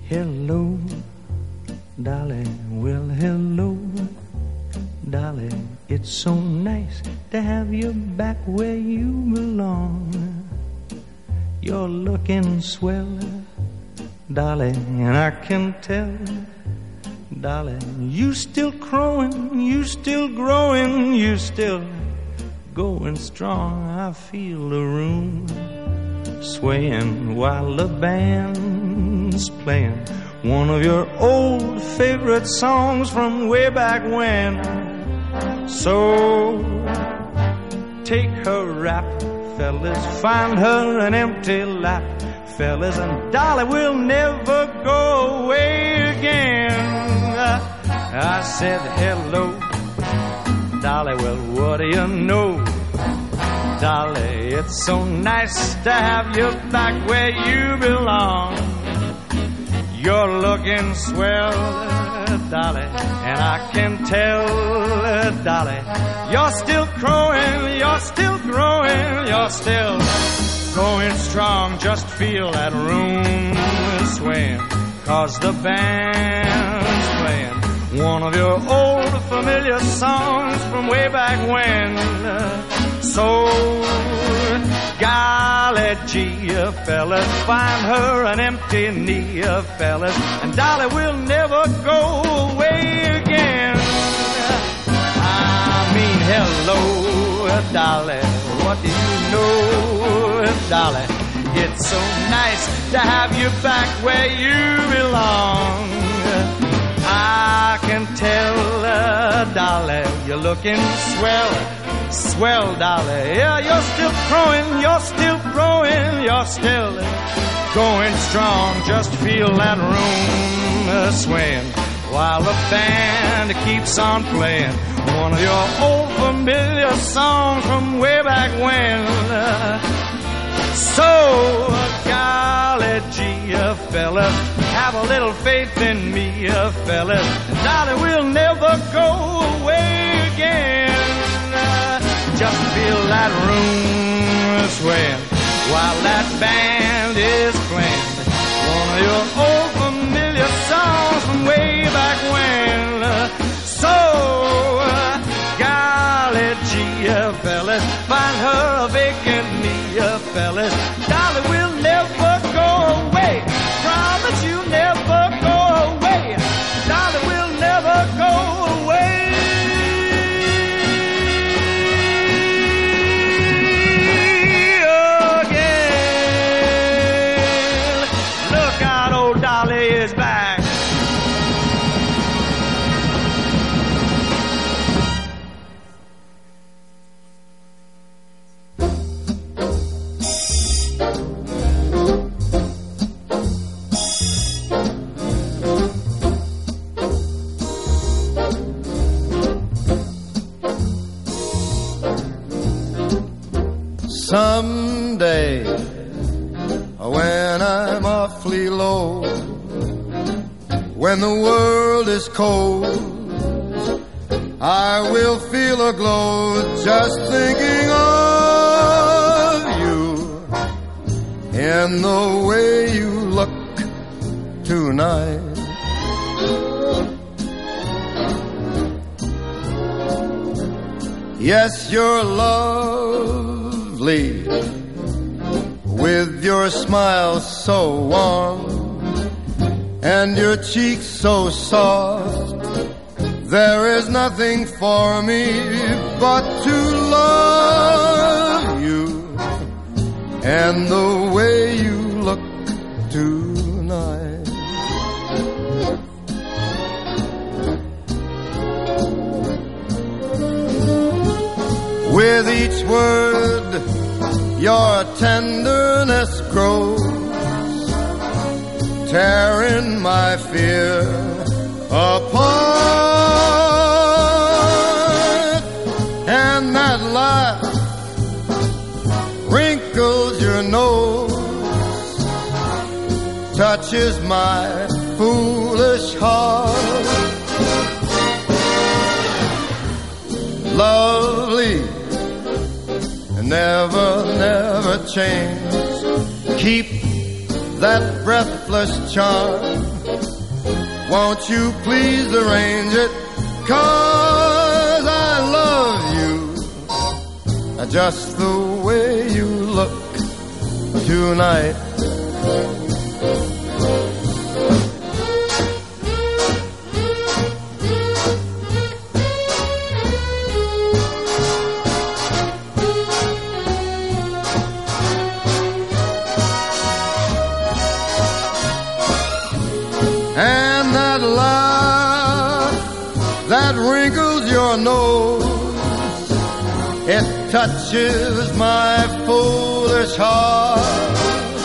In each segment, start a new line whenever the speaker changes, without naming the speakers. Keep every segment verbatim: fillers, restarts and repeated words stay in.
Hello, darling, well, hello, darling. It's so nice to have you back where you belong. You're looking swell, darling, and I can tell, darling, you still growing, you still growing, you still going strong. I feel the room swaying while the band's playing one of your old favorite songs from way back when. So take her rap, fellas, find her an empty lap, fellas, and Dolly will never go away again. I said hello, Dolly, well, what do you know, Dolly, it's so nice to have you back where you belong. You're looking swell, Dolly, and I can tell, Dolly, you're still growing, you're still growing, you're still going strong. Just feel that room swaying, 'cause the band's playing one of your old familiar songs from way back when. So golly gee, fellas, find her an empty knee, fellas, and Dolly will never go away again. I mean, hello, Dolly, what do you know, Dolly? It's so nice to have you back where you belong. I can tell, uh, Dolly, you're looking swell, swell, Dolly. Yeah, you're still growing, you're still growing, you're still going strong. Just feel that room uh, swaying while the band keeps on playing one of your old familiar songs from way back when. Uh, so, golly gee, uh, fellas, have a little faith in me, uh, fellas, and Dolly will never go away again. Uh, just feel that room swaying while that band is playing one of your old familiar songs from way back when. Uh, so, uh, golly gee, uh, fellas, find her a vacant knee, uh, fellas, Dolly will never go away. Promise you never go away. Dolly will never go away. Again. Look out, old Dolly is back.
Someday, when I'm awfully low, when the world is cold, I will feel a glow just thinking of you in the way you look tonight. Yes, you're lovely, with your smile so warm and your cheeks so soft. There is nothing for me but to love you and the way you look tonight. With each word your tenderness grows, tearing my fear apart. And that laugh wrinkles your nose, touches my foolish heart. Lovely, never, never change. Keep that breathless charm. Won't you please arrange it, 'cause I love you just the way you look tonight. And that laugh that wrinkles your nose, it touches my foolish heart.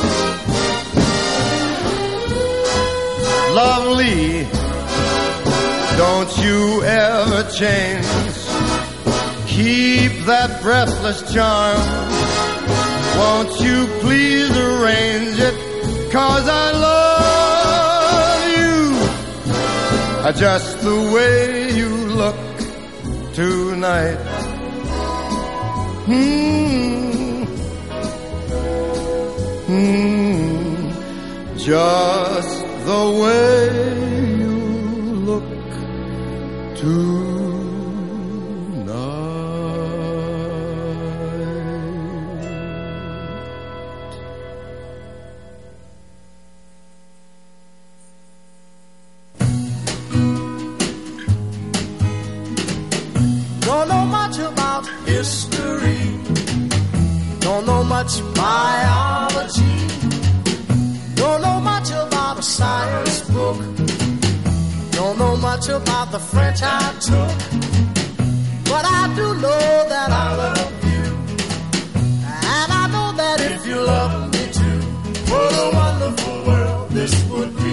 Lovely, don't you ever change. Keep that breathless charm. Won't you please arrange it, 'cause I love you just the way you look tonight. Hmm, hmm, just the way you look tonight.
Don't know much about history, don't know much biology, don't know much about a science book, don't know much about the French I took, but I do know that I love you, and I know that if you love me too, what a wonderful world this would be.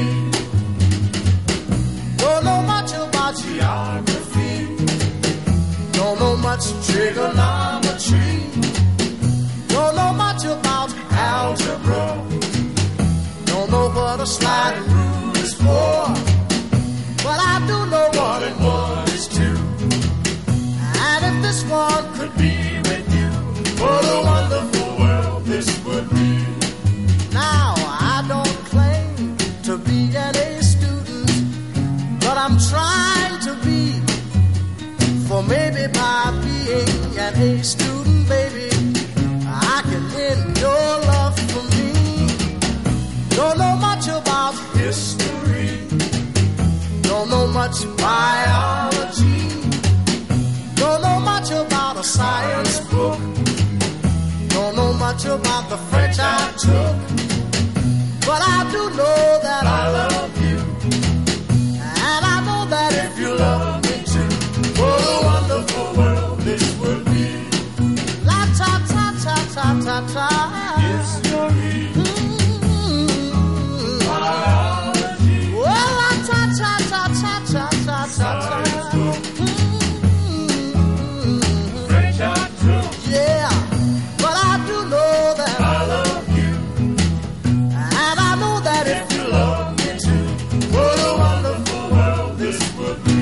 Don't know much about geography, don't know much trigonometry, don't know much about algebra, don't know what a sliding rule is for, but I do know one and one is two. And if this one could be with you, what a wonderful world this would be. Now, I don't claim to be an A student, but I'm trying to be. For maybe by being an A student, baby, I can win your love for me. Don't know much about history, don't know much biology, don't know much about a science book, don't know much about the French I took, but I do know that I love you, and I know that if you love me too, what a wonderful world this would be. La ta ta ta ta ta ta. History. Mm-hmm. Biology. Well, la ta ta ta ta ta ta ta ta. Mm-hmm. French I took. Yeah, but I do know that I love you, and I know that if you love me too, what a wonderful world this would be.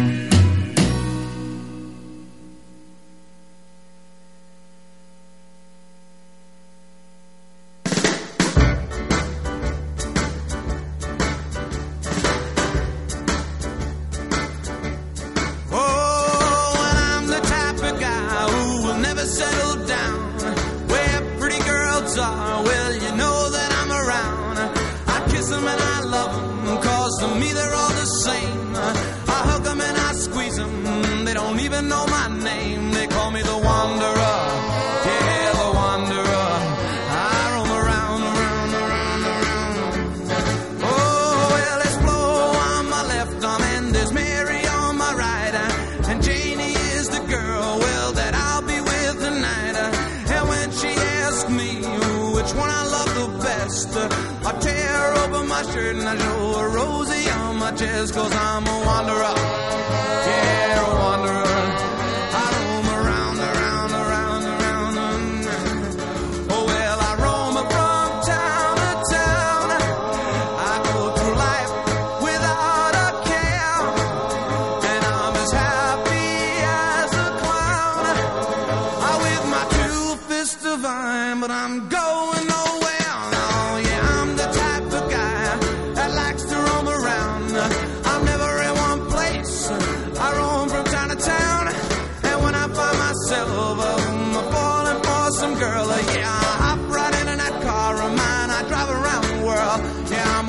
Settle down where pretty girls are. Well, you know that I'm around. I kiss them and I love them, 'cause to me they're all the same. I hug them and I squeeze them, they don't even know my name. They call me the Wanderer, yeah, the Wanderer. I roam around, around, around, around. Oh, well, there's Flo on my left arm and there's Mary on my right, and Janie is the girl, well, that I'll be with tonight. And when she asks me which one I love the best, I tear open my shirt and I show a Rosie on my chest, 'cause I'm a wanderer, yeah, a wanderer. I roam around, around, around, around. Oh, well, I roam from town to town. I go through life without a care, and I'm as happy as a clown. I with my two fists divine, but I'm going nowhere. No, yeah, I'm the type of guy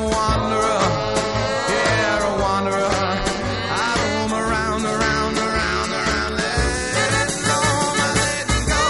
a wanderer, yeah, a wanderer. I roam around, around, around, around, letting go, my letting go.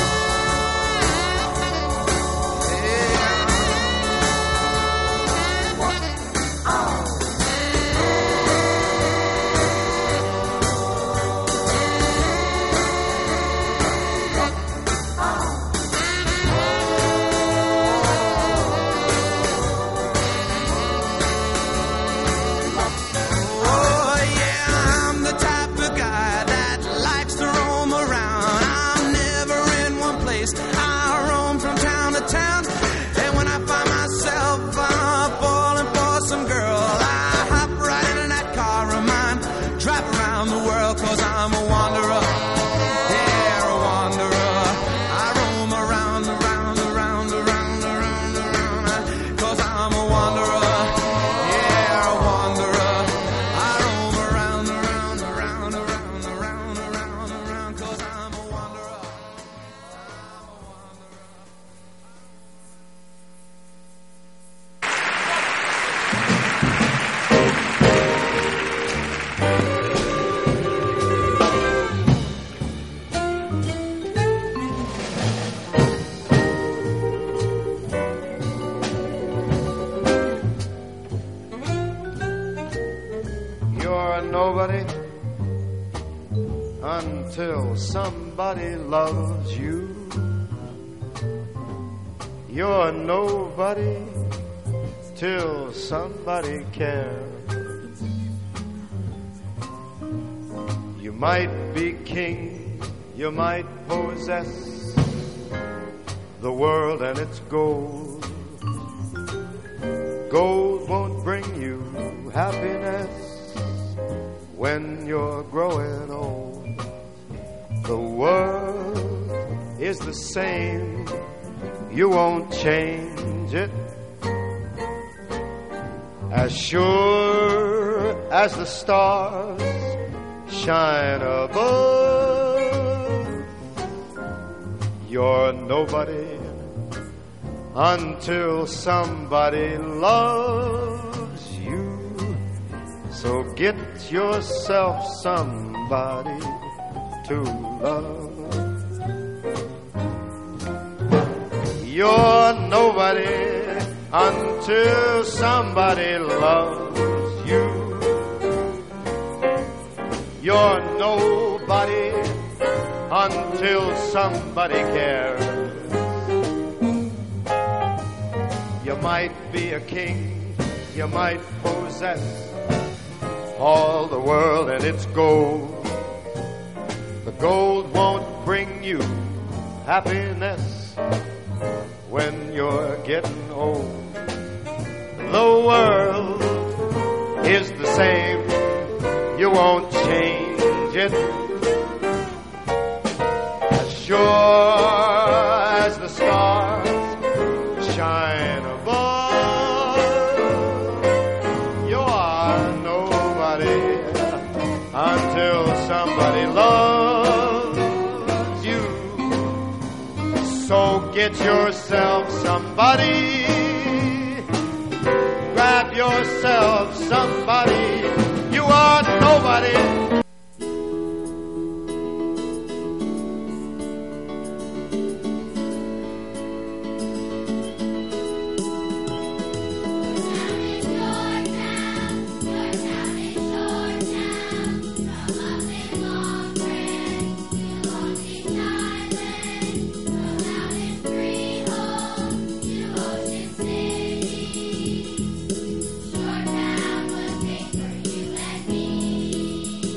Oh, yeah, I'm the type of guy that likes to roam around. I'm never in one place. I roam from town to town. And when I find myself uh, falling for some girl, I hop right into that car of mine, drive around the world, 'cause I'm a wanderer. Yeah, a wanderer. I roam around, around, around, around, around, around, 'cause I'm a wanderer. Yeah, a wanderer. I roam around, around, around, around, around, around, around, 'cause I'm a wanderer. I'm a wanderer.
You're nobody until somebody loves you. You're nobody till somebody cares. You might be king, you might possess the world and its gold. Gold won't bring you happiness when you're growing old. The world is the same, you won't change it. As sure as the stars shine above, you're nobody until somebody loves you. So get yourself somebody to love. You're nobody until somebody loves you. You're nobody until somebody cares. You might be a king, you might possess all the world and its gold. The gold won't bring you happiness when you're getting old. The world is the same, you won't change it. As sure as the stars shine above, you are nobody until somebody loves you. So get yourself somebody, grab yourself somebody, you are nobody.
Short town was made for you and me.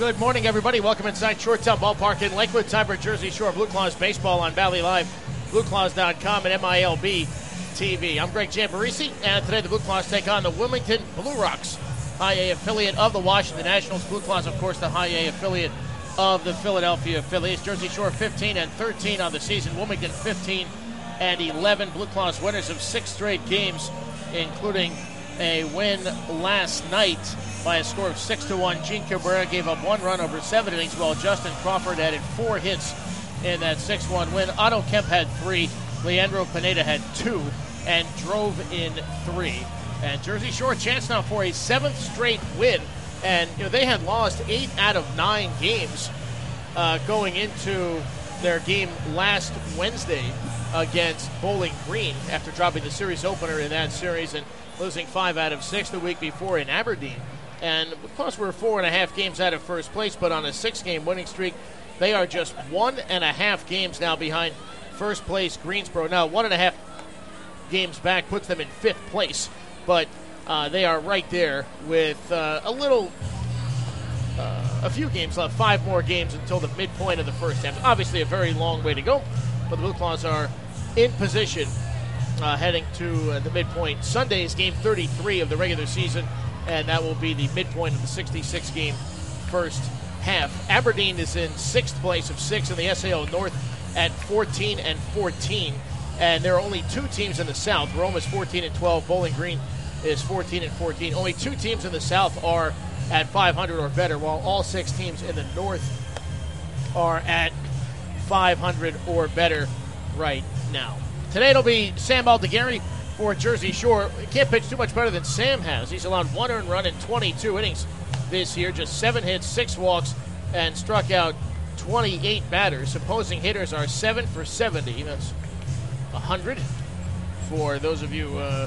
Good morning, everybody. Welcome inside Shoretown Ballpark in Lakewood. Time for Jersey Shore Blue Claws baseball on Valley Live, blue claws dot com, and M I L B T V. I'm Greg Giamparisi, and today the Blue Claws take on the Wilmington Blue Rocks, High A affiliate of the Washington Nationals. Blue Claws, of course, the High A affiliate of the Philadelphia Phillies. Jersey Shore fifteen and thirteen on the season. Wilmington fifteen and eleven. Blue Claws winners of six straight games, including a win last night by a score of six to one. Gene Cabrera gave up one run over seven innings, while Justin Crawford added four hits in that six one win. Otto Kemp had three. Leandro Pineda had two and drove in three. And Jersey Shore chance now for a seventh straight win. And you know they had lost eight out of nine games uh, going into their game last Wednesday against Bowling Green after dropping the series opener in that series and losing five out of six the week before in Aberdeen. And of course, we're four and a half games out of first place, but on a six-game winning streak, they are just one and a half games now behind first place Greensboro. Now, one and a half games back puts them in fifth place, but uh, they are right there with uh, a little, uh, a few games left, five more games until the midpoint of the first half. Obviously, a very long way to go, but the Blue Claws are in position uh, heading to uh, the midpoint. Sunday's game thirty-three of the regular season, and that will be the midpoint of the sixty-six game first half. Aberdeen is in sixth place of six in the S A L North at fourteen and fourteen, and there are only two teams in the South. Rome is fourteen and twelve. Bowling Green is fourteen and fourteen. Only two teams in the South are at five hundred or better, while all six teams in the North are at five hundred or better right now. Today it'll be Sam Aldegari for Jersey Shore. He can't pitch too much better than Sam has. He's allowed one earned run in twenty-two innings this year, just seven hits, six walks, and struck out twenty-eight batters. Opposing hitters are seven for seventy. That's one hundred for those of you uh,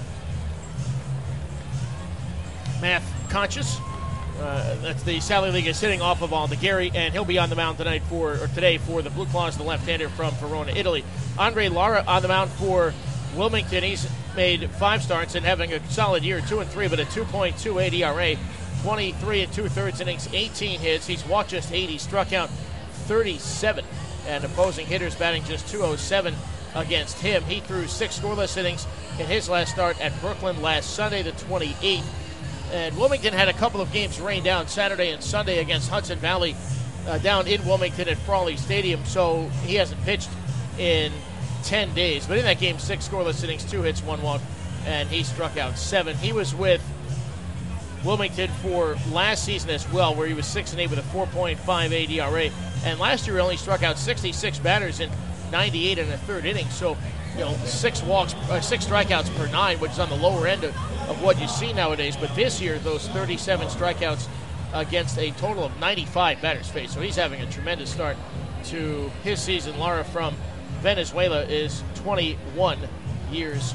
math conscious. Uh, that's the Sally League is sitting off of Aldegari, and he'll be on the mound tonight for or today for the Blue Claws, the left-hander from Verona, Italy. Andre Lara on the mound for Wilmington. He's made five starts and having a solid year, two and three, but a two point two eight E R A, twenty-three and two-thirds innings, eighteen hits. He's walked just eight. He struck out thirty-seven, and opposing hitters batting just two oh seven against him. He threw six scoreless innings in his last start at Brooklyn last Sunday, the twenty-eighth. And Wilmington had a couple of games rain down Saturday and Sunday against Hudson Valley uh, down in Wilmington at Frawley Stadium, so he hasn't pitched in ten days. But in that game, six scoreless innings, two hits, one walk, and he struck out seven. He was with Wilmington for last season as well, where he was six and eight with a four point five eight E R A. And last year, he only struck out sixty-six batters in ninety-eight and a third innings. So, you know, six walks, uh, six strikeouts per nine, which is on the lower end of, of what you see nowadays. But this year, those thirty-seven strikeouts against a total of ninety-five batters faced. So he's having a tremendous start to his season. Lara from Venezuela is twenty-one years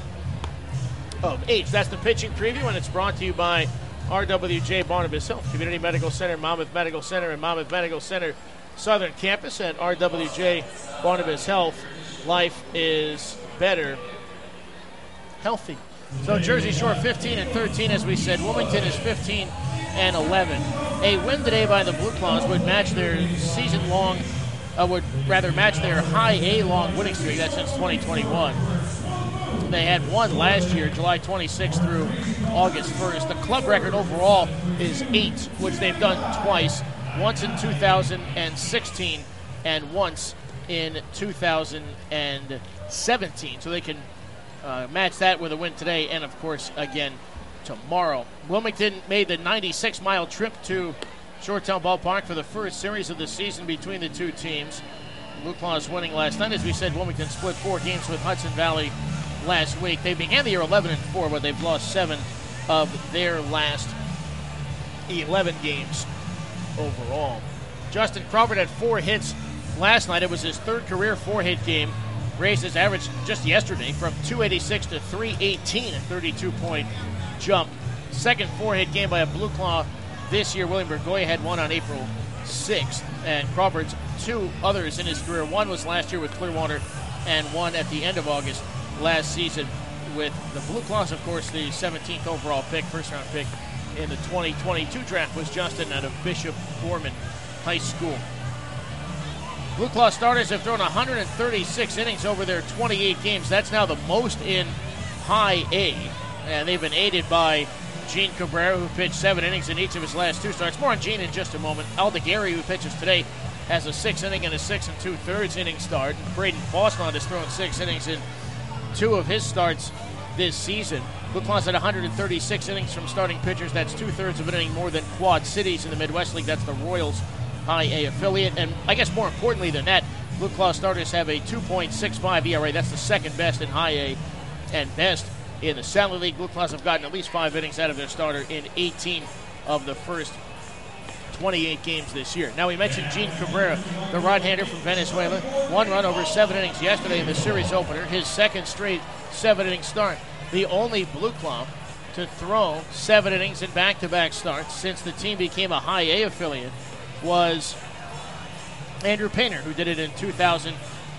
of age. That's the pitching preview, and it's brought to you by R W J Barnabas Health, Community Medical Center, Monmouth Medical Center, and Monmouth Medical Center Southern Campus. At R W J Barnabas Health, life is better healthy. So Jersey Shore fifteen and thirteen, as we said. Wilmington is fifteen and eleven. A win today by the Blue Claws would match their season-long, uh, would rather match their high A-long winning streak. That's since twenty twenty-one. They had one last year, July twenty-sixth through August first. The club record overall is eight, which they've done twice, once in two thousand sixteen and once in two thousand seventeen. So they can uh, match that with a win today and, of course, again tomorrow. Wilmington made the ninety-six mile trip to Shoretown Ballpark for the first series of the season between the two teams. Blue Claws winning last night. As we said, Wilmington split four games with Hudson Valley last week. They began the year eleven and four, but they've lost seven of their last eleven games overall. Justin Crawford had four hits last night. It was his third career four-hit game. Raised his average just yesterday from two eighty-six to three eighteen, a thirty-two point jump. Second four-hit game by a Blue Claw this year. William Burgoya had one on April sixth, and Crawford's two others in his career. One was last year with Clearwater, and one at the end of August last season with the Blue Claws. Of course, the seventeenth overall pick, first round pick in the twenty twenty-two draft was Justin out of Bishop Gorman High School. Blue Claw starters have thrown one hundred thirty-six innings over their twenty-eight games. That's now the most in High A. And they've been aided by Gene Cabrera, who pitched seven innings in each of his last two starts. More on Gene in just a moment. Alda Gary, who pitches today, has a six inning and a six and two-thirds inning start. Braden Fosland has thrown six innings in two of his starts this season. Blue Claws had one hundred thirty-six innings from starting pitchers. That's two-thirds of an inning more than Quad Cities in the Midwest League. That's the Royals High A affiliate. And I guess more importantly than that, Blue Claw starters have a two point six five E R A. That's the second best in High A and best in the Sally League. Blue Claws have gotten at least five innings out of their starter in eighteen of the first twenty-eight games this year. Now, we mentioned Gene Cabrera, the right-hander from Venezuela. One run over seven innings yesterday in the series opener. His second straight seven-inning start. The only Blue Claw to throw seven innings in back-to-back starts since the team became a High A affiliate was Andrew Painter, who did it in two thousand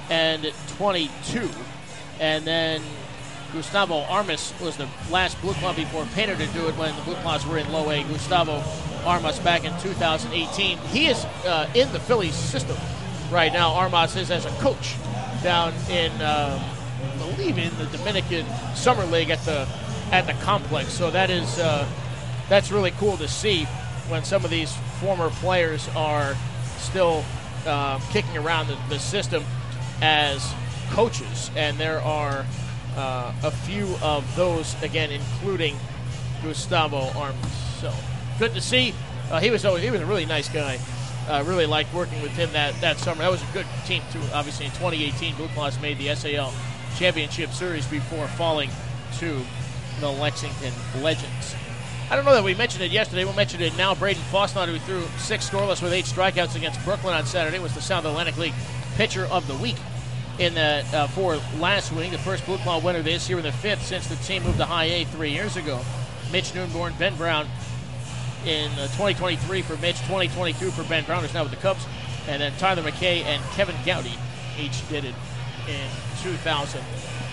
twenty-two. And then Gustavo Armas was the last Blue Claw before Painter to do it when the Blue Claws were in low A. Gustavo Armas back in two thousand eighteen. He is uh, in the Phillies system right now. Armas is as a coach down in, uh, I believe, in the Dominican Summer League at the at the complex. So that is uh, that's really cool to see when some of these former players are still uh, kicking around the, the system as coaches, and there are uh, a few of those, again, including Gustavo Armas. So good to see. Uh, he was always, he was a really nice guy. Uh, really liked working with him that, that summer. That was a good team, too. Obviously, in twenty eighteen, Blue Claws made the S A L Championship Series before falling to the Lexington Legends. I don't know that we mentioned it yesterday. We'll mention it now. Braden Fosland, who threw six scoreless with eight strikeouts against Brooklyn on Saturday, was the South Atlantic League Pitcher of the Week in the, uh, for last week. The first Blue Claw winner this year, and the fifth since the team moved to High A three years ago. Mitch Noonborn, Ben Brown in uh, twenty twenty-three for Mitch, twenty twenty-two for Ben Brown, who's now with the Cubs. And then Tyler McKay and Kevin Gowdy each did it in two thousand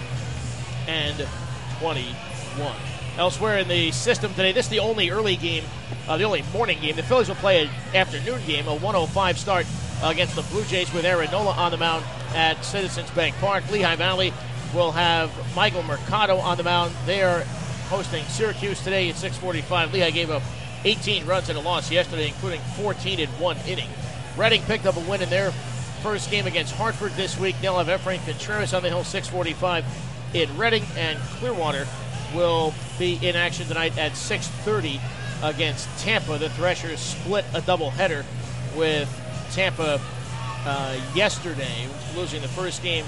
twenty-one. Elsewhere in the system today, this is the only early game, uh, the only morning game. The Phillies will play an afternoon game, a one oh five start uh, against the Blue Jays with Aaron Nola on the mound at Citizens Bank Park. Lehigh Valley will have Michael Mercado on the mound. They are hosting Syracuse today at six forty-five. Lehigh gave up eighteen runs in a loss yesterday, including fourteen in one inning. Reading picked up a win in their first game against Hartford this week. They'll have Efrain Contreras on the hill, six forty-five in Reading, and Clearwater will be in action tonight at six thirty against Tampa. The Threshers split a doubleheader with Tampa uh, yesterday, losing the first game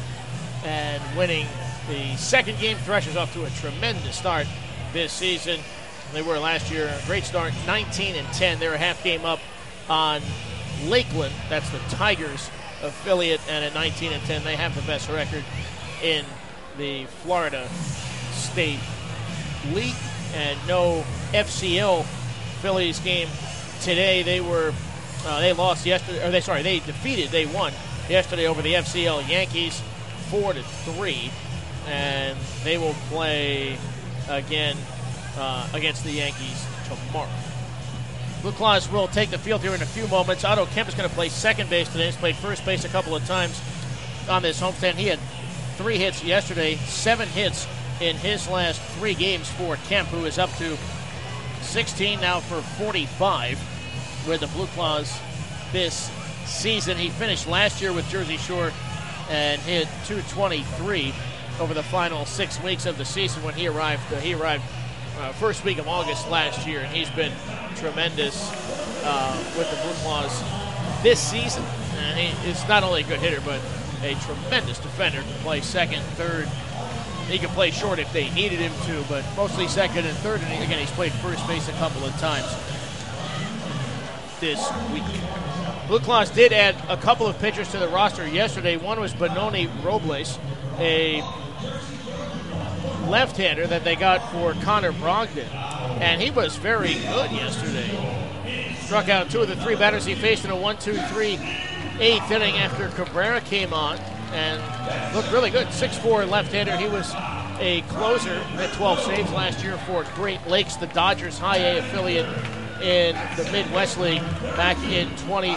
and winning the second game. Threshers off to a tremendous start this season. They were last year. A great start, nineteen and ten. They're a half game up on Lakeland. That's the Tigers affiliate, and at nineteen and ten, they have the best record in the Florida State League. And no F C L Phillies game today. They were uh, they lost yesterday, or they sorry they defeated they won yesterday over the F C L Yankees four to three, and they will play again uh, against the Yankees tomorrow. Blue Claws will take the field here in a few moments. Otto Kemp is going to play second base today. He's played first base a couple of times on this homestand. He had three hits yesterday, seven hits in his last three games for Kemp, who is up to sixteen now for forty-five with the Blue Claws this season. He finished last year with Jersey Shore and hit two twenty-three over the final six weeks of the season when he arrived. Uh, he arrived uh, first week of August last year, and he's been tremendous uh, with the Blue Claws this season. And he is not only a good hitter, but a tremendous defender. Can play second, third. He can play short if they needed him to, but mostly second and third. And again, he's played first base a couple of times this week. Blue Claws did add a couple of pitchers to the roster yesterday. One was Benoni Robles, a left-hander that they got for Connor Brogdon, and he was very good yesterday. Struck out two of the three batters he faced in a one two three eighth inning after Cabrera came on and looked really good. six four left-hander. He was a closer at twelve saves last year for Great Lakes, the Dodgers High A affiliate in the Midwest League back in twenty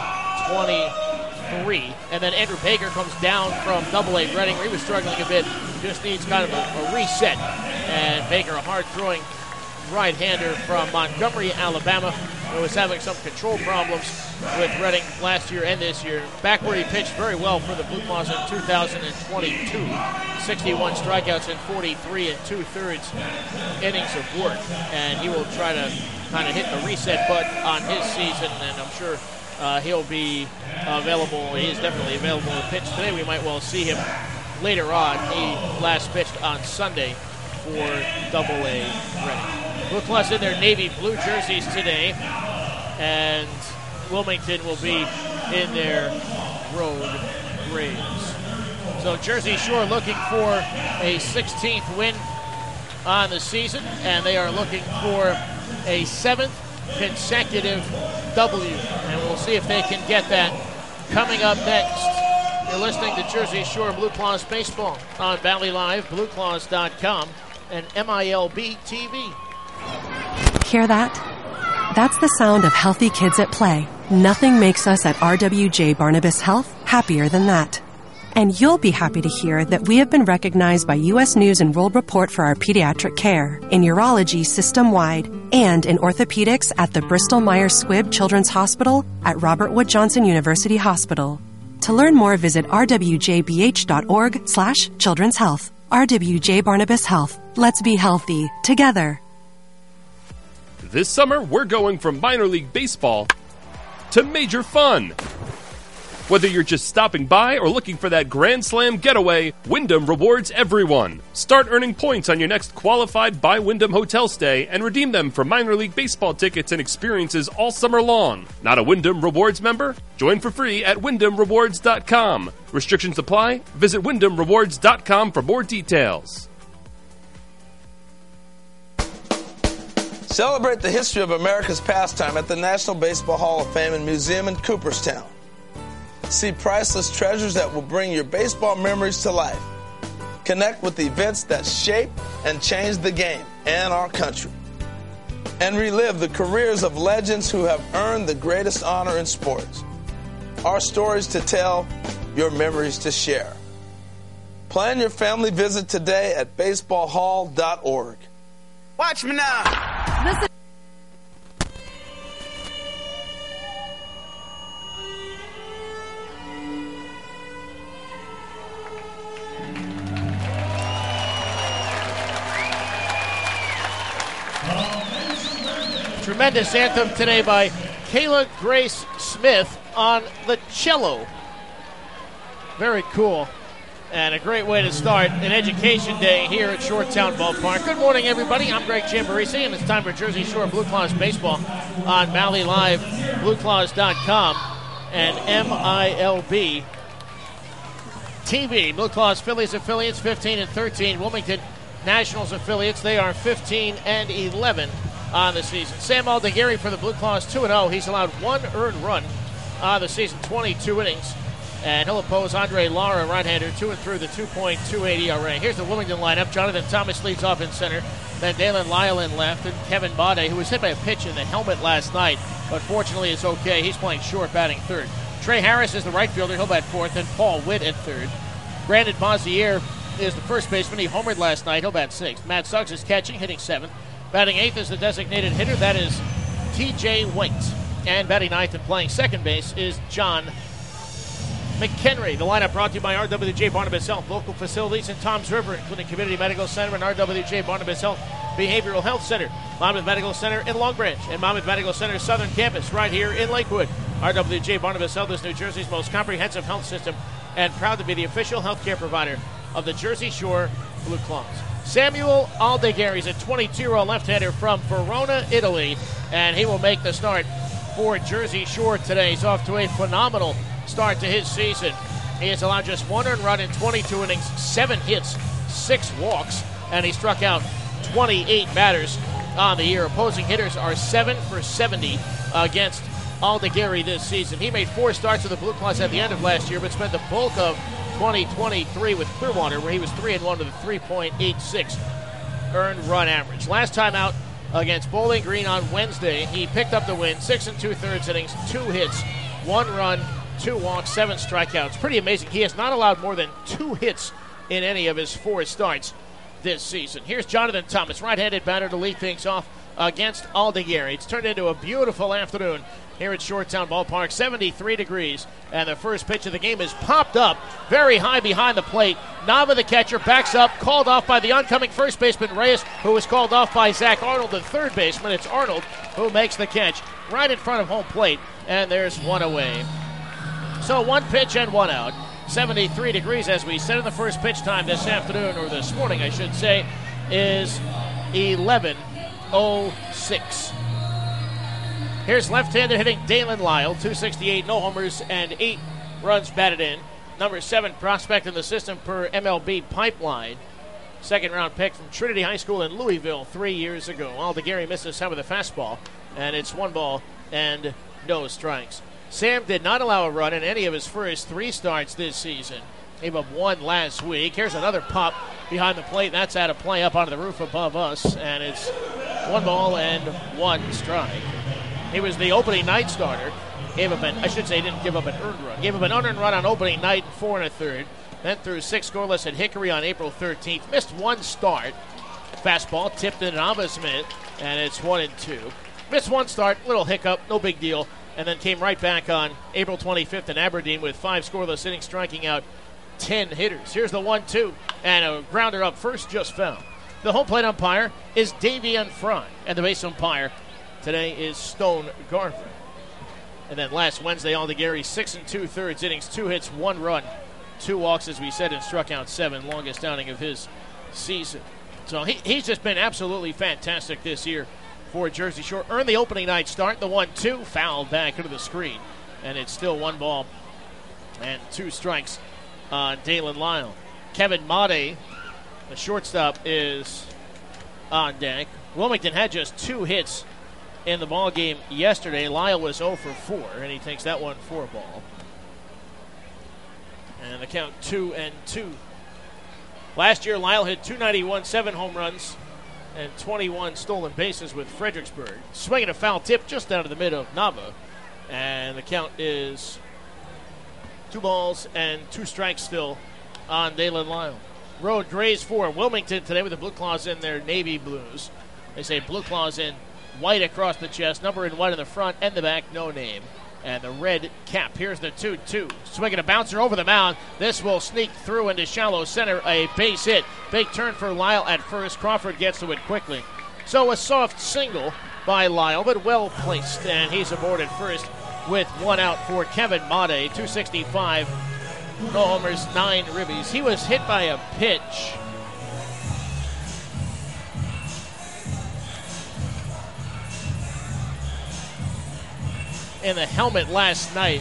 twenty-three. And then Andrew Baker comes down from double A Reading, where he was struggling a bit. Just needs kind of a, a reset. And Baker, a hard-throwing right-hander from Montgomery, Alabama, who was having some control problems with Reading last year and this year. Back where he pitched very well for the Blue Claws in two thousand twenty-two. sixty-one strikeouts in forty-three and two-thirds innings of work. And he will try to kind of hit the reset button on his season, and I'm sure uh, he'll be available. He is definitely available to pitch today. We might well see him later on. He last pitched on Sunday for double A Reading. Blue Claws in their navy blue jerseys today, and Wilmington will be in their road grays. So Jersey Shore looking for a sixteenth win on the season, and they are looking for a seventh consecutive W, and we'll see if they can get that coming up next. You're listening to Jersey Shore Blue Claws Baseball on Valley Live, blue claws dot com, and M I L B T V.
Hear that? That's the sound of healthy kids at play. Nothing makes us at R W J Barnabas Health happier than that. And you'll be happy to hear that we have been recognized by U S News and World Report for our pediatric care, in urology system-wide, and in orthopedics at the Bristol Myers Squibb Children's Hospital at Robert Wood Johnson University Hospital. To learn more, visit r w j b h dot org slash children's health. R W J Barnabas Health. Let's be healthy together.
This summer, we're going from minor league baseball to major fun. Whether you're just stopping by or looking for that Grand Slam getaway, Wyndham rewards everyone. Start earning points on your next qualified by Wyndham hotel stay and redeem them for minor league baseball tickets and experiences all summer long. Not a Wyndham Rewards member? Join for free at wyndham rewards dot com. Restrictions apply. Visit wyndham rewards dot com for more details.
Celebrate the history of America's pastime at the National Baseball Hall of Fame and Museum in Cooperstown. See priceless treasures that will bring your baseball memories to life. Connect with the events that shape and change the game and our country. And relive the careers of legends who have earned the greatest honor in sports. Our stories to tell, your memories to share. Plan your family visit today at baseball hall dot org.
Watch me now.
Listen.
Tremendous anthem today by Kayla Grace Smith on the cello. Very cool. And a great way to start an education day here at Shoretown Ballpark. Good morning, everybody. I'm Greg Chambarisi, and it's time for Jersey Shore Blue Claws Baseball on Valley Live, blue claws dot com, and M I L B T V. Blue Claws Phillies affiliates fifteen and thirteen. Wilmington Nationals affiliates, they are fifteen and eleven on the season. Sam Aldegheri for the Blue Claws, two and oh. He's allowed one earned run on the season, twenty-two innings. And he'll oppose Andre Lara, right-hander, two and through the two point two eight E R A. Here's the Wilmington lineup. Jonathan Thomas leads off in center. Then Dalen Lyle in left. And Kevin Bade, who was hit by a pitch in the helmet last night, but fortunately is okay. He's playing short, batting third. Trey Harris is the right fielder. He'll bat fourth. And Paul Witt at third. Brandon Bozier is the first baseman. He homered last night. He'll bat sixth. Matt Suggs is catching, hitting seventh. Batting eighth is the designated hitter. That is T J White. And batting ninth and playing second base is John McHenry. The lineup brought to you by R W J Barnabas Health, local facilities in Toms River, including Community Medical Center and R W J Barnabas Health Behavioral Health Center, Monmouth Medical Center in Long Branch, and Monmouth Medical Center Southern Campus right here in Lakewood. R W J Barnabas Health is New Jersey's most comprehensive health system and proud to be the official healthcare provider of the Jersey Shore Blue Claws. Samuel Aldegheri is a twenty-two-year-old left-hander from Verona, Italy, and he will make the start for Jersey Shore today. He's off to a phenomenal start to his season. He has allowed just one earned run in twenty-two innings, seven hits, six walks, and he struck out twenty-eight batters on the year. Opposing hitters are seven for seventy against Aldegheri this season. He made four starts with the Blue Claws at the end of last year, but spent the bulk of twenty twenty-three with Clearwater, where he was three and one with a three point eight six earned run average. Last time out against Bowling Green on Wednesday, he picked up the win, six and two-thirds innings, two hits, One run, two walks, seven strikeouts. Pretty amazing. He has not allowed more than two hits in any of his four starts this season. Here's Jonathan Thomas, right-handed batter to lead things off against Aldegary. It's turned into a beautiful afternoon here at Shoretown Ballpark, seventy-three degrees, and the first pitch of the game is popped up very high behind the plate. Nava, the catcher, backs up, called off by the oncoming first baseman Reyes, who was called off by Zach Arnold, the third baseman. It's Arnold who makes the catch right in front of home plate, and there's one away. So one pitch and one out. seventy-three degrees, as we said in the first pitch time this afternoon, or this morning, I should say, is eleven oh six. Here's left-handed hitting Dalen Lyle, two sixty-eight, no homers, and eight runs batted in. Number seven prospect in the system per M L B Pipeline. Second-round pick from Trinity High School in Louisville three years ago. Aldegary misses some of the fastball, and it's one ball and no strikes. Sam did not allow a run in any of his first three starts this season. Gave up one last week. Here's another pop behind the plate. That's out of play up onto the roof above us, and it's one ball and one strike. He was the opening night starter. Gave up an, I should say, he didn't give up an earned run. Gave up an unearned run on opening night, four and a third. Then threw six scoreless at Hickory on April thirteenth. Missed one start. Fastball tipped in Nava's mitt, and it's one and two. Missed one start, little hiccup, no big deal. And then came right back on April twenty-fifth in Aberdeen with five scoreless innings, striking out ten hitters. Here's the one two, and a grounder up first, just fell. The home plate umpire is Davian Fry, and the base umpire today is Stone Garver. And then last Wednesday, Aldegary, six and two-thirds innings, two hits, one run, two walks, as we said, and struck out seven, longest outing of his season. So he, he's just been absolutely fantastic this year for Jersey Shore. Earned the opening night start, the one two, fouled back into the screen, and it's still one ball and two strikes on Dalen Lyle. Kevin Made, the shortstop, is on deck. Wilmington had just two hits in the ball game yesterday. Lyle was oh for four, and he takes that one for a ball. And the count two and two. Last year, Lyle hit two ninety-one, seven home runs, and twenty-one stolen bases with Fredericksburg. Swinging a foul tip just out of the mid of Nava. And the count is two balls and two strikes still on Dalen Lyle. Road Grays for Wilmington today with the Blue Claws in their navy blues. They say Blue Claws in white across the chest, number in white in the front and the back, no name. And the red cap. Here's the two two. Swinging a bouncer over the mound. This will sneak through into shallow center. A base hit. Big turn for Lyle at first. Crawford gets to it quickly. So a soft single by Lyle, but well placed. And he's aboard at first with one out for Kevin Made. two sixty-five. No homers, nine ribbies. He was hit by a pitch. In the helmet last night.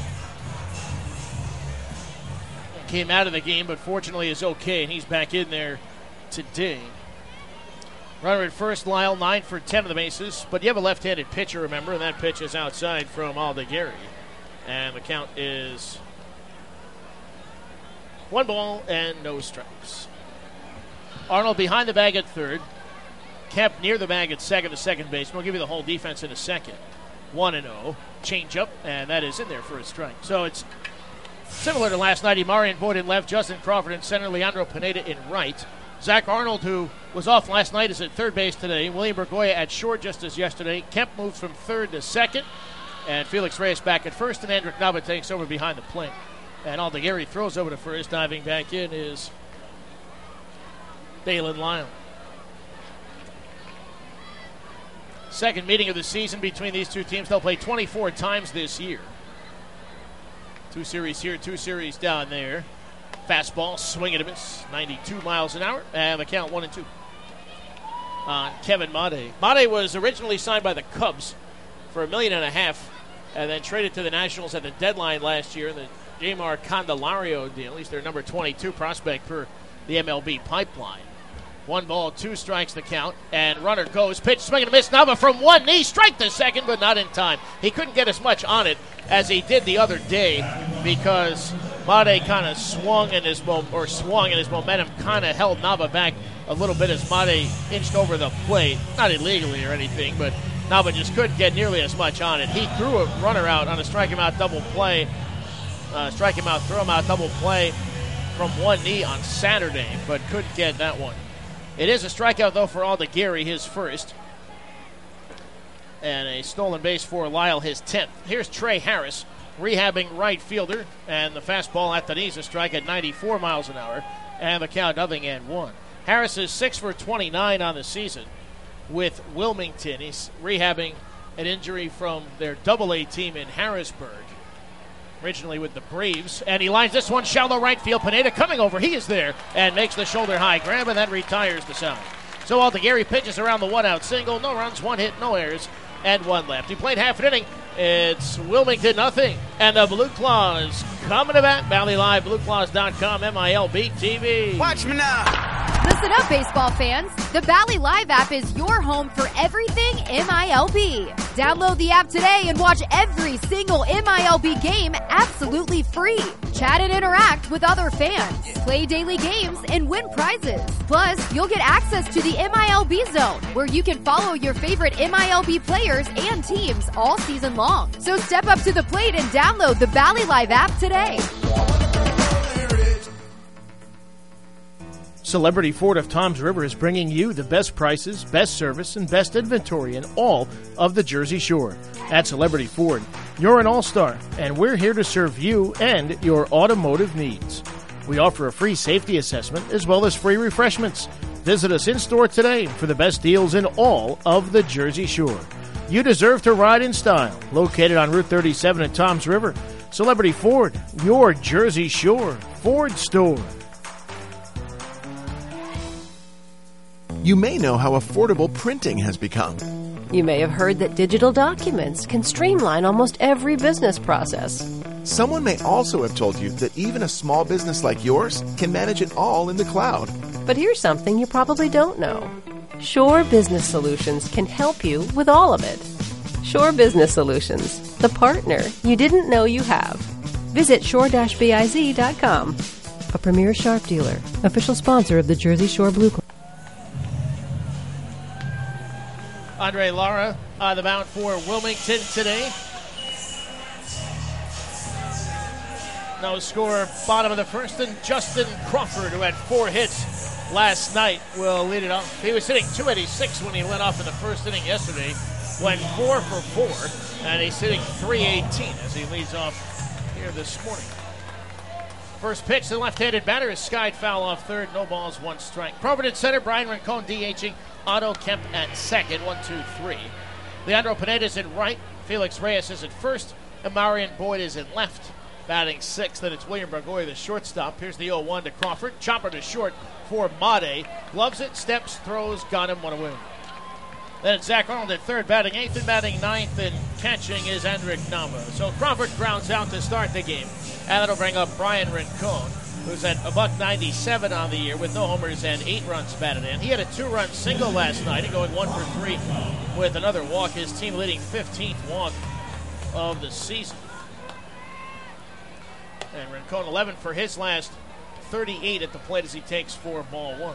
Came out of the game, but fortunately is okay, and he's back in there today. Runner at first, Lyle, nine for ten of the bases, but you have a left-handed pitcher, remember, and that pitch is outside from Aldegary. And the count is one ball and no strikes. Arnold behind the bag at third. Kemp near the bag at second, the second baseman. We'll give you the whole defense in a second. one and oh. Change up, and that is in there for a strike. So it's similar to last night. Imarian Boyd in left, Justin Crawford in center, Leandro Pineda in right. Zach Arnold, who was off last night, is at third base today. William Bergoya at short, just as yesterday. Kemp moves from third to second, and Felix Reyes back at first, and Andrick Nava takes over behind the plate. And Aldegary throws over to first. Diving back in is Dalen Lyle. Second meeting of the season between these two teams. They'll play twenty-four times this year. Two series here, two series down there. Fastball, swing and a miss, ninety-two miles an hour, and the count one and two on Kevin Made. Made was originally signed by the Cubs for a million and a half, and then traded to the Nationals at the deadline last year in the Jamar Candelario deal. He's their number twenty-two prospect for the M L B Pipeline. One ball, two strikes the count, and runner goes. Pitch, swing and a miss. Nava from one knee, strike the second, but not in time. He couldn't get as much on it as he did the other day because Made kind of swung in his mo- or swung and his momentum kind of held Nava back a little bit as Made inched over the plate. Not illegally or anything, but No, but just couldn't get nearly as much on it. He threw a runner out on a strike him out double play. Uh, strike him out, throw him out double play from one knee on Saturday, but couldn't get that one. It is a strikeout, though, for Alda Gary, his first. And a stolen base for Lyle, his tenth. Here's Trey Harris, rehabbing right fielder, and the fastball at the knees, a strike at ninety-four miles an hour, and the count nothing and one. Harris is six for twenty-nine on the season with Wilmington. He's rehabbing an injury from their double A team in Harrisburg, originally with the Braves, and he lines this one shallow right field. Pineda coming over, he is there, and makes the shoulder high grab, and that retires the side. So Alda Gary pitches around the one out single, no runs, one hit, no errors, and one left. He played half an inning. It's Wilmington nothing, and the Blue Claws coming to bat. Valley Live, blue claws dot com, M I L B T V.
Watch me now.
Listen up, baseball fans. The Valley Live app is your home for everything M I L B. Download the app today and watch every single M I L B game absolutely free. Chat and interact with other fans. Play daily games and win prizes. Plus, you'll get access to the M I L B Zone, where you can follow your favorite M I L B players and teams all season long. So step up to the plate and download the Valley Live app today.
Celebrity Ford of Toms River is bringing you the best prices, best service, and best inventory in all of the Jersey Shore. At Celebrity Ford, you're an all-star, and we're here to serve you and your automotive needs. We offer a free safety assessment as well as free refreshments. Visit us in-store today for the best deals in all of the Jersey Shore. You deserve to ride in style. Located on Route thirty-seven at Toms River, Celebrity Ford, your Jersey Shore Ford store.
You may know how affordable printing has become.
You may have heard that digital documents can streamline almost every business process.
Someone may also have told you that even a small business like yours can manage it all in the cloud.
But here's something you probably don't know. Shore Business Solutions can help you with all of it. Shore Business Solutions, the partner you didn't know you have. Visit shore dash biz dot com. A premier Sharp dealer, official sponsor of the Jersey Shore Blue Claws.
Andre Lara on the mound for Wilmington today. No score, bottom of the first, and Justin Crawford, who had four hits last night, will lead it off. He was hitting two eighty-six when he led off in the first inning yesterday, went four for four, and he's hitting three eighteen as he leads off here this morning. First pitch, the left-handed batter is skied foul off third, no balls, one strike. Crawford at center, Brian Rincon DHing, Otto Kemp at second, one, two, three. Leandro Pineda is in right, Felix Reyes is at first, and Marion Boyd is in left. Batting sixth, then it's William Burgoy, the shortstop. Here's the oh one to Crawford. Chopper to short for Made. Gloves it, steps, throws, got him, one away. Then it's Zach Arnold at third, batting eighth, and batting ninth, and catching is Hendrik Nava. So Crawford grounds out to start the game, and that'll bring up Brian Rincon, who's at a buck ninety-seven on the year with no homers and eight runs batted in. He had a two-run single last night and going one for three with another walk. His team leading fifteenth walk of the season. And Rincon eleven for his last thirty-eight at the plate as he takes four, ball one.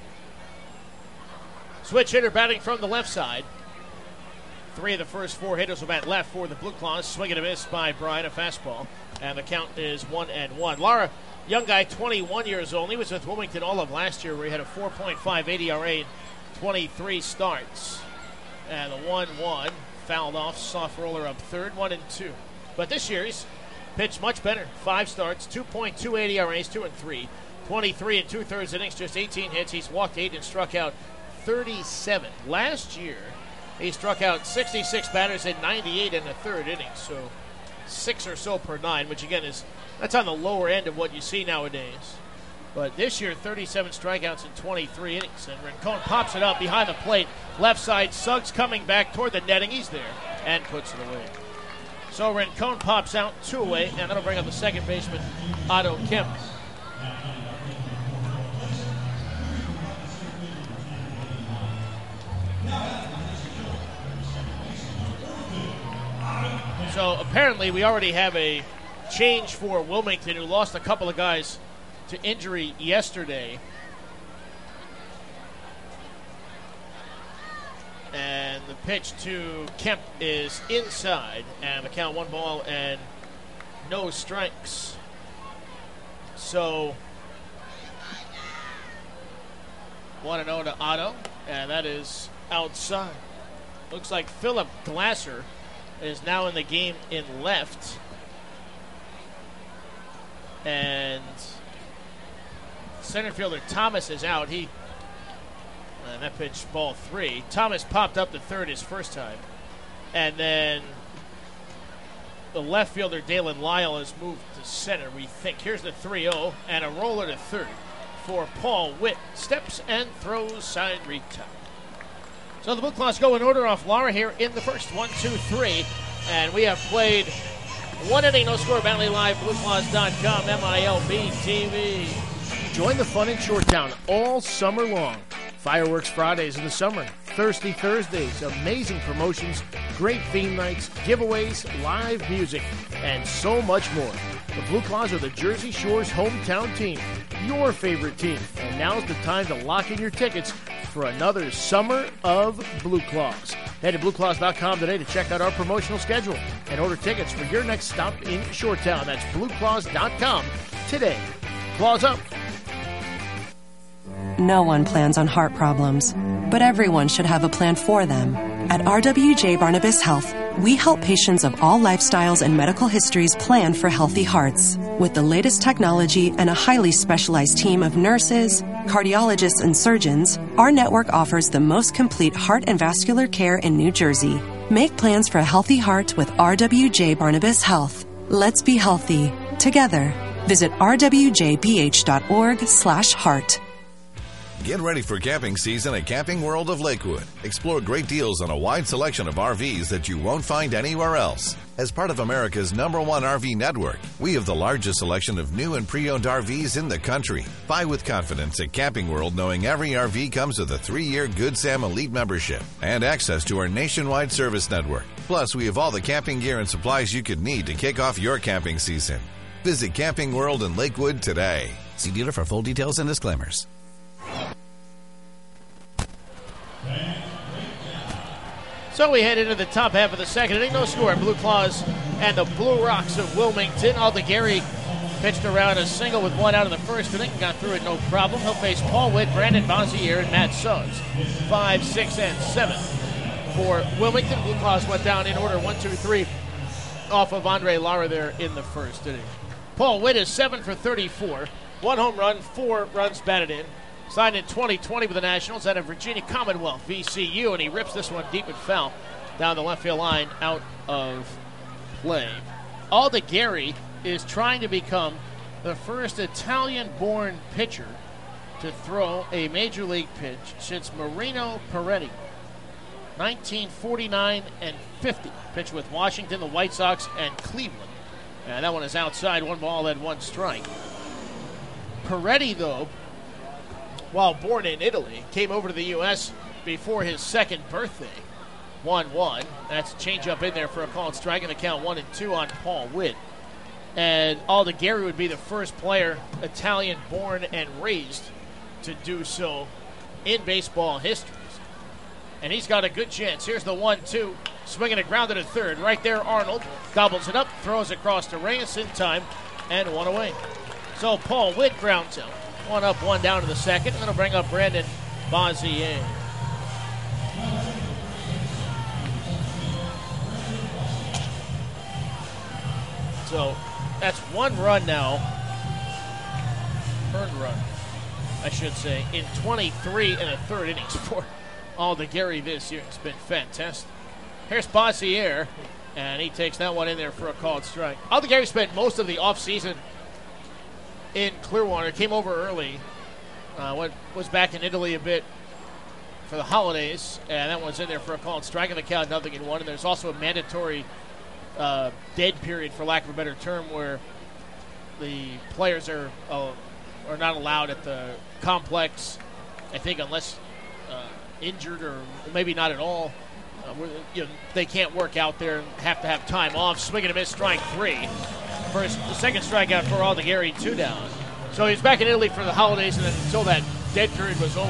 Switch hitter batting from the left side. Three of the first four hitters will bat left for the Blue Claws. Swing and a miss by Brian, a fastball. And the count is one and one. Lara, young guy, twenty-one years old. He was with Wilmington all of last year where he had a four point five A D R A, twenty-three starts. And the one one fouled off. Soft roller up third, one and two. But this year he's pitched much better. Five starts, two point two A D R As, two and three. twenty-three and two-thirds innings, just eighteen hits. He's walked eight and struck out thirty-seven. Last year, he struck out sixty-six batters in ninety-eight in the third inning. So six or so per nine, which again is, that's on the lower end of what you see nowadays. But this year, thirty-seven strikeouts in twenty-three innings. And Rincon pops it up behind the plate. Left side, Suggs coming back toward the netting. He's there and puts it away. So Rincon pops out, two away, and that'll bring up the second baseman, Otto Kemp. So apparently we already have a change for Wilmington, who lost a couple of guys to injury yesterday. And the pitch to Kemp is inside. And the count one ball and no strikes. So, one and oh to Otto. And that is outside. Looks like Philip Glasser is now in the game in left. And center fielder Thomas is out. He and that pitch, ball three. Thomas popped up to third his first time. And then the left fielder Dalen Lyle has moved to center, we think. Here's the three oh and a roller to third for Paul Witt. Steps and throws, side retire. So the Blue Claws go in order off Lara here in the first. One, two, three. And we have played one inning, no score, Bentley Live, blue claws dot com, M I L B T V.
Join the fun in Shoretown all summer long. Fireworks Fridays in the summer, Thirsty Thursdays, amazing promotions, great theme nights, giveaways, live music, and so much more. The Blue Claws are the Jersey Shore's hometown team, your favorite team. And now's the time to lock in your tickets for another summer of Blue Claws. Head to blue claws dot com today to check out our promotional schedule and order tickets for your next stop in Shoretown. That's blue claws dot com today. Claws up.
No one plans on heart problems, but everyone should have a plan for them. At R W J Barnabas Health, we help patients of all lifestyles and medical histories plan for healthy hearts. With the latest technology and a highly specialized team of nurses, cardiologists, and surgeons, our network offers the most complete heart and vascular care in New Jersey. Make plans for a healthy heart with R W J Barnabas Health. Let's be healthy together. Visit r w j b h dot org slash heart.
Get ready for camping season at Camping World of Lakewood. Explore great deals on a wide selection of R Vs that you won't find anywhere else. As part of America's number one R V network, we have the largest selection of new and pre-owned R Vs in the country. Buy with confidence at Camping World, knowing every R V comes with a three-year Good Sam Elite membership and access to our nationwide service network. Plus, we have all the camping gear and supplies you could need to kick off your camping season. Visit Camping World in Lakewood today.
See dealer for full details and disclaimers.
So we head into the top half of the second inning. No score. Blue Claws and the Blue Rocks of Wilmington. Alda Gary pitched around a single with one out of the first inning. Got through it no problem. He'll face Paul Witt, Brandon Bossier, and Matt Suggs. Five, six, and seven for Wilmington. Blue Claws went down in order. One, two, three off of Andre Lara there in the first inning. Paul Witt is seven for thirty-four. One home run, four runs batted in. Signed in twenty twenty with the Nationals out of Virginia Commonwealth, V C U, and he rips this one deep and foul down the left field line, out of play. Alda Gary is trying to become the first Italian-born pitcher to throw a major league pitch since Marino Peretti, nineteen forty-nine and fifty. Pitched with Washington, the White Sox, and Cleveland. And that one is outside, one ball and one strike. Peretti, though, while born in Italy, came over to the U S before his second birthday. one one. That's a changeup in there for a called strike, and the count one and two on Paul Witt. And Alda Gary would be the first player, Italian-born and raised, to do so in baseball history. And he's got a good chance. Here's the one two. Swinging a ground to third. Right there, Arnold gobbles it up, throws across to Reyes in time, and one away. So Paul Witt grounds out. One up, one down to the second, and then it'll bring up Brandon Bossier. So that's one run now, earned run, I should say, in twenty-three and a third innings for Alda Gary this year. It's been fantastic. Here's Bossier, and he takes that one in there for a called strike. Alda Gary spent most of the offseason in Clearwater, came over early, uh, went, was back in Italy a bit for the holidays, and that one's in there for a called strike, and the count nothing in one. And there's also a mandatory uh, dead period, for lack of a better term, where the players are uh, are not allowed at the complex, I think, unless uh, injured or maybe not at all. Uh, you know, they can't work out there and have to have time off. Swing and a miss, strike three. First, the second strikeout for Alda Gary, two down. So he's back in Italy for the holidays, and then until that dead period was over,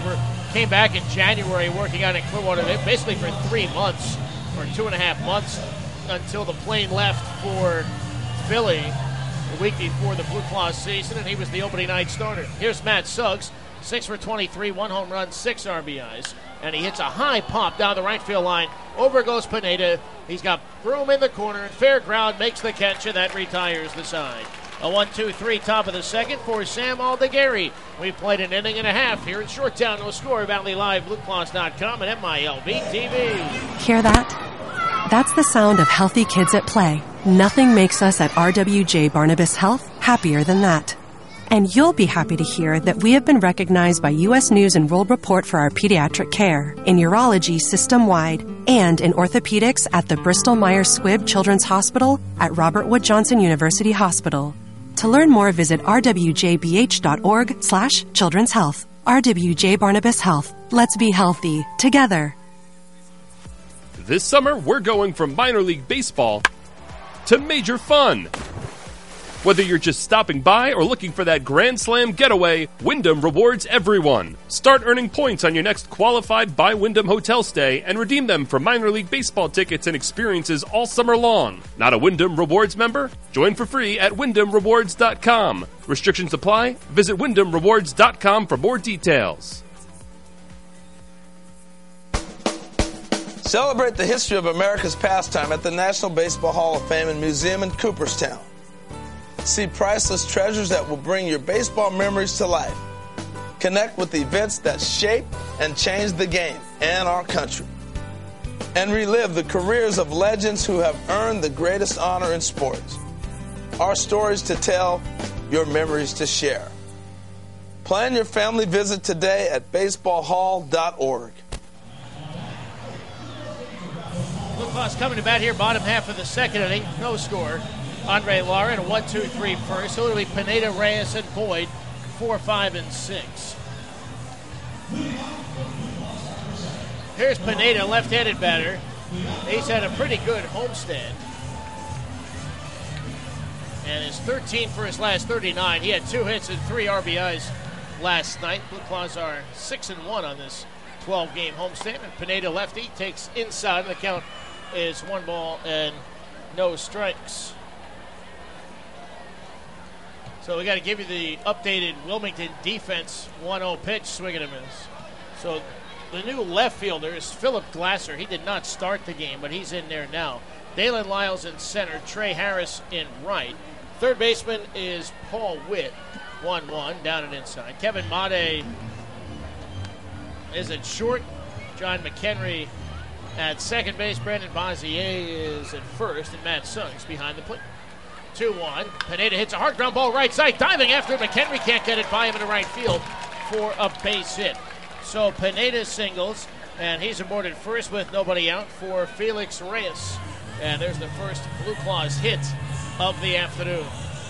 came back in January working out in Clearwater, basically for three months or two and a half months until the plane left for Philly the week before the Blue Claws season, and he was the opening night starter. Here's Matt Suggs, six for twenty-three, one home run, six R B Is, and he hits a high pop down the right field line. Over goes Pineda. He's got room in the corner, and Fairground makes the catch, and that retires the side. A one two three top of the second for Sam Aldegari. We've played an inning and a half here in Shorttown. No score, Valley Live, Blue Claws dot com, and M I L B T V.
Hear that? That's the sound of healthy kids at play. Nothing makes us at R W J Barnabas Health happier than that. And you'll be happy to hear that we have been recognized by U S News and World Report for our pediatric care, in urology system-wide, and in orthopedics at the Bristol Myers Squibb Children's Hospital at Robert Wood Johnson University Hospital. To learn more, visit r w j b h dot org slash children's health. R W J Barnabas Health. Let's be healthy together.
This summer, we're going from minor league baseball to major fun. Whether you're just stopping by or looking for that Grand Slam getaway, Wyndham rewards everyone. Start earning points on your next qualified by Wyndham hotel stay and redeem them for minor league baseball tickets and experiences all summer long. Not a Wyndham Rewards member? Join for free at wyndham rewards dot com. Restrictions apply. Visit wyndham rewards dot com for more details.
Celebrate the history of America's pastime at the National Baseball Hall of Fame and Museum in Cooperstown. See priceless treasures that will bring your baseball memories to life. Connect with events that shape and change the game and our country. And relive the careers of legends who have earned the greatest honor in sports. Our stories to tell, your memories to share. Plan your family visit today at baseball hall dot org.
Blue Claws coming to bat here, bottom half of the second inning, no score. Andre Lara in a one two three first. So it'll be Pineda, Reyes, and Boyd, four, five, and six. Here's Pineda, left-handed batter. He's had a pretty good homestand. And is thirteen for his last thirty-nine. He had two hits and three R B Is last night. Blue Claws are six and one on this twelve-game homestand. And Pineda, lefty, takes inside. The count is one ball and no strikes. So we got to give you the updated Wilmington defense. one oh pitch, swing and a miss. So the new left fielder is Philip Glasser. He did not start the game, but he's in there now. Dalen Lyles in center, Trey Harris in right. Third baseman is Paul Witt, one one, down and inside. Kevin Made is at short. John McHenry at second base. Brandon Bazier is at first, and Matt Suggs behind the plate. two one. Pineda hits a hard ground ball right side. Diving after it. McHenry can't get it by him in the right field for a base hit. So Pineda singles, and he's aboarded first with nobody out for Felix Reyes. And there's the first Blue Claws hit of the afternoon.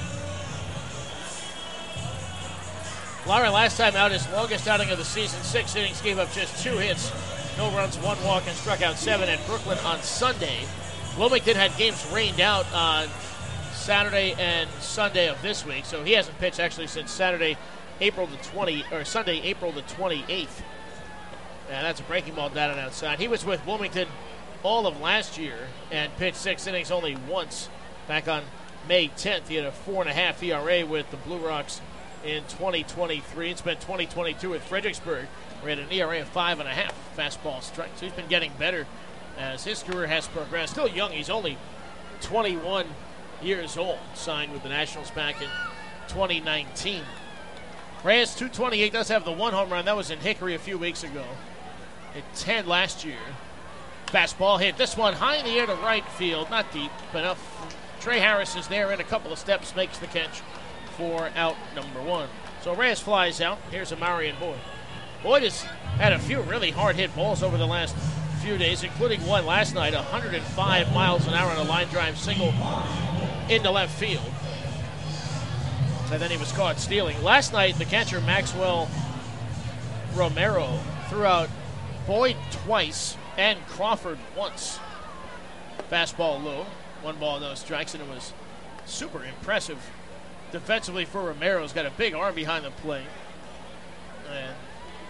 Lara last time out, his longest outing of the season. Six innings, gave up just two hits. No runs, one walk, and struck out seven at Brooklyn on Sunday. Wilmington had games rained out on Saturday and Sunday of this week, so he hasn't pitched actually since Saturday, April the twentieth, or Sunday, April the twenty-eighth. And that's a breaking ball down and outside. He was with Wilmington all of last year and pitched six innings only once. Back on May tenth, he had a four and a half E R A with the Blue Rocks in twenty twenty-three, and spent twenty twenty-two with Fredericksburg, where he had an E R A of five and a half. Fastball strike. So he's been getting better as his career has progressed. Still young. He's only twenty-one years old. Signed with the Nationals back in twenty nineteen. Reyes, two twenty-eight, does have the one home run. That was in Hickory a few weeks ago. Hit ten last year. Fastball hit. This one high in the air to right field. Not deep, but enough. Trey Harris is there in a couple of steps, makes the catch for out number one. So Reyes flies out. Here's a Marion Boyd. Boyd has had a few really hard-hit balls over the last few days, including one last night, one hundred five miles an hour on a line drive single into left field. And then he was caught stealing. Last night, the catcher, Maxwell Romero, threw out Boyd twice and Crawford once. Fastball low. One ball, no strikes, and it was super impressive defensively for Romero. He's got a big arm behind the plate. And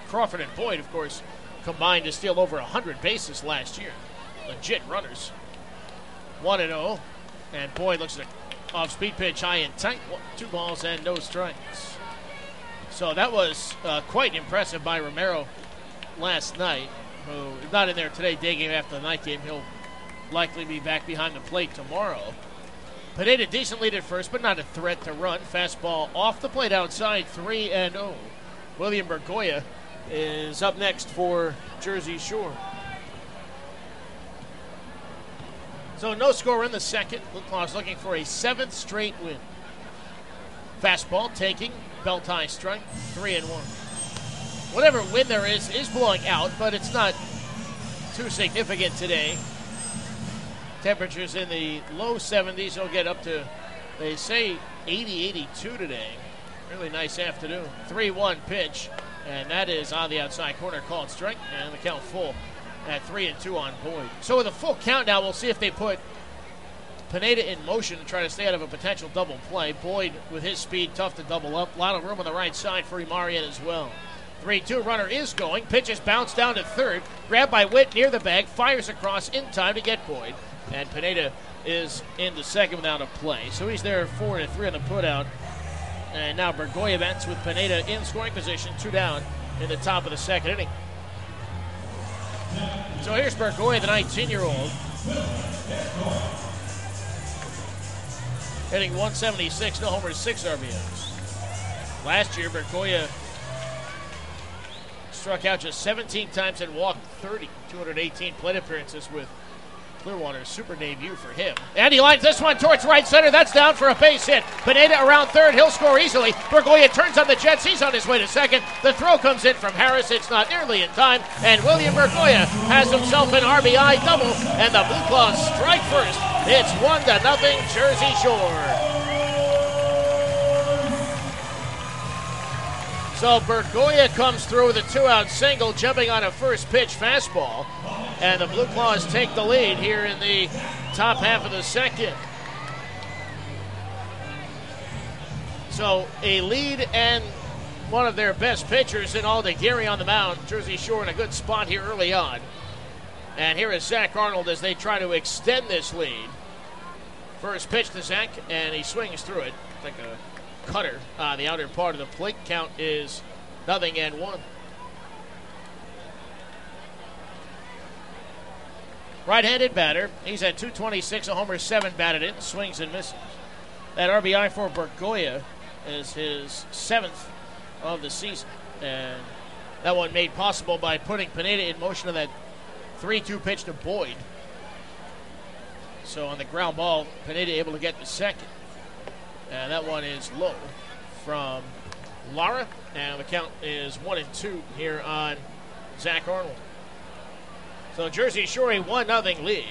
Crawford and Boyd, of course, combined to steal over one hundred bases last year. Legit runners. one and oh. And Boyd looks at an off-speed pitch, high and tight. Two balls and no strikes. So that was uh, quite impressive by Romero last night, who is not in there today, day game after the night game. He'll likely be back behind the plate tomorrow. Pineda decent lead at first, but not a threat to run. Fastball off the plate outside, three and oh. William Bergoya is up next for Jersey Shore. So no score in the second. Blue Claws looking for a seventh straight win. Fastball taking, belt high strike, three and one. Whatever wind there is is blowing out, but it's not too significant today. Temperatures in the low seventies. Will get up to, they say, eighty, eighty-two today. Really nice afternoon. three one pitch, and that is on the outside corner, called strike, and the count full at three and two on Boyd. So with a full count now, we'll see if they put Pineda in motion to try to stay out of a potential double play. Boyd, with his speed, tough to double up. A lot of room on the right side for Imarian as well. three two runner is going. Pitches bounce down to third. Grabbed by Witt near the bag. Fires across in time to get Boyd. And Pineda is into second without a play. So he's there four and three on the putout. And now Bergoya bats with Pineda in scoring position, two down in the top of the second inning. So here's Bergoya, the nineteen-year-old. Hitting one seventy-six, no homers, six R B Is. Last year, Bergoya struck out just seventeen times and walked thirty. two hundred eighteen plate appearances with Clearwater. Super debut for him. And he lines this one towards right center. That's down for a base hit. Pineda around third. He'll score easily. Bergoya turns on the Jets. He's on his way to second. The throw comes in from Harris. It's not nearly in time. And William Bergoya has himself an R B I double. And the Blue Claws strike first. It's one to nothing Jersey Shore. So Bergoya comes through with a two-out single, jumping on a first pitch fastball. And the Blue Claws take the lead here in the top half of the second. So a lead and one of their best pitchers in Alden Gary on the mound. Jersey Shore in a good spot here early on. And here is Zach Arnold as they try to extend this lead. First pitch to Zach, and he swings through it like a cutter on the outer part of the plate. Count is nothing and one. Right-handed batter. He's at two twenty-six, a homer, seven batted in, swings and misses. That R B I for Bergoya is his seventh of the season, and that one made possible by putting Pineda in motion of that three two pitch to Boyd. So on the ground ball, Pineda able to get the second. And that one is low from Lara. And the count is one and two here on Zach Arnold. So Jersey Shore a one nothing lead.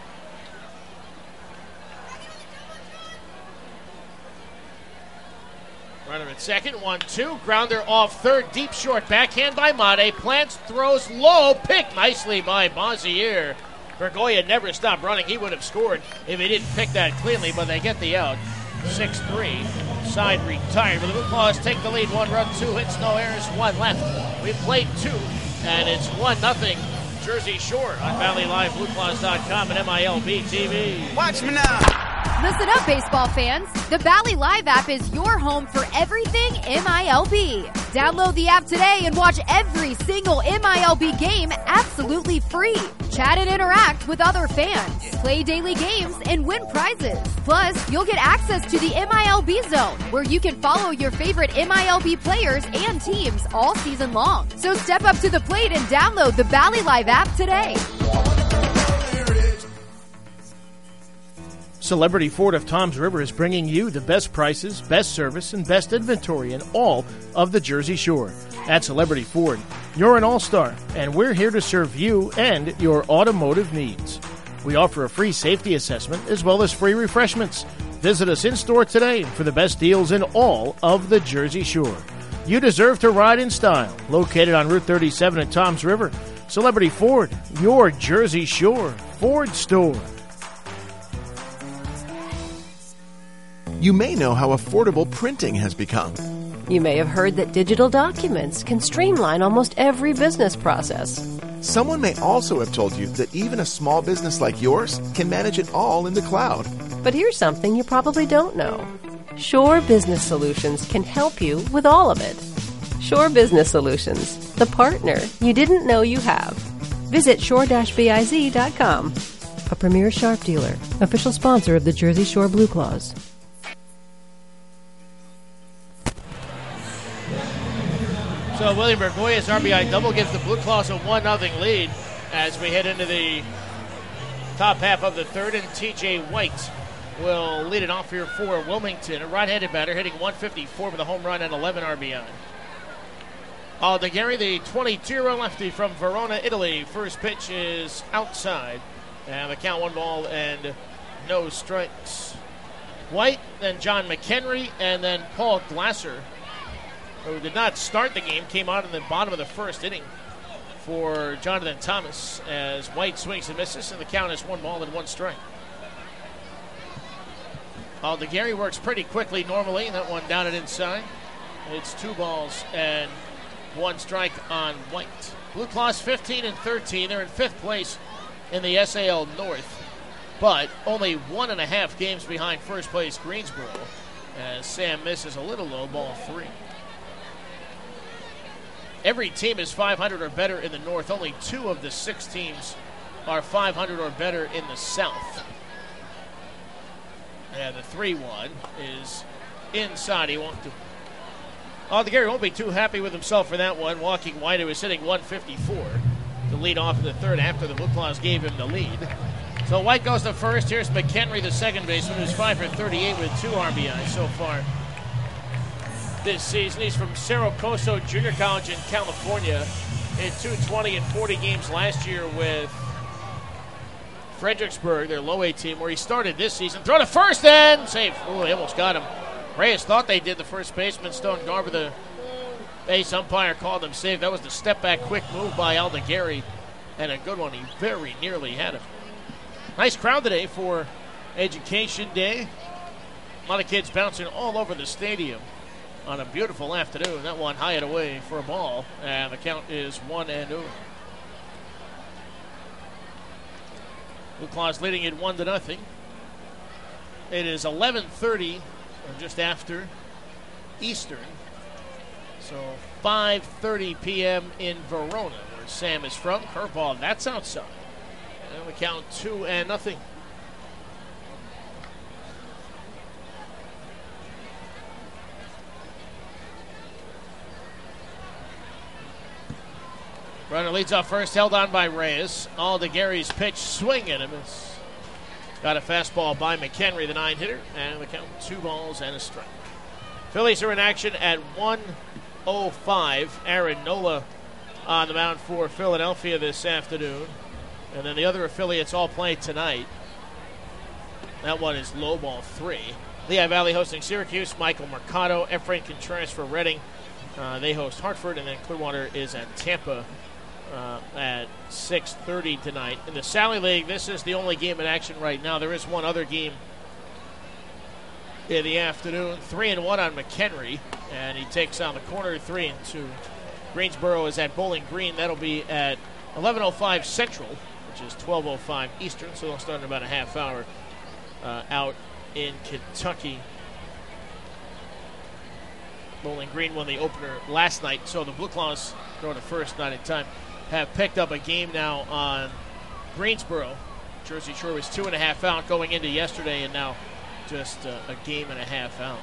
Runner at second, one two. Grounder off third, deep short. Backhand by Mate. Plants, throws low. Picked nicely by Bozier. Bergoya never stopped running. He would have scored if he didn't pick that cleanly, but they get the out. six three. Side retired. But the Blue Claws take the lead. One run, two hits, no errors, one left. We've played two, and it's one nothing Jersey Shore on Valley Live, Blue Claws dot com, and M I L B T V.
Watch me now.
Listen up, baseball fans. The Valley Live app is your home for everything M I L B. Download the app today and watch every single M I L B game absolutely free. Chat and interact with other fans. Play daily games and win prizes. Plus, you'll get access to the M I L B Zone, where you can follow your favorite M I L B players and teams all season long. So step up to the plate and download the Valley Live app today.
Celebrity Ford of Toms River is bringing you the best prices, best service, and best inventory in all of the Jersey Shore. At Celebrity Ford, you're an all-star, and we're here to serve you and your automotive needs. We offer a free safety assessment as well as free refreshments. Visit us in-store today for the best deals in all of the Jersey Shore. You deserve to ride in style. Located on Route thirty-seven at Toms River, Celebrity Ford, your Jersey Shore Ford store.
You may know how affordable printing has become.
You may have heard that digital documents can streamline almost every business process.
Someone may also have told you that even a small business like yours can manage it all in the cloud.
But here's something you probably don't know. Shore Business Solutions can help you with all of it. Shore Business Solutions, the partner you didn't know you have. Visit shore dash biz dot com. A premier Sharp dealer, official sponsor of the Jersey Shore Blue Claws.
So William Bergoyes' R B I double gives the Blue Claws a one nothing lead as we head into the top half of the third, and T J White will lead it off here for Wilmington. A right-handed batter hitting one fifty-four with a home run and eleven R B I. Aldegheri, the twenty-two-year-old lefty from Verona, Italy. First pitch is outside. And the count one ball and no strikes. White, then John McHenry, and then Paul Glasser, who did not start the game, came out in the bottom of the first inning for Jonathan Thomas as White swings and misses, and the count is one ball and one strike. Aldegheri works pretty quickly normally. That one down and inside. It's two balls and one strike on White. Blue Claws fifteen and thirteen. They're in fifth place in the S A L North, but only one and a half games behind first place Greensboro as Sam misses a little low, ball three. Every team is five hundred or better in the North. Only two of the six teams are five hundred or better in the South. And the three one is inside. He won't do. Aldegheri won't be too happy with himself for that one. Walking White, who was hitting one fifty-four to lead off in the third after the Blue Claws gave him the lead. So White goes to first. Here's McHenry, the second baseman, who's five for thirty-eight with two R B Is so far this season. He's from Cerro Coso Junior College in California. Hit two twenty in forty games last year with Fredericksburg, their low A team, where he started this season. Throw to first and safe. Oh, they almost got him. Reyes thought they did. The first baseman, Stone Garber, the base umpire, called him safe. That was the step back quick move by Aldegheri, and a good one. He very nearly had him. Nice crowd today for Education Day. A lot of kids bouncing all over the stadium on a beautiful afternoon. That one high and away for a ball, and the count is one and oh. Blue Claws leading it one to nothing. It is eleven thirty, or just after Eastern. So five thirty p.m. in Verona, where Sam is from. Curveball, that's outside. And we count two and nothing. Runner leads off first, held on by Reyes. Aldegheri's pitch, swing and a miss. Got a fastball by McHenry, the nine-hitter, and we count two balls and a strike. Phillies are in action at one oh five. Aaron Nola on the mound for Philadelphia this afternoon. And then the other affiliates all play tonight. That one is low, ball three. Lehigh Valley hosting Syracuse. Michael Mercado, Efrain Contreras for Reading. Uh, they host Hartford, and then Clearwater is at Tampa uh, at six thirty tonight. In the Sally League, this is the only game in action right now. There is one other game in the afternoon. Three and one on McHenry, and he takes on the corner, three and two. Greensboro is at Bowling Green. That'll be at eleven oh five Central, which is twelve oh five Eastern, so they'll start in about a half hour uh, out in Kentucky. Bowling Green won the opener last night, so the Blue Claws, throwing to first, not in time, have picked up a game now on Greensboro. Jersey Shore was two and a half out going into yesterday, and now just uh, a game and a half out.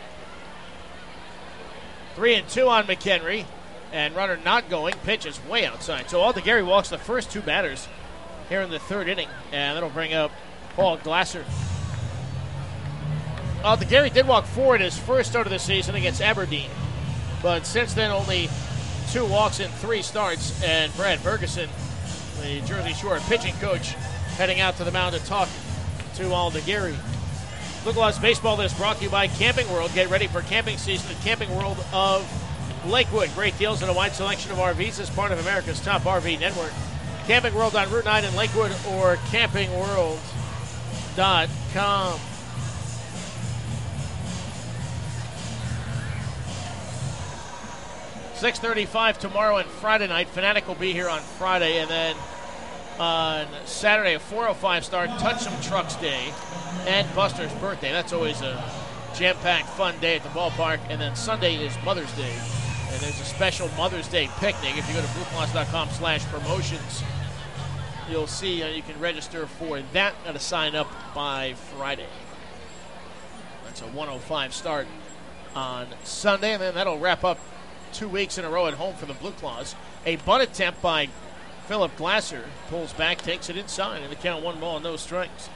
Three and two on McHenry, and runner not going. Pitch is way outside. So Aldegheri walks the first two batters here in the third inning, and that'll bring up Paul Glasser. Aldegheri did walk four in his first start of the season against Aberdeen, but since then only two walks in three starts, and Brad Ferguson, the Jersey Shore pitching coach, heading out to the mound to talk to Aldegheri. Blue Claws Baseball is brought to you by Camping World. Get ready for camping season at Camping World of Lakewood. Great deals and a wide selection of R Vs as part of America's top R V network. Camping World on Route nine in Lakewood or camping world dot com. six thirty-five tomorrow and Friday night. Fanatic will be here on Friday, and then on Saturday, a four oh five start, Touch Some Trucks Day, and Buster's birthday. That's always a jam-packed, fun day at the ballpark. And then Sunday is Mother's Day, and there's a special Mother's Day picnic. If you go to blueclaws.com slash promotions, you'll see uh, you can register for that and to sign up by Friday. That's a one oh five start on Sunday, and then that'll wrap up two weeks in a row at home for the Blue Claws. A bunt attempt by Philip Glasser pulls back, takes it inside, and the count one ball, no strikes.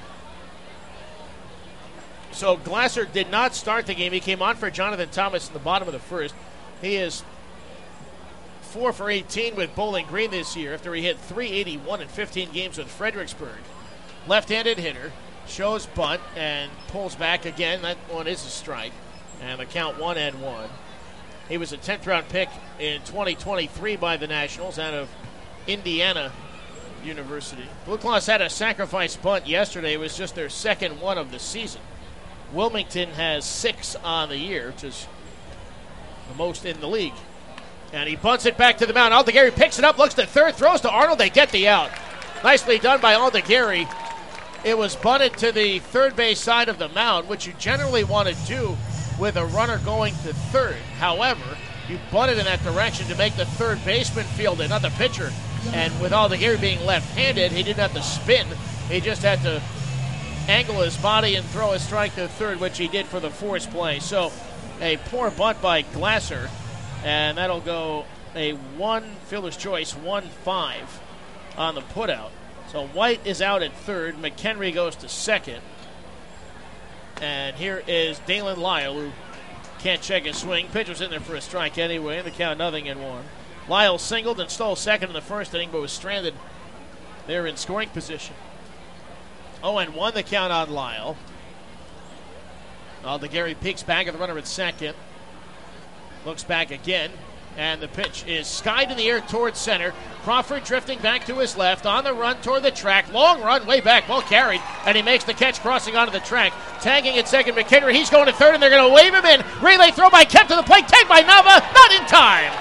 So Glasser did not start the game. He came on for Jonathan Thomas in the bottom of the first. He is four for eighteen with Bowling Green this year after he hit three eighty-one in fifteen games with Fredericksburg. Left-handed hitter, shows bunt, and pulls back again. That one is a strike. And the count one and one. He was a tenth round pick in twenty twenty-three by the Nationals out of Indiana University. Blue Claws had a sacrifice bunt yesterday. It was just their second one of the season. Wilmington has six on the year, which is the most in the league. And he bunts it back to the mound. Aldegari picks it up, looks to third, throws to Arnold. They get the out. Nicely done by Aldegari. It was bunted to the third base side of the mound, which you generally want to do with a runner going to third. However, you bunted in that direction to make the third baseman field it, not the pitcher. And with Aldegari being left-handed, he didn't have to spin. He just had to angle his body and throw a strike to third, which he did for the force play. So a poor bunt by Glasser, and that'll go a one fielder's choice, one five on the putout. So White is out at third. McHenry goes to second. And here is Dalen Lyle, who can't check his swing. Pitch was in there for a strike anyway. The count nothing and one. Lyle singled and stole second in the first inning, but was stranded there in scoring position. oh and one the count on Lyle. Aldegari peeks back at the runner at second. Looks back again. And the pitch is skied in the air towards center. Crawford drifting back to his left on the run toward the track. Long run, way back, well carried. And he makes the catch crossing onto the track. Tagging at second, McHenry. He's going to third, and they're going to wave him in. Relay throw by Kemp to the plate. Tagged by Nava. Not in time.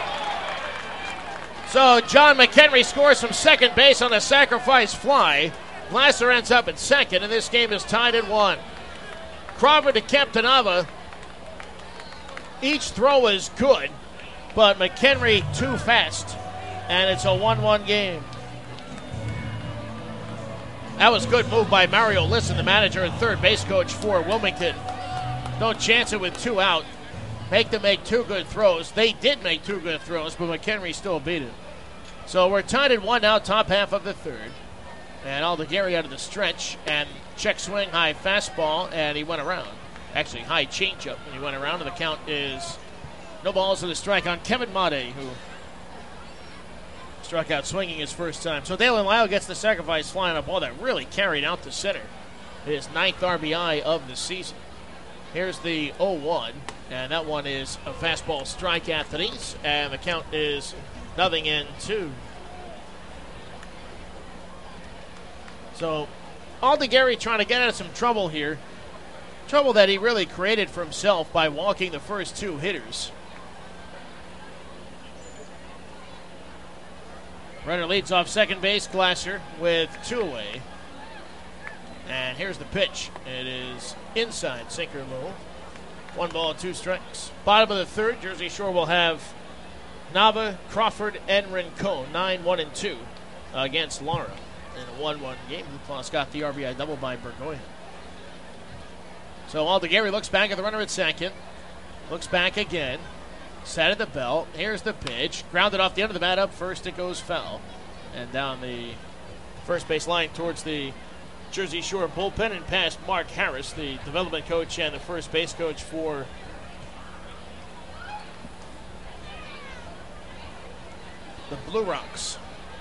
So John McHenry scores from second base on a sacrifice fly. Glasser ends up at second, and this game is tied at one. Crawford to Kemp to Nava. Each throw is good, but McHenry too fast, and it's a one one game. That was good move by Mario Lisson, the manager and third base coach for Wilmington. Don't chance it with two out. Make them make two good throws. They did make two good throws, but McHenry still beat it. So we're tied at one now, top half of the third. And Aldegari out of the stretch, and check swing, high fastball, and he went around. Actually, high changeup, and he went around, and the count is no balls and a strike on Kevin Made, who struck out swinging his first time. So Dalen Lyle gets the sacrifice flying up ball that really carried out to center. His ninth R B I of the season. Here's the oh one, and that one is a fastball strike at Denise, and the count is nothing in two. So Aldegari trying to get out of some trouble here. Trouble that he really created for himself by walking the first two hitters. Runner leads off second base, Glasser with two away. And here's the pitch. It is inside, sinker low. One ball, two strikes. Bottom of the third, Jersey Shore will have Nava, Crawford, and Rincon, nine, one, and two against Lara. In a one one game, Blue Claws got the R B I double by Burgoyne. So Aldegari looks back at the runner at second. Looks back again. Set at the belt. Here's the pitch. Grounded off the end of the bat up first. It goes foul. And down the first base line towards the Jersey Shore bullpen and past Mark Harris, the development coach and the first base coach for the Blue Rocks.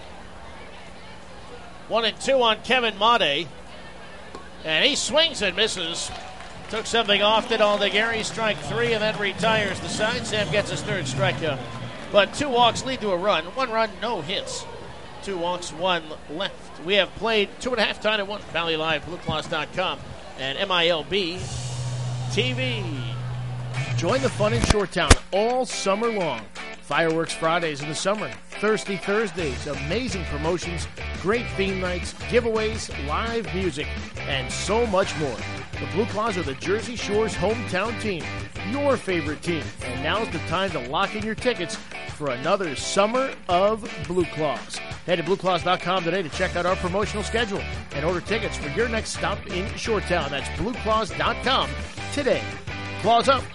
One and two on Kevin Made. And he swings and misses. Took something off it. Aldegari, strike three, and then retires the side. Sam gets his third strikeout. But two walks lead to a run. One run, no hits. Two walks, one left. We have played two and a half tied at one. Valley Live, Blue Claws dot com, and M I L B T V.
Join the fun in Shoretown all summer long. Fireworks Fridays in the summer, Thirsty Thursdays, amazing promotions, great theme nights, giveaways, live music, and so much more. The Blue Claws are the Jersey Shore's hometown team, your favorite team, and now's the time to lock in your tickets for another summer of Blue Claws. Head to blue claws dot com today to check out our promotional schedule and order tickets for your next stop in Shoretown. That's blue claws dot com today. Claws up!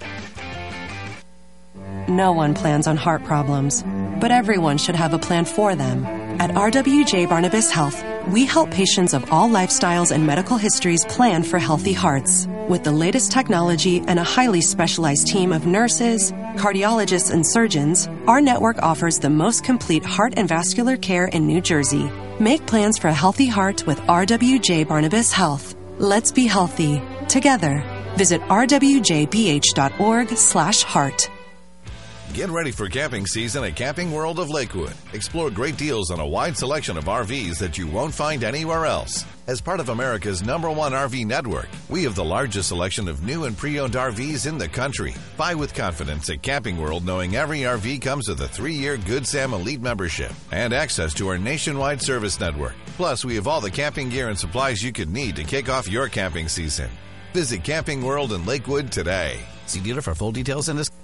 No one plans on heart problems, but everyone should have a plan for them. At R W J Barnabas Health, we help patients of all lifestyles and medical histories plan for healthy hearts. With the latest technology and a highly specialized team of nurses, cardiologists, and surgeons, our network offers the most complete heart and vascular care in New Jersey. Make plans for a healthy heart with R W J Barnabas Health. Let's be healthy together. Visit r w j b h dot org slash heart.
Get ready for camping season at Camping World of Lakewood. Explore great deals on a wide selection of R Vs that you won't find anywhere else. As part of America's number one R V network, we have the largest selection of new and pre-owned R Vs in the country. Buy with confidence at Camping World, knowing every R V comes with a three-year Good Sam Elite membership and access to our nationwide service network. Plus, we have all the camping gear and supplies you could need to kick off your camping season. Visit Camping World in Lakewood today.
See dealer for full details in this.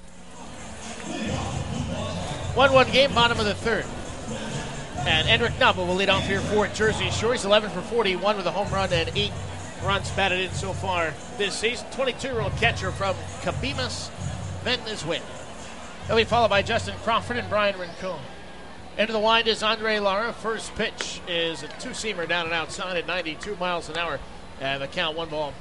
one one game, bottom of the third. And Enric Naba will lead off here for Jersey Shore. He's eleven for forty-one with a home run and eight runs batted in so far this season. twenty-two-year-old catcher from Cabimas, Venezuela. He'll be followed by Justin Crawford and Brian Rincon. Into the wind is Andre Lara. First pitch is a two-seamer down and outside at ninety-two miles an hour. And the count, one ball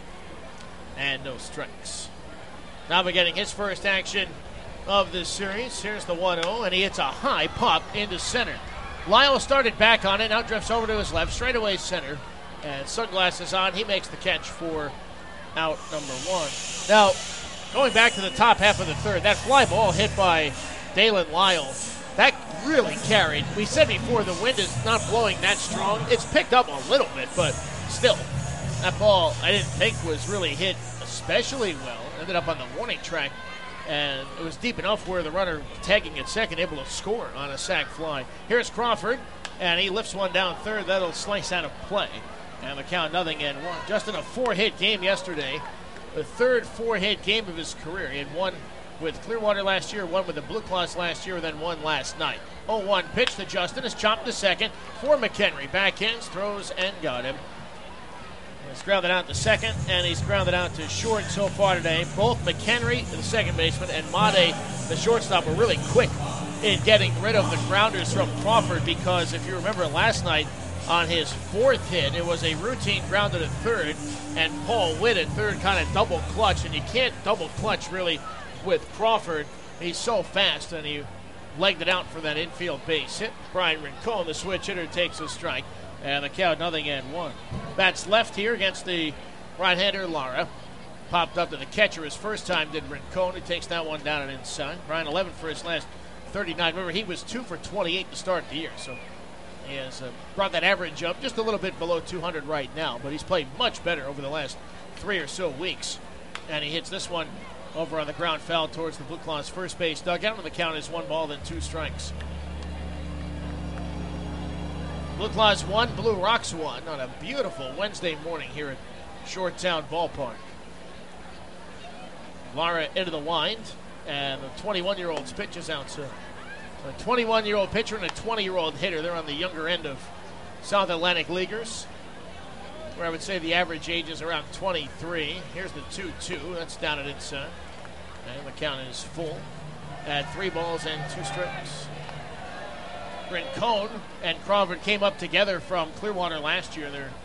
and no strikes. Naba getting his first action of this series. Here's the one oh, and he hits a high pop into center. Lyle started back on it, now drifts over to his left, straightaway center, and sunglasses on. He makes the catch for out number one. Now, going back to the top half of the third, that fly ball hit by Dalen Lyle, that really carried. We said before, the wind is not blowing that strong. It's picked up a little bit, but still, that ball I didn't think was really hit especially well. Ended up on the warning track. And it was deep enough where the runner tagging at second able to score on a sac fly. Here's Crawford, and he lifts one down third. That'll slice out of play. And the count nothing and one. Just in a four-hit game yesterday, the third four-hit game of his career. He had one with Clearwater last year, one with the Blue Claws last year, then one last night. oh one pitch to Justin is chopped to second for McHenry. Backhands, throws, and got him. He's grounded out to second, and he's grounded out to short so far today. Both McHenry, the second baseman, and Made, the shortstop, were really quick in getting rid of the grounders from Crawford because if you remember last night on his fourth hit, it was a routine grounder to third, and Paul Witt at third kind of double clutch, and you can't double clutch really with Crawford. He's so fast, and he legged it out for that infield base hit. Brian Rincon, the switch hitter, takes a strike. And the count nothing and one. Bats left here against the right-hander Lara. Popped up to the catcher his first time, did Rincon. He takes that one down and inside. Brian eleven for his last thirty-nine. Remember, he was two for twenty-eight to start the year. So he has uh, brought that average up just a little bit below two hundred right now. But he's played much better over the last three or so weeks. And he hits this one over on the ground foul towards the Blue Claws' first base dugout. And the count is one ball, then two strikes. Blue Claws one, Blue Rocks one on a beautiful Wednesday morning here at Shoretown Ballpark. Lara into the wind, and the twenty-one-year-old's pitch is outside. So a twenty-one-year-old pitcher and a twenty-year-old hitter. They're on the younger end of South Atlantic Leaguers, where I would say the average age is around twenty-three. Here's the two two. That's down at inside. And the count is full at three balls and two strikes. Rincon and Crawford came up together from Clearwater last year. They're,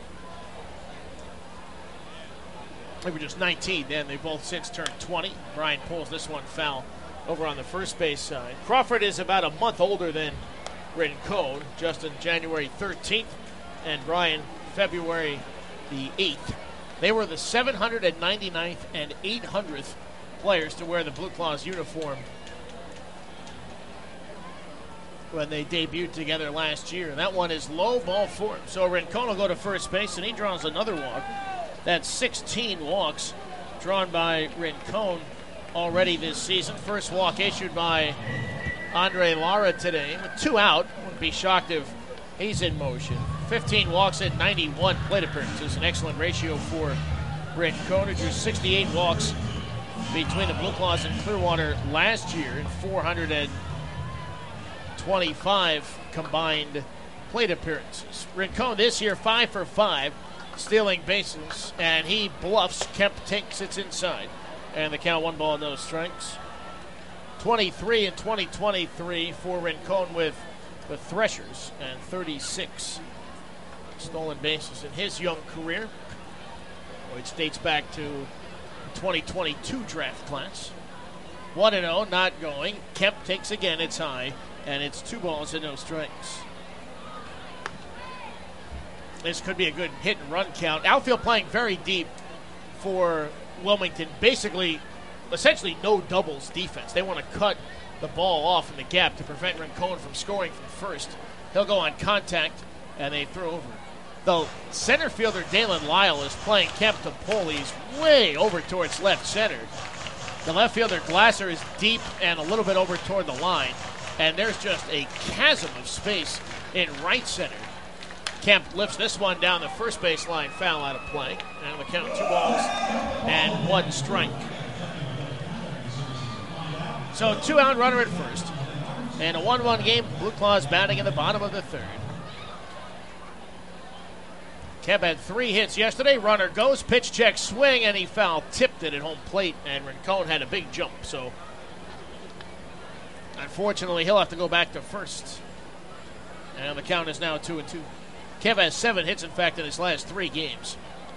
they were just nineteen then. They both since turned twenty. Brian pulls this one foul over on the first base side. Crawford is about a month older than Rincon, Justin January thirteenth, and Brian February the eighth. They were the seven hundred ninety-ninth and eight hundredth players to wear the Blue Claws uniform when they debuted together last year. That one is low, ball four. So Rincon will go to first base, and he draws another walk. That's sixteen walks drawn by Rincon already this season. First walk issued by Andre Lara today. With two out, wouldn't be shocked if he's in motion. fifteen walks at ninety-one plate appearances, an excellent ratio for Rincon, who drew sixty-eight walks between the Blue Claws and Clearwater last year in four hundred twenty-five combined plate appearances. Rincon this year five for five, stealing bases, and he bluffs. Kemp takes it inside, and the count one ball, no strikes. twenty-three in twenty twenty-three for Rincon with the Threshers, and thirty-six stolen bases in his young career, which dates back to twenty twenty-two draft class. one and oh, not going. Kemp takes again, it's high, and it's two balls and no strikes. This could be a good hit and run count. Outfield playing very deep for Wilmington. Basically, essentially no doubles defense. They want to cut the ball off in the gap to prevent Rincon from scoring from first. He'll go on contact, and they throw over. The center fielder, Dalen Lyle, is playing Kemp to pull. He's way over towards left center. The left fielder, Glasser, is deep and a little bit over toward the line. And there's just a chasm of space in right center. Kemp lifts this one down the first base line, foul out of play. And the count, two balls and one strike. So two out runner at first. And a one one game, Blue Claws batting in the bottom of the third. Kemp had three hits yesterday. Runner goes, pitch check, swing, and he foul tipped it at home plate, and Rincon had a big jump. So, unfortunately, he'll have to go back to first. And the count is now two and two. Kemp has seven hits, in fact, in his last three games.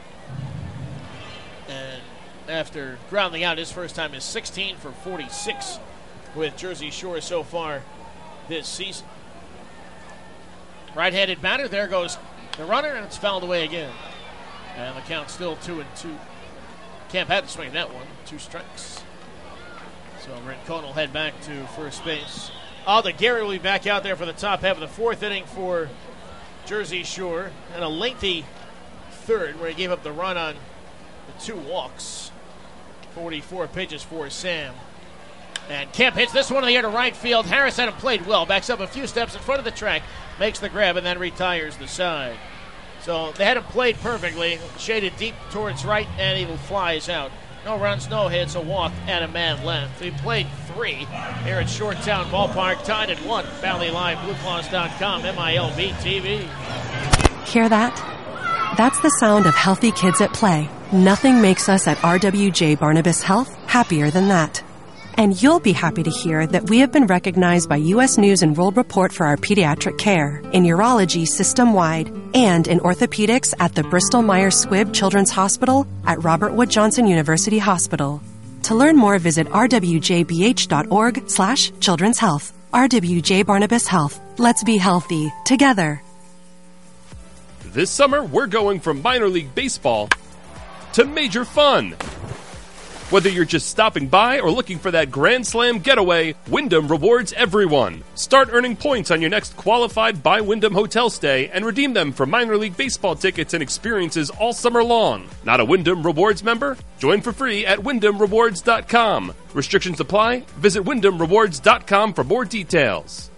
And after grounding out his first time is sixteen for forty-six with Jersey Shore so far this season. Right-handed batter, there goes the runner, and it's fouled away again. And the count's still two and two. Kemp had to swing that one, two strikes. So Rincon will head back to first base. Alda Gary will be back out there for the top half of the fourth inning for Jersey Shore. And a lengthy third where he gave up the run on the two walks. forty-four pitches for Sam. And Kemp hits this one in the air to right field. Harris had him played well. Backs up a few steps in front of the track. Makes the grab and then retires the side. So they had him played perfectly. Shaded deep towards right and he flies out. No runs, no hits, a walk, and a man left. He played three here at Shoretown Ballpark. Tied at one. Valley Live, Blue Claws dot com, M I L B T V.
Hear that? That's the sound of healthy kids at play. Nothing makes us at R W J Barnabas Health happier than that. And you'll be happy to hear that we have been recognized by U S News and World Report for our pediatric care, in urology system-wide, and in orthopedics at the Bristol Myers Squibb Children's Hospital at Robert Wood Johnson University Hospital. To learn more, visit r w j b h dot org slash children's health. R W J Barnabas Health. Let's be healthy together.
This summer, we're going from minor league baseball to major fun. Whether you're just stopping by or looking for that Grand Slam getaway, Wyndham rewards everyone. Start earning points on your next qualified by Wyndham hotel stay and redeem them for minor league baseball tickets and experiences all summer long. Not a Wyndham Rewards member? Join for free at wyndham rewards dot com. Restrictions apply. Visit wyndham rewards dot com for more details.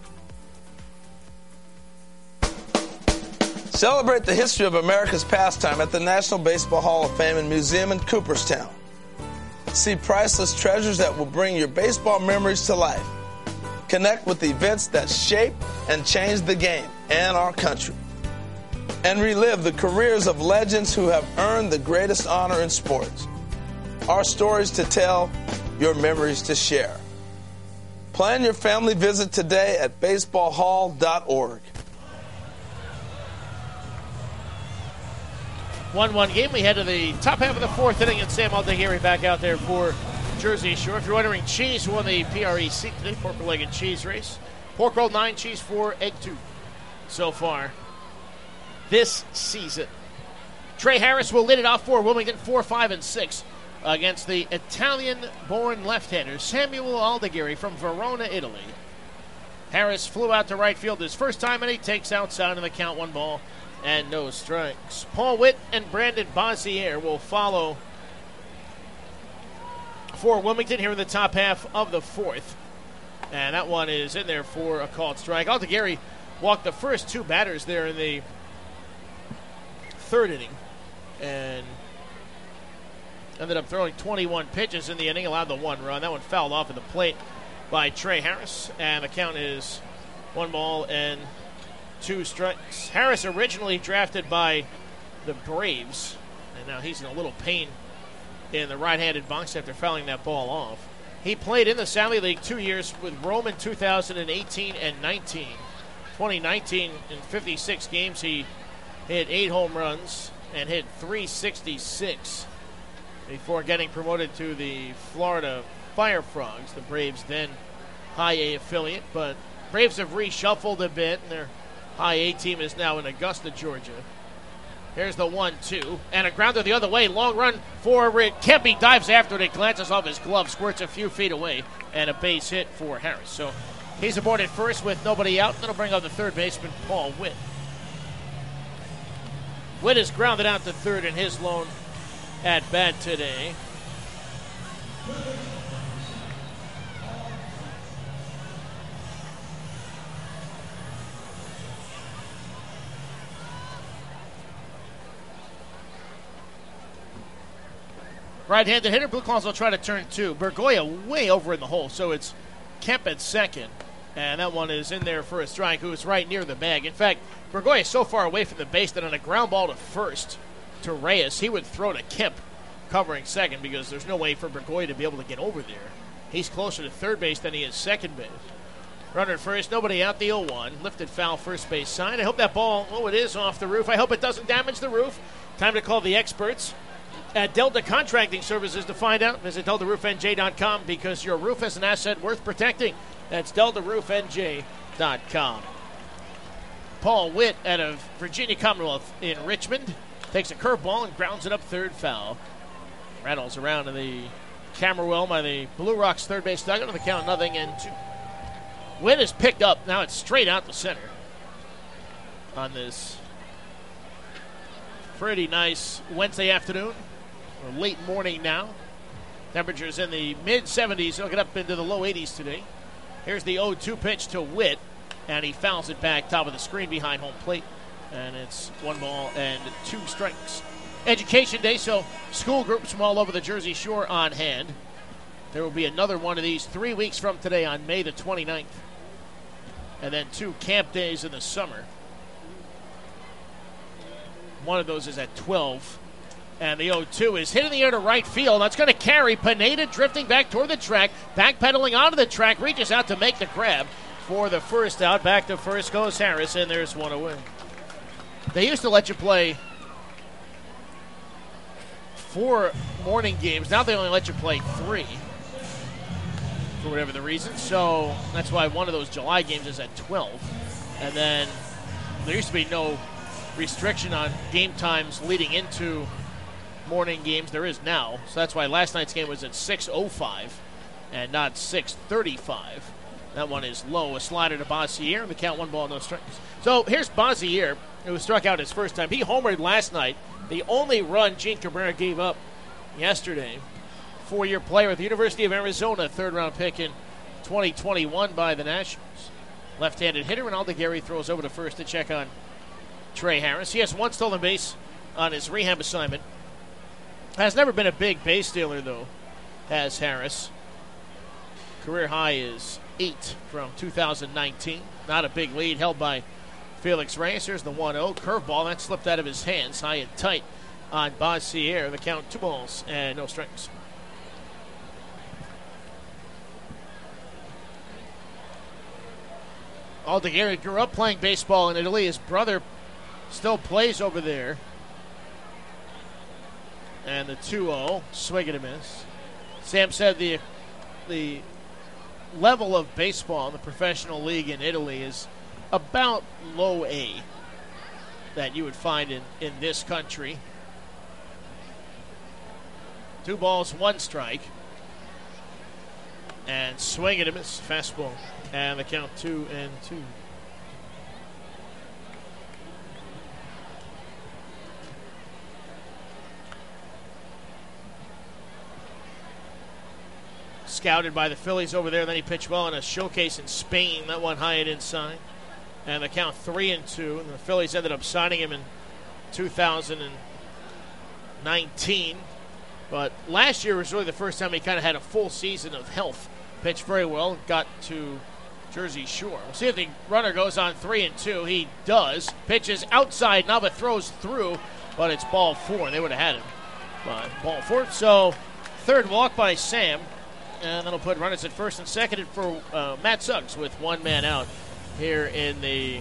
Celebrate the history of America's pastime at the National Baseball Hall of Fame and Museum in Cooperstown. See priceless treasures that will bring your baseball memories to life. Connect with events that shape and change the game and our country. And relive the careers of legends who have earned the greatest honor in sports. Our stories to tell, your memories to share. Plan your family visit today at baseball hall dot org.
one one game. We head to the top half of the fourth inning, and Sam Aldaguerre back out there for Jersey Shore. If you're wondering, cheese won the P R E C today, pork leg and cheese race. Pork roll nine, cheese four, egg two so far this season. Trey Harris will lead it off for Wilmington, four, five, and six against the Italian-born left-hander Samuel Aldaguerre from Verona, Italy. Harris flew out to right field his first time, and he takes outside in the count, one ball and no strikes. Paul Witt and Brandon Bossier will follow for Wilmington here in the top half of the fourth. And that one is in there for a called strike. Aldegary walked the first two batters there in the third inning and ended up throwing twenty-one pitches in the inning, allowed the one run. That one fouled off at the plate by Trey Harris, and the count is one ball and two strikes. Harris originally drafted by the Braves, and now he's in a little pain in the right-handed box after fouling that ball off. He played in the Sally League two years with Rome in two thousand eighteen and nineteen. twenty nineteen, in fifty-six games, he hit eight home runs and hit three sixty-six before getting promoted to the Florida Fire Frogs, the Braves' then High A affiliate. But Braves have reshuffled a bit, and their High A team is now in Augusta, Georgia. Here's the one two, and a grounder the other way. Long run for Rick Kempe. Dives after it. It glances off his glove, squirts a few feet away, and a base hit for Harris. So he's aboard at first with nobody out. That'll bring up the third baseman, Paul Witt. Witt is grounded out to third in his lone at bat today. Right-handed hitter, Blue Claws will try to turn two. Bergoya way over in the hole, so it's Kemp at second. And that one is in there for a strike, who is right near the bag. In fact, Bergoya is so far away from the base that on a ground ball to first to Reyes, he would throw to Kemp covering second because there's no way for Bergoya to be able to get over there. He's closer to third base than he is second base. Runner at first, nobody out, the oh one. Lifted foul first base side. I hope that ball, oh, it is off the roof. I hope it doesn't damage the roof. Time to call the experts at Delta Contracting Services to find out. Visit delta roof n j dot com because your roof is an asset worth protecting. That's delta roof n j dot com. Paul Witt out of Virginia Commonwealth in Richmond takes a curveball and grounds it up third foul. Rattles around in the camera well by the Blue Rocks third base dugout on the count nothing and two. Witt is picked up. Now it's straight out the center on this pretty nice Wednesday afternoon. Or late morning now. Temperatures in the mid seventies. It'll get up into the low eighties today. Here's the oh two pitch to Witt, and he fouls it back top of the screen behind home plate. And it's one ball and two strikes. Education Day, so school groups from all over the Jersey Shore on hand. There will be another one of these three weeks from today on May the twenty-ninth. And then two camp days in the summer. One of those is at twelve. And the oh two is hit in the air to right field. That's going to carry Pineda drifting back toward the track. Backpedaling onto the track. Reaches out to make the grab for the first out. Back to first goes Harris, and there's one away. They used to let you play four morning games. Now they only let you play three for whatever the reason. So that's why one of those July games is at twelve. And then there used to be no restriction on game times leading into morning games. There is now. So that's why last night's game was at six oh five and not six thirty-five. That one is low. A slider to Bossier. The count one ball, no strikes. So here's Bossier, who struck out his first time. He homered last night. The only run Gene Cabrera gave up yesterday. Four-year player at the University of Arizona, third-round pick in twenty twenty-one by the Nationals. Left-handed hitter, and Aldegary throws over to first to check on Trey Harris. He has one stolen base on his rehab assignment. Has never been a big base stealer, though, has Harris. Career high is eight from two thousand nineteen. Not a big lead held by Felix Reyes. Here's the one oh. Curveball, that slipped out of his hands, high and tight on Bossier. The count, two balls and no strikes. Aldegary grew up playing baseball in Italy. His brother still plays over there. And the two oh, swing and a miss. Sam said the the level of baseball in the professional league in Italy is about low A that you would find in, in this country. Two balls, one strike. And swing and a miss, fastball. And the count two and two. scouted by the Phillies over there. Then he pitched well in a showcase in Spain. That one high and inside. And the count three and two. And the Phillies ended up signing him in two thousand nineteen. But last year was really the first time he kind of had a full season of health. Pitched very well. Got to Jersey Shore. We'll see if the runner goes on three and two. He does. Pitches outside. Nava throws through, but it's ball four. They would have had him. But ball four. So third walk by Sam. And that'll put runners at first and second for uh, Matt Suggs with one man out here in the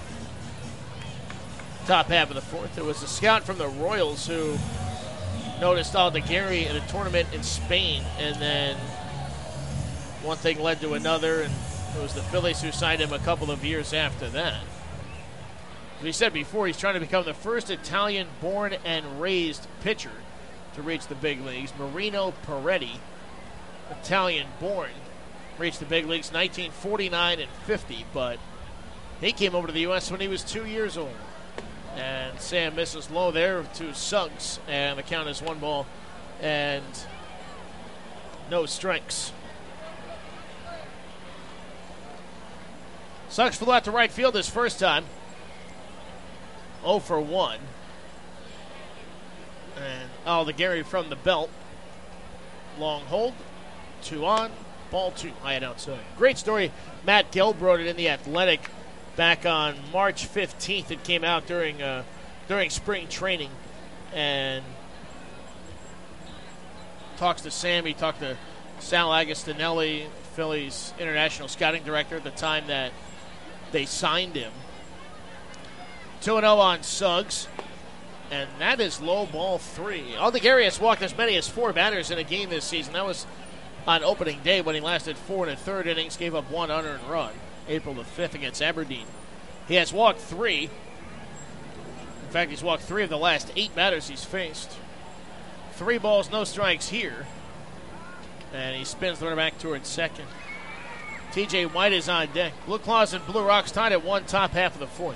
top half of the fourth. There was a scout from the Royals who noticed Aldeguerri at a tournament in Spain, and then one thing led to another, and it was the Phillies who signed him a couple of years after that. As we said before, he's trying to become the first Italian-born and raised pitcher to reach the big leagues. Marino Peretti, Italian-born, reached the big leagues nineteen forty-nine and fifty, but he came over to the U S when he was two years old. And Sam misses low there to Suggs, and the count is one ball and no strikes. Suggs flew out to right field his first time. oh for one. And Aldeguerri from the belt. Long hold. Two on. Ball two. High and outside. Great story. Matt Gelb wrote it in The Athletic back on March fifteenth. It came out during uh, during spring training. And talks to Sam. He talked to Sal Agostinelli, Phillies international scouting director at the time that they signed him. two and oh on Suggs. And that is low, ball three. Aldeguerri has walked as many as four batters in a game this season. That was on opening day when he lasted four and a third innings, gave up one unearned run, April the fifth against Aberdeen. He has walked three. In fact, he's walked three of the last eight batters he's faced. Three balls, no strikes here. And he spins the runner back towards second. T J White is on deck. Blue Claws and Blue Rocks tied at one, top half of the fourth.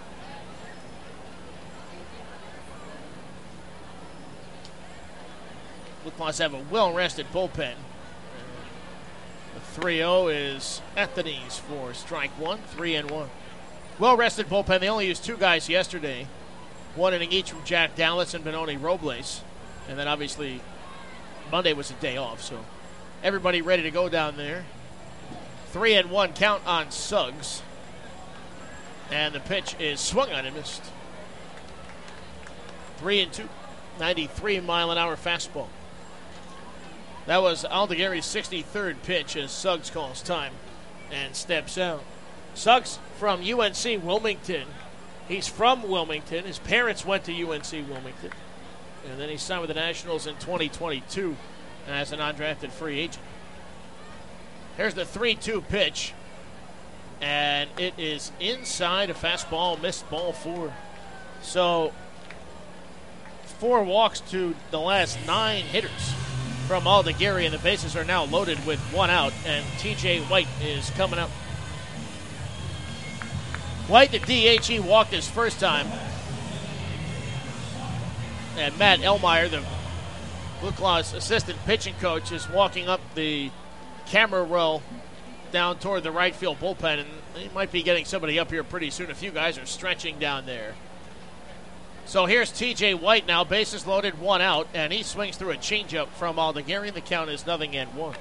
Blue Claws have a well-rested bullpen. The three oh is at the knees for strike one, three and one. Well-rested bullpen. They only used two guys yesterday. One inning each from Jack Dallas and Benoni Robles. And then obviously Monday was a day off, so everybody ready to go down there. Three and one count on Suggs. And the pitch is swung on and missed. Three and two. ninety-three mile an hour fastball. That was Aldeguerri's sixty-third pitch as Suggs calls time and steps out. Suggs from U N C Wilmington. He's from Wilmington. His parents went to U N C Wilmington. And then he signed with the Nationals in twenty twenty-two as an undrafted free agent. Here's the three two pitch. And it is inside a fastball, missed ball four. So, four walks to the last nine hitters from Aldeguerri, and the bases are now loaded with one out, and T J White is coming up. White, the D H, he walked his first time. And Matt Elmeyer, the Blue Claws assistant pitching coach, is walking up the camera row down toward the right field bullpen, and he might be getting somebody up here pretty soon. A few guys are stretching down there. So here's T J White now, bases loaded, one out, and he swings through a changeup from Aldeguerri. The count is nothing and one.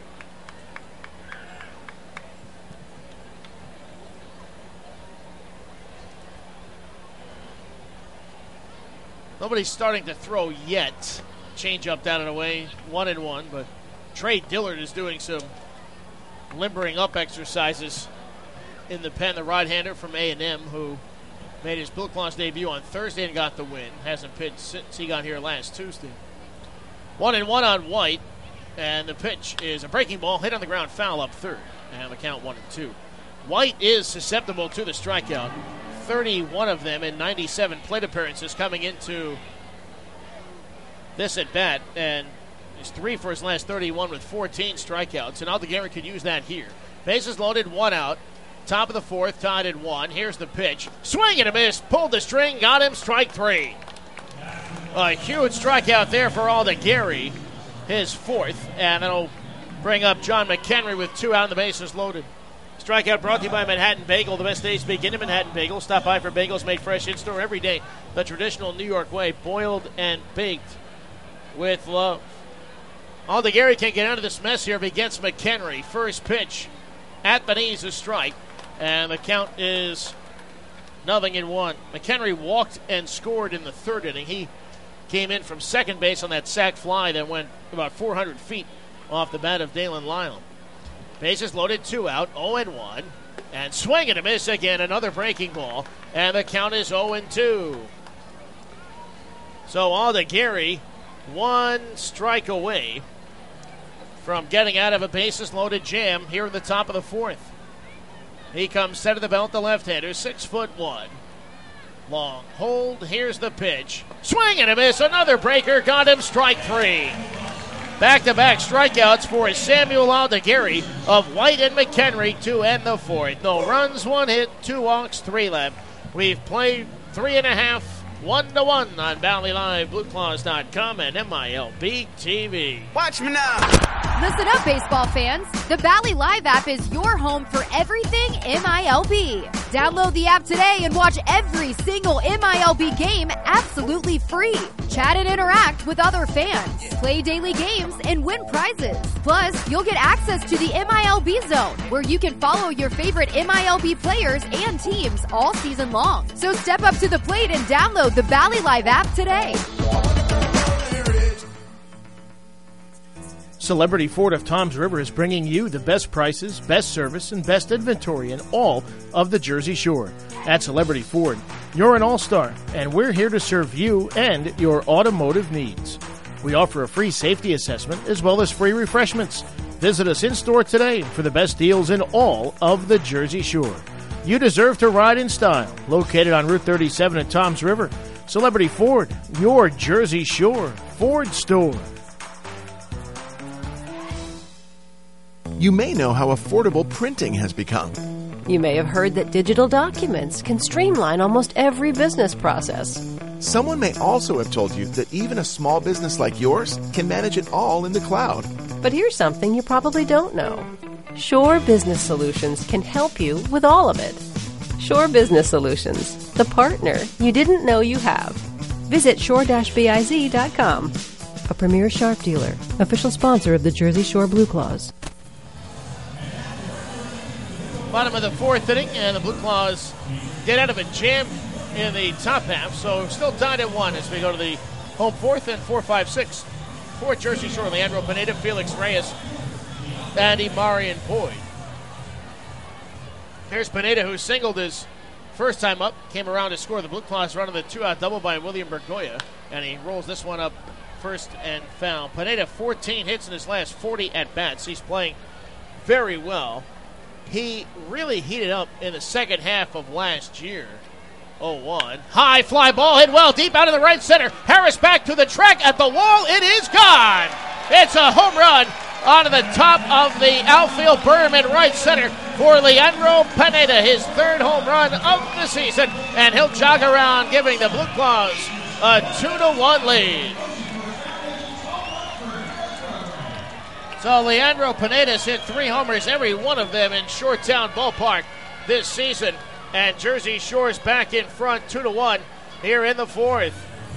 Nobody's starting to throw yet. Changeup down and away, one and one, but Trey Dillard is doing some limbering up exercises in the pen. The right-hander from A and M who made his Blue Claws debut on Thursday and got the win. Hasn't pitched since he got here last Tuesday. One and one on White, and the pitch is a breaking ball hit on the ground, foul up third, and the count one and two. White is susceptible to the strikeout. thirty-one of them in ninety-seven plate appearances coming into this at bat, and he's three for his last thirty-one with fourteen strikeouts, and Aldeguerri could use that here. Bases loaded, one out. Top of the fourth, tied at one. Here's the pitch. Swing and a miss. Pulled the string. Got him. Strike three. A huge strikeout there for Aldeguerri. His fourth. And that'll bring up John McHenry with two out and the bases loaded. Strikeout brought to you by Manhattan Bagel. The best days begin at Manhattan Bagel. Stop by for bagels made fresh in-store every day. The traditional New York way, boiled and baked with love. Alden Gary can't get out of this mess here if he gets McHenry. First pitch at the knees, a strike. And the count is nothing in one. McHenry walked and scored in the third inning. He came in from second base on that sac fly that went about four hundred feet off the bat of Dalen Lyle. Bases loaded, two out, oh and one. And swing and a miss again, another breaking ball. And the count is oh and two. So Alden Gary, one strike away from getting out of a bases loaded jam here in the top of the fourth. He comes center the belt, the left-hander, six foot one. Long hold, here's the pitch. Swing and a miss, another breaker, got him, strike three. Back-to-back strikeouts for Samuel Alden Gary of White and McHenry to end the fourth. No runs, one hit, two walks, three left. We've played three and a half, one to one on Valley Live, Blue Claws dot com and M I L B T V.
Watch me now.
Listen up, baseball fans. The Valley Live app is your home for everything M I L B. Download the app today and watch every single M I L B game absolutely free. Chat and interact with other fans. Play daily games and win prizes. Plus, you'll get access to the M I L B Zone, where you can follow your favorite M I L B players and teams all season long. So step up to the plate and download the Valley Live app today.
Celebrity Ford of Toms River is bringing you the best prices, best service, and best inventory in all of the Jersey Shore. At Celebrity Ford, you're an all-star, and we're here to serve you and your automotive needs. We offer a free safety assessment as well as free refreshments. Visit us in-store today for the best deals in all of the Jersey Shore. You deserve to ride in style. Located on Route thirty-seven at Toms River, Celebrity Ford, your Jersey Shore Ford store.
You may know how affordable printing has become.
You may have heard that digital documents can streamline almost every business process.
Someone may also have told you that even a small business like yours can manage it all in the cloud.
But here's something you probably don't know. Shore Business Solutions can help you with all of it. Shore Business Solutions, the partner you didn't know you have. Visit shore dash biz dot com. A premier Sharp dealer, official sponsor of the Jersey Shore Blue Claws.
Bottom of the fourth inning, and the Blue Claws get out of a jam in the top half, so still tied at one as we go to the home fourth and four, five, six. For Jersey Shore, Leandro Pineda, Felix Reyes, and Marion Boyd. Here's Pineda, who singled his first time up, came around to score. The Blue Claws running the two-out double by William Bergoya, and he rolls this one up first and foul. Pineda, fourteen hits in his last forty at-bats. He's playing very well. He really heated up in the second half of last year. oh one. High fly ball hit well deep out of the right center. Harris back to the track at the wall. It is gone. It's a home run onto the top of the outfield berm in right center for Leandro Pineda, his third home run of the season. And he'll jog around, giving the Blue Claws a two to one lead. So Leandro Pineda's hit three homers, every one of them in Shoretown Ballpark this season. And Jersey Shore's back in front, two to one here in the fourth.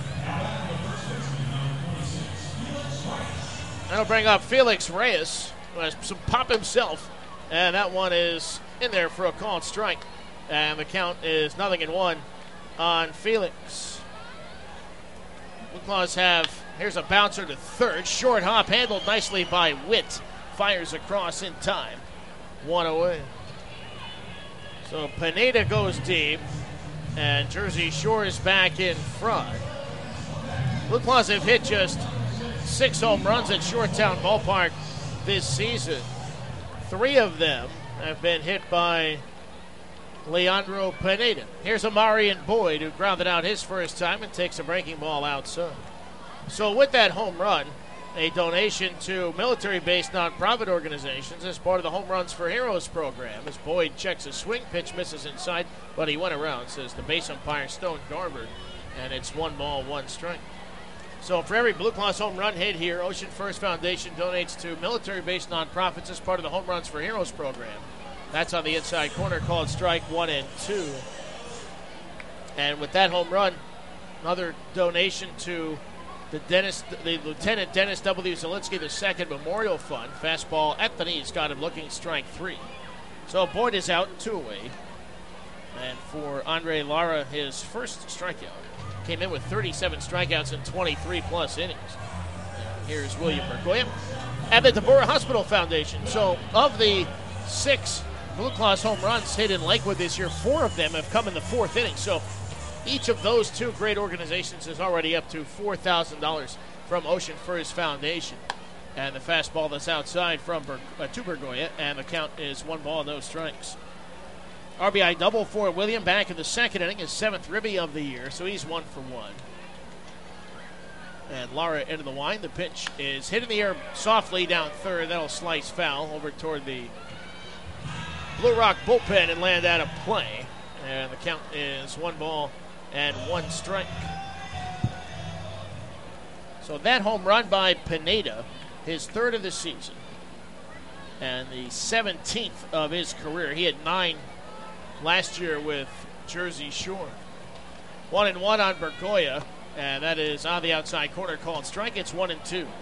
That'll bring up Felix Reyes, who has some pop himself. And that one is in there for a called strike. And the count is nothing in one on Felix. Blue Claws have... Here's a bouncer to third. Short hop handled nicely by Witt. Fires across in time. One away. So Pineda goes deep. And Jersey Shore is back in front. Blue Claws have hit just six home runs at Shoretown Ballpark this season. Three of them have been hit by Leandro Pineda. Here's a Marion Boyd, who grounded out his first time and takes a breaking ball outside. So with that home run, a donation to military-based nonprofit organizations as part of the Home Runs for Heroes program. As Boyd checks a swing, pitch misses inside, but he went around, says the base umpire Stone Garber, and it's one ball, one strike. So for every Blue Cross home run hit here, Ocean First Foundation donates to military-based nonprofits as part of the Home Runs for Heroes program. That's on the inside corner, called strike one and two. And with that home run, another donation to the Dennis, the Lieutenant Dennis W. Zelinsky the Second Memorial Fund. Fastball at the knees, got him looking, strike three. So Boyd is out, two away. And for Andre Lara, his first strikeout. Came in with thirty-seven strikeouts in twenty-three plus innings. And here's William Bergoya at the Deborah Hospital Foundation. So of the six Blue Cross home runs hit in Lakewood this year, four of them have come in the fourth inning. So each of those two great organizations is already up to four thousand dollars from Ocean First Foundation. And the fastball that's outside from Ber- uh, to Bergoya, and the count is one ball, no strikes. R B I double for William back in the second inning, his seventh ribby of the year, so he's one for one. And Lara into the wind. The pitch is hit in the air softly down third. That'll slice foul over toward the Blue Rock bullpen and land out of play. And the count is one ball and one strike. So that home run by Pineda, his third of the season, and the seventeenth of his career. He had nine last year with Jersey Shore. One and one on Bergoya, and that is on the outside corner, called strike. It's one and two.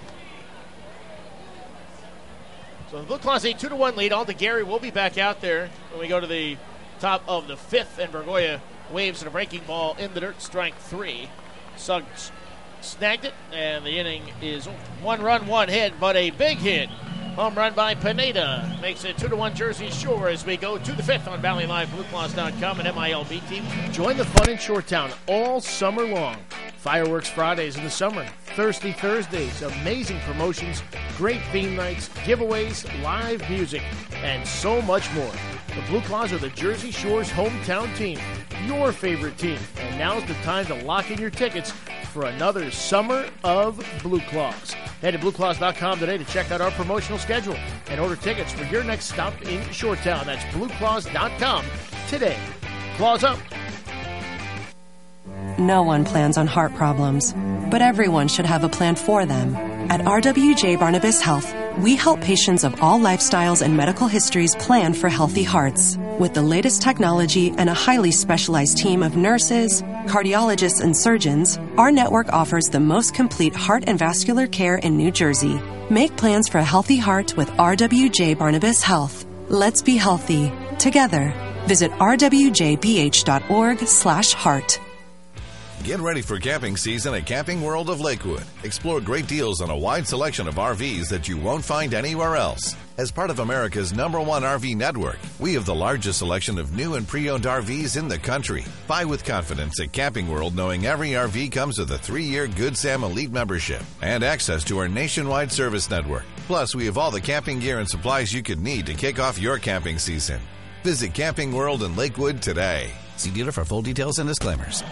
So the Blue Claws a two to one lead. Alda Gary will be back out there when we go to the top of the fifth, and Bergoya waves at a breaking ball in the dirt, strike three. Suggs snagged it, and the inning is one run, one hit, but a big hit. Home run by Pineda makes it two to one Jersey Shore as we go to the fifth on Valley Live Blue Claws dot com and M I L B team.
Join the fun in Shoretown all summer long. Fireworks Fridays in the summer, Thirsty Thursdays, amazing promotions, great theme nights, giveaways, live music, and so much more. The Blue Claws are the Jersey Shore's hometown team, your favorite team. And now's the time to lock in your tickets for another summer of Blue Claws. Head to Blue Claws dot com today to check out our promotional schedule and order tickets for your next stop in Shoretown. That's Blue Claws dot com today. Claws up.
No one plans on heart problems, but everyone should have a plan for them. At R W J Barnabas Health, we help patients of all lifestyles and medical histories plan for healthy hearts. With the latest technology and a highly specialized team of nurses, cardiologists, and surgeons, our network offers the most complete heart and vascular care in New Jersey. Make plans for a healthy heart with R W J Barnabas Health. Let's be healthy together. Visit r w j b h dot org slash heart.
Get ready for camping season at Camping World of Lakewood. Explore great deals on a wide selection of R Vs that you won't find anywhere else. As part of America's number one R V network, we have the largest selection of new and pre-owned R Vs in the country. Buy with confidence at Camping World, knowing every R V comes with a three-year Good Sam Elite membership and access to our nationwide service network. Plus, we have all the camping gear and supplies you could need to kick off your camping season. Visit Camping World in Lakewood today.
See dealer for full details and disclaimers.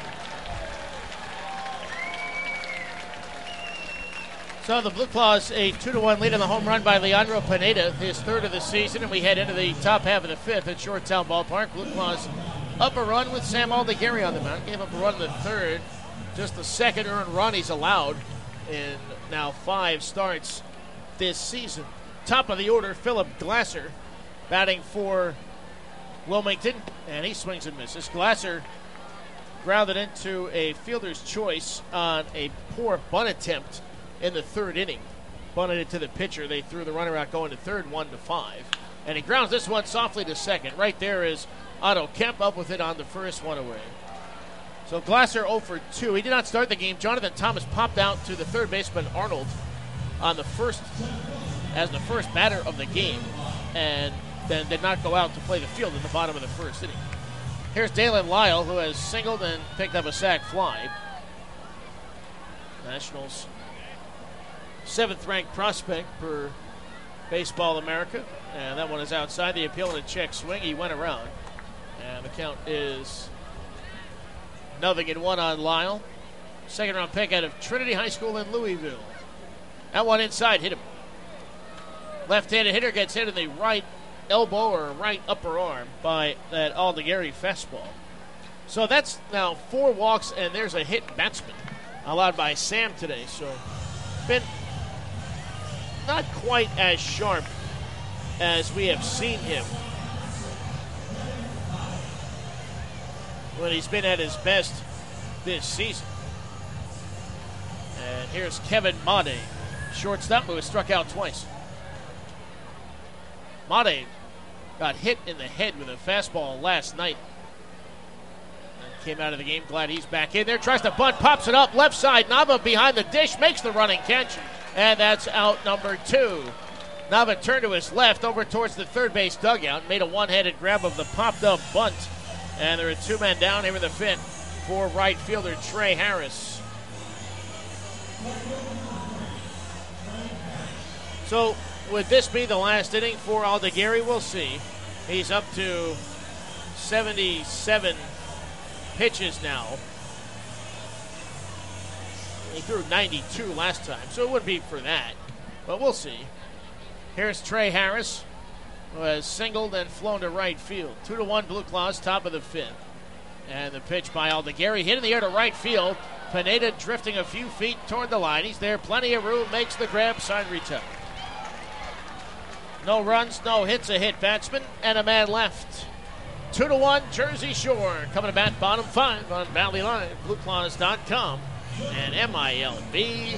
So the Blue Claws a two to one lead in the home run by Leandro Pineda, his third of the season, and we head into the top half of the fifth at Shoretown Ballpark. Blue Claws up a run with Sam Aldegary on the mound. Gave up a run in the third, just the second earned run he's allowed in now five starts this season. Top of the order, Philip Glasser batting for Wilmington, and he swings and misses. Glasser grounded into a fielder's choice on a poor bunt attempt in the third inning. Bunted it to the pitcher. They threw the runner out going to third, one to five. And he grounds this one softly to second. Right there is Otto Kemp up with it on the first, one away. So Glasser oh for two. He did not start the game. Jonathan Thomas popped out to the third baseman Arnold on the first, as the first batter of the game, and then did not go out to play the field in the bottom of the first inning. Here's Dalen Lyle, who has singled and picked up a sac fly. Nationals seventh-ranked prospect per Baseball America, and that one is outside. The appeal and a check swing. He went around, and the count is nothing in one on Lyle. Second-round pick out of Trinity High School in Louisville. That one inside, hit him. Left-handed hitter gets hit in the right elbow or right upper arm by that Aldegary fastball. So that's now four walks, and there's a hit batsman allowed by Sam today. So, been not quite as sharp as we have seen him when he's been at his best this season. And here's Kevin Made, shortstop, who was struck out twice. Made got hit in the head with a fastball last night. And came out of the game, glad he's back in there. Tries to bunt, pops it up, left side. Nava behind the dish, makes the running catch. And that's out number two. Nava turned to his left over towards the third base dugout, made a one-handed grab of the popped-up bunt. And there are two men down here in the fifth for right fielder Trey Harris. So, would this be the last inning for Aldegari? We'll see. He's up to seventy-seven pitches now. He threw ninety-two last time, so it wouldn't be for that. But we'll see. Here's Trey Harris, who has singled and flown to right field. Two to one Blue Claws, top of the fifth. And the pitch by Aldegari, hit in the air to right field. Pineda drifting a few feet toward the line. He's there, plenty of room, makes the grab, side retired. No runs, no hits, a hit batsman, and a man left. Two to one, Jersey Shore. Coming to bat, bottom five on Valley Live, blue claws dot com, and M I L B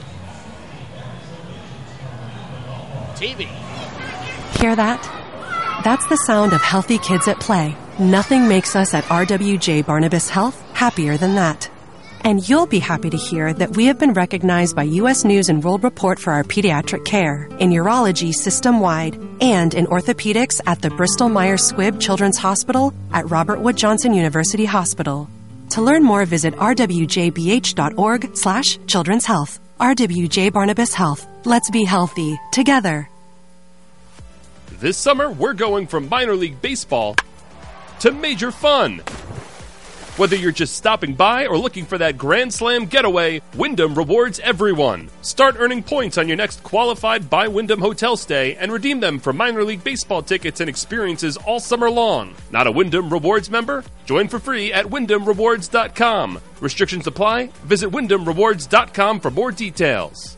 T V.
Hear that? That's the sound of healthy kids at play. Nothing makes us at R W J Barnabas Health happier than that. And you'll be happy to hear that we have been recognized by U S News and World Report for our pediatric care, in urology system-wide, and in orthopedics at the Bristol Myers Squibb Children's Hospital at Robert Wood Johnson University Hospital. To learn more, visit r w j b h dot org slash children's health. R W J Barnabas Health. Let's be healthy together.
This summer, we're going from minor league baseball to major fun. Whether you're just stopping by or looking for that Grand Slam getaway, Wyndham rewards everyone. Start earning points on your next qualified by Wyndham hotel stay and redeem them for minor league baseball tickets and experiences all summer long. Not a Wyndham Rewards member? Join for free at wyndham rewards dot com. Restrictions apply. Visit wyndham rewards dot com for more details.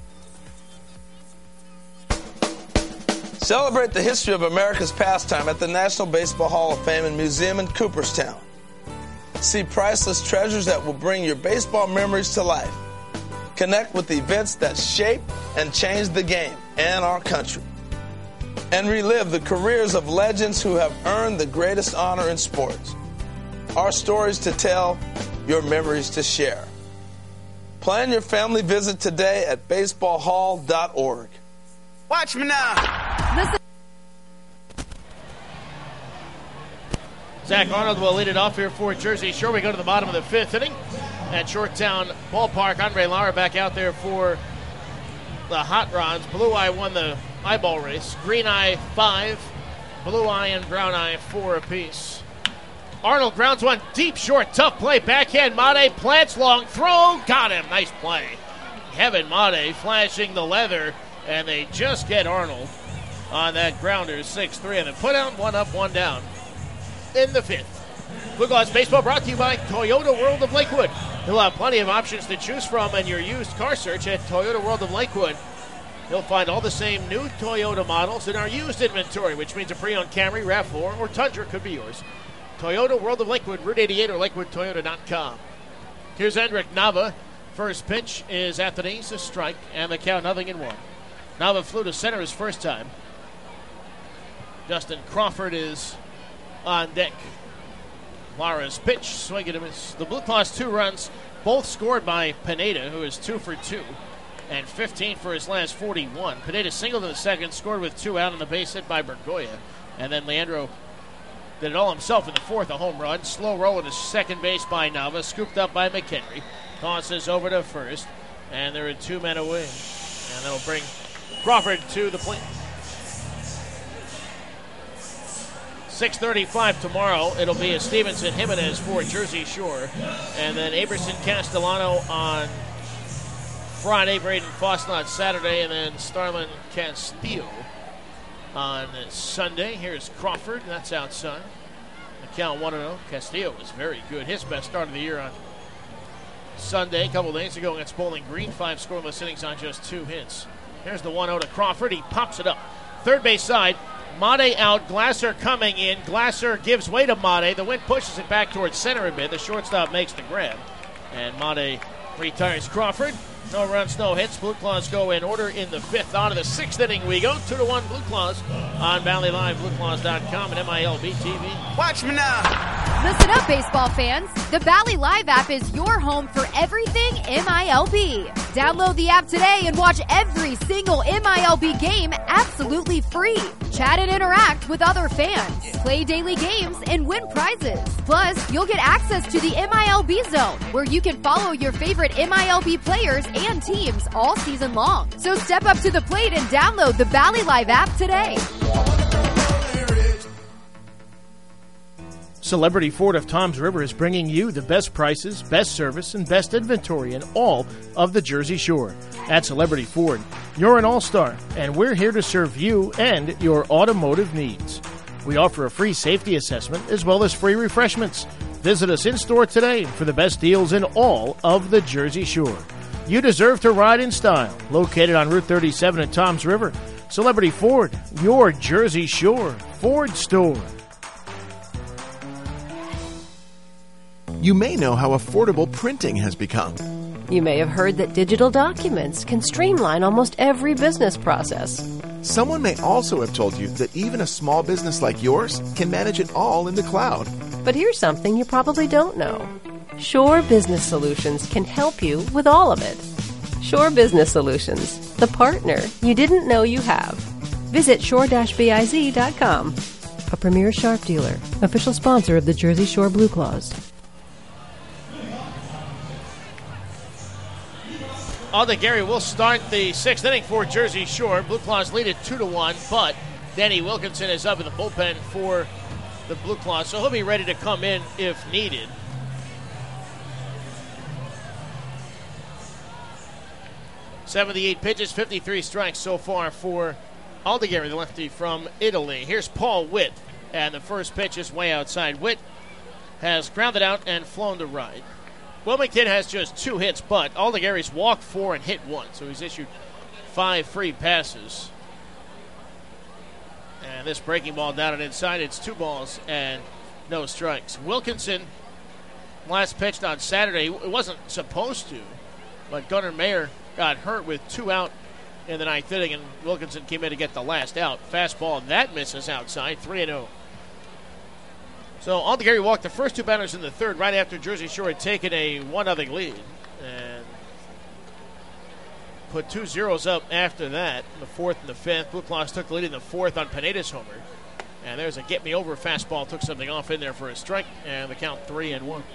Celebrate the history of America's pastime at the National Baseball Hall of Fame and Museum in Cooperstown. See priceless treasures that will bring your baseball memories to life. Connect with the events that shape and change the game and our country. And relive the careers of legends who have earned the greatest honor in sports. Our stories to tell, your memories to share. Plan your family visit today at baseball hall dot org.
Watch me now.
Listen.
Zach Arnold will lead it off here for Jersey Shore. We go to the bottom of the fifth inning at Shoretown Ballpark. Andre Lara back out there for the Hot Rods. Blue Eye won the eyeball race. Green Eye five, Blue Eye and Brown Eye four apiece. Arnold grounds one deep short, tough play, backhand. Made plants long throw, got him. Nice play. Kevin Made flashing the leather, and they just get Arnold on that grounder, six three, and then put out one up, one down in the fifth. Blue Claws Baseball brought to you by Toyota World of Lakewood. You'll have plenty of options to choose from in your used car search at Toyota World of Lakewood. You'll find all the same new Toyota models in our used inventory, which means a pre-owned Camry, RAV four, or Tundra could be yours. Toyota World of Lakewood, Route eighty-eight or lakewood toyota dot com. Here's Hendrik Nava. First pitch is at the knees, a strike, and the count nothing in one. Nava flew to center his first time. Justin Crawford is on deck. Lara's pitch, swing and a miss. The Blue Claws two runs, both scored by Pineda, who is two for two, and fifteen for his last forty-one. Pineda singled in the second, scored with two out on the base hit by Bergoya. And then Leandro did it all himself in the fourth, a home run. Slow roll to second base by Nava, scooped up by McHenry. Tosses over to first, and there are two men away. And that'll bring Crawford to the plate. six thirty-five tomorrow. It'll be a Stevenson Jimenez for Jersey Shore. And then Aberson Castellano on Friday, Braden Fosnot Saturday, and then Starlin Castillo on Sunday. Here's Crawford. That's outside. The count one and oh. Castillo was very good. His best start of the year on Sunday, a couple days ago against Bowling Green. Five scoreless innings on just two hits. Here's the one oh to Crawford. He pops it up. Third base side. Mate out. Glasser coming in. Glasser gives way to Mate. The wind pushes it back towards center a bit. The shortstop makes the grab. And Mate retires Crawford. No runs, no hits. Blue Claws go in order in the fifth. On to the sixth inning we go. Two to one Blue Claws on Valley Live, blue claws dot com, and M I L B T V.
Watch me now.
Listen up, baseball fans. The Valley Live app is your home for everything M I L B. Download the app today and watch every single M I L B game absolutely free. Chat and interact with other fans. Play daily games and win prizes. Plus, you'll get access to the M I L B Zone, where you can follow your favorite M I L B players and teams all season long. So step up to the plate and download the Valley Live app today.
Celebrity Ford of Toms River is bringing you the best prices, best service, and best inventory in all of the Jersey Shore. At Celebrity Ford, you're an all-star, and we're here to serve you and your automotive needs. We offer a free safety assessment as well as free refreshments. Visit us in-store today for the best deals in all of the Jersey Shore. You deserve to ride in style. Located on Route thirty-seven at Toms River, Celebrity Ford, your Jersey Shore Ford store.
You may know how affordable printing has become.
You may have heard that digital documents can streamline almost every business process.
Someone may also have told you that even a small business like yours can manage it all in the cloud.
But here's something you probably don't know. Shore Business Solutions can help you with all of it. Shore Business Solutions, the partner you didn't know you have. Visit shore dash biz dot com. A premier Sharp dealer, official sponsor of the Jersey Shore Blue Claws.
Alden Gary will start the sixth inning for Jersey Shore. Blue Claws lead it two to one, but Danny Wilkinson is up in the bullpen for the Blue Claws, so he'll be ready to come in if needed. seventy-eight pitches, fifty-three strikes so far for Alden Gary, the lefty from Italy. Here's Paul Witt, and the first pitch is way outside. Witt has grounded out and flown to right. Wilmington has just two hits, but Alden Gary's walked four and hit one, so he's issued five free passes. And this breaking ball down and inside, it's two balls and no strikes. Wilkinson last pitched on Saturday. It wasn't supposed to, but Gunnar Mayer got hurt with two out in the ninth inning, and Wilkinson came in to get the last out. Fastball, that misses outside, three and oh. So Alden Gary walked the first two batters in the third right after Jersey Shore had taken a one nothing lead. And put two zeros up after that, in the fourth and the fifth. Blue Claws took the lead in the fourth on Pineda's homer. And there's a get-me-over fastball, took something off in there for a strike, and the count three and one.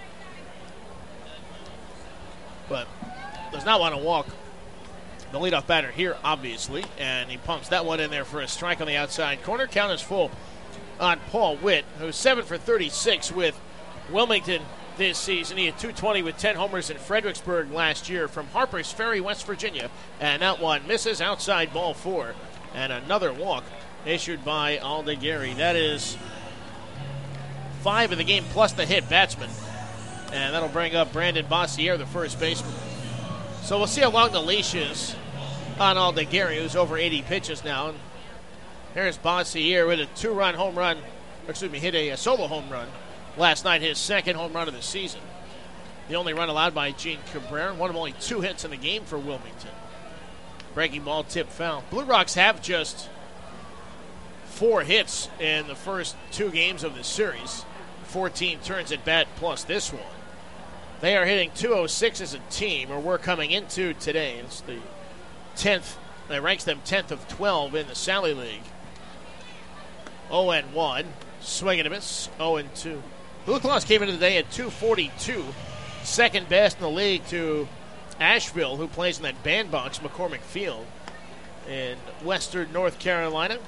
But does not want to walk the leadoff batter here, obviously, and he pumps that one in there for a strike on the outside corner. Count is full on Paul Witt, who's seven for thirty-six with Wilmington this season. He had two twenty with ten homers in Fredericksburg last year from Harper's Ferry, West Virginia. And that one misses outside, ball four. And another walk issued by Alden Gary. That is five in the game plus the hit batsman. And that'll bring up Brandon Bossier, the first baseman. So we'll see how long the leash is on Alden Gary, who's over eighty pitches now. And here's Bossier with a two-run home run, or excuse me, hit a, a solo home run last night, his second home run of the season. The only run allowed by Gene Cabrera, one of only two hits in the game for Wilmington. Breaking ball, tip foul. Blue Rocks have just four hits in the first two games of the series. fourteen turns at bat plus this one. They are hitting two oh six as a team, or we're coming into today. It's the tenth. That ranks them tenth of twelve in the Sally League. oh and one. Swing and a miss. oh and two. Blue Claws came into the day at two forty-two. Second best in the league to Asheville, who plays in that bandbox, McCormick Field, in western North Carolina.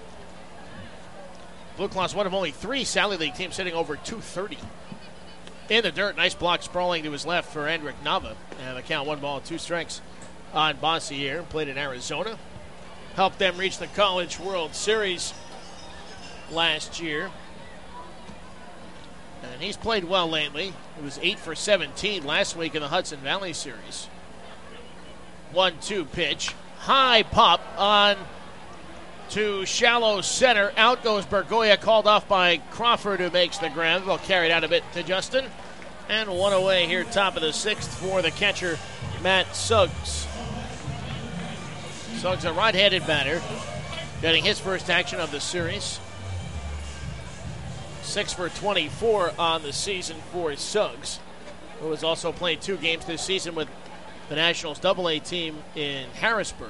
Blue Claws, one of only three Sally League teams hitting over two thirty. In the dirt, nice block sprawling to his left for Andrick Nava. And the count, one ball, two strikes on Bossier. Played in Arizona. Helped them reach the College World Series last year. And he's played well lately. He was eight for seventeen last week in the Hudson Valley Series. one two pitch. High pop on to shallow center. Out goes Bergoya, called off by Crawford, who makes the grab. They'll carry it out a bit to Justin. And one away here, top of the sixth for the catcher, Matt Suggs. Suggs, a right-handed batter, getting his first action of the series. six for twenty-four on the season for Suggs, who has also played two games this season with the Nationals double A team in Harrisburg.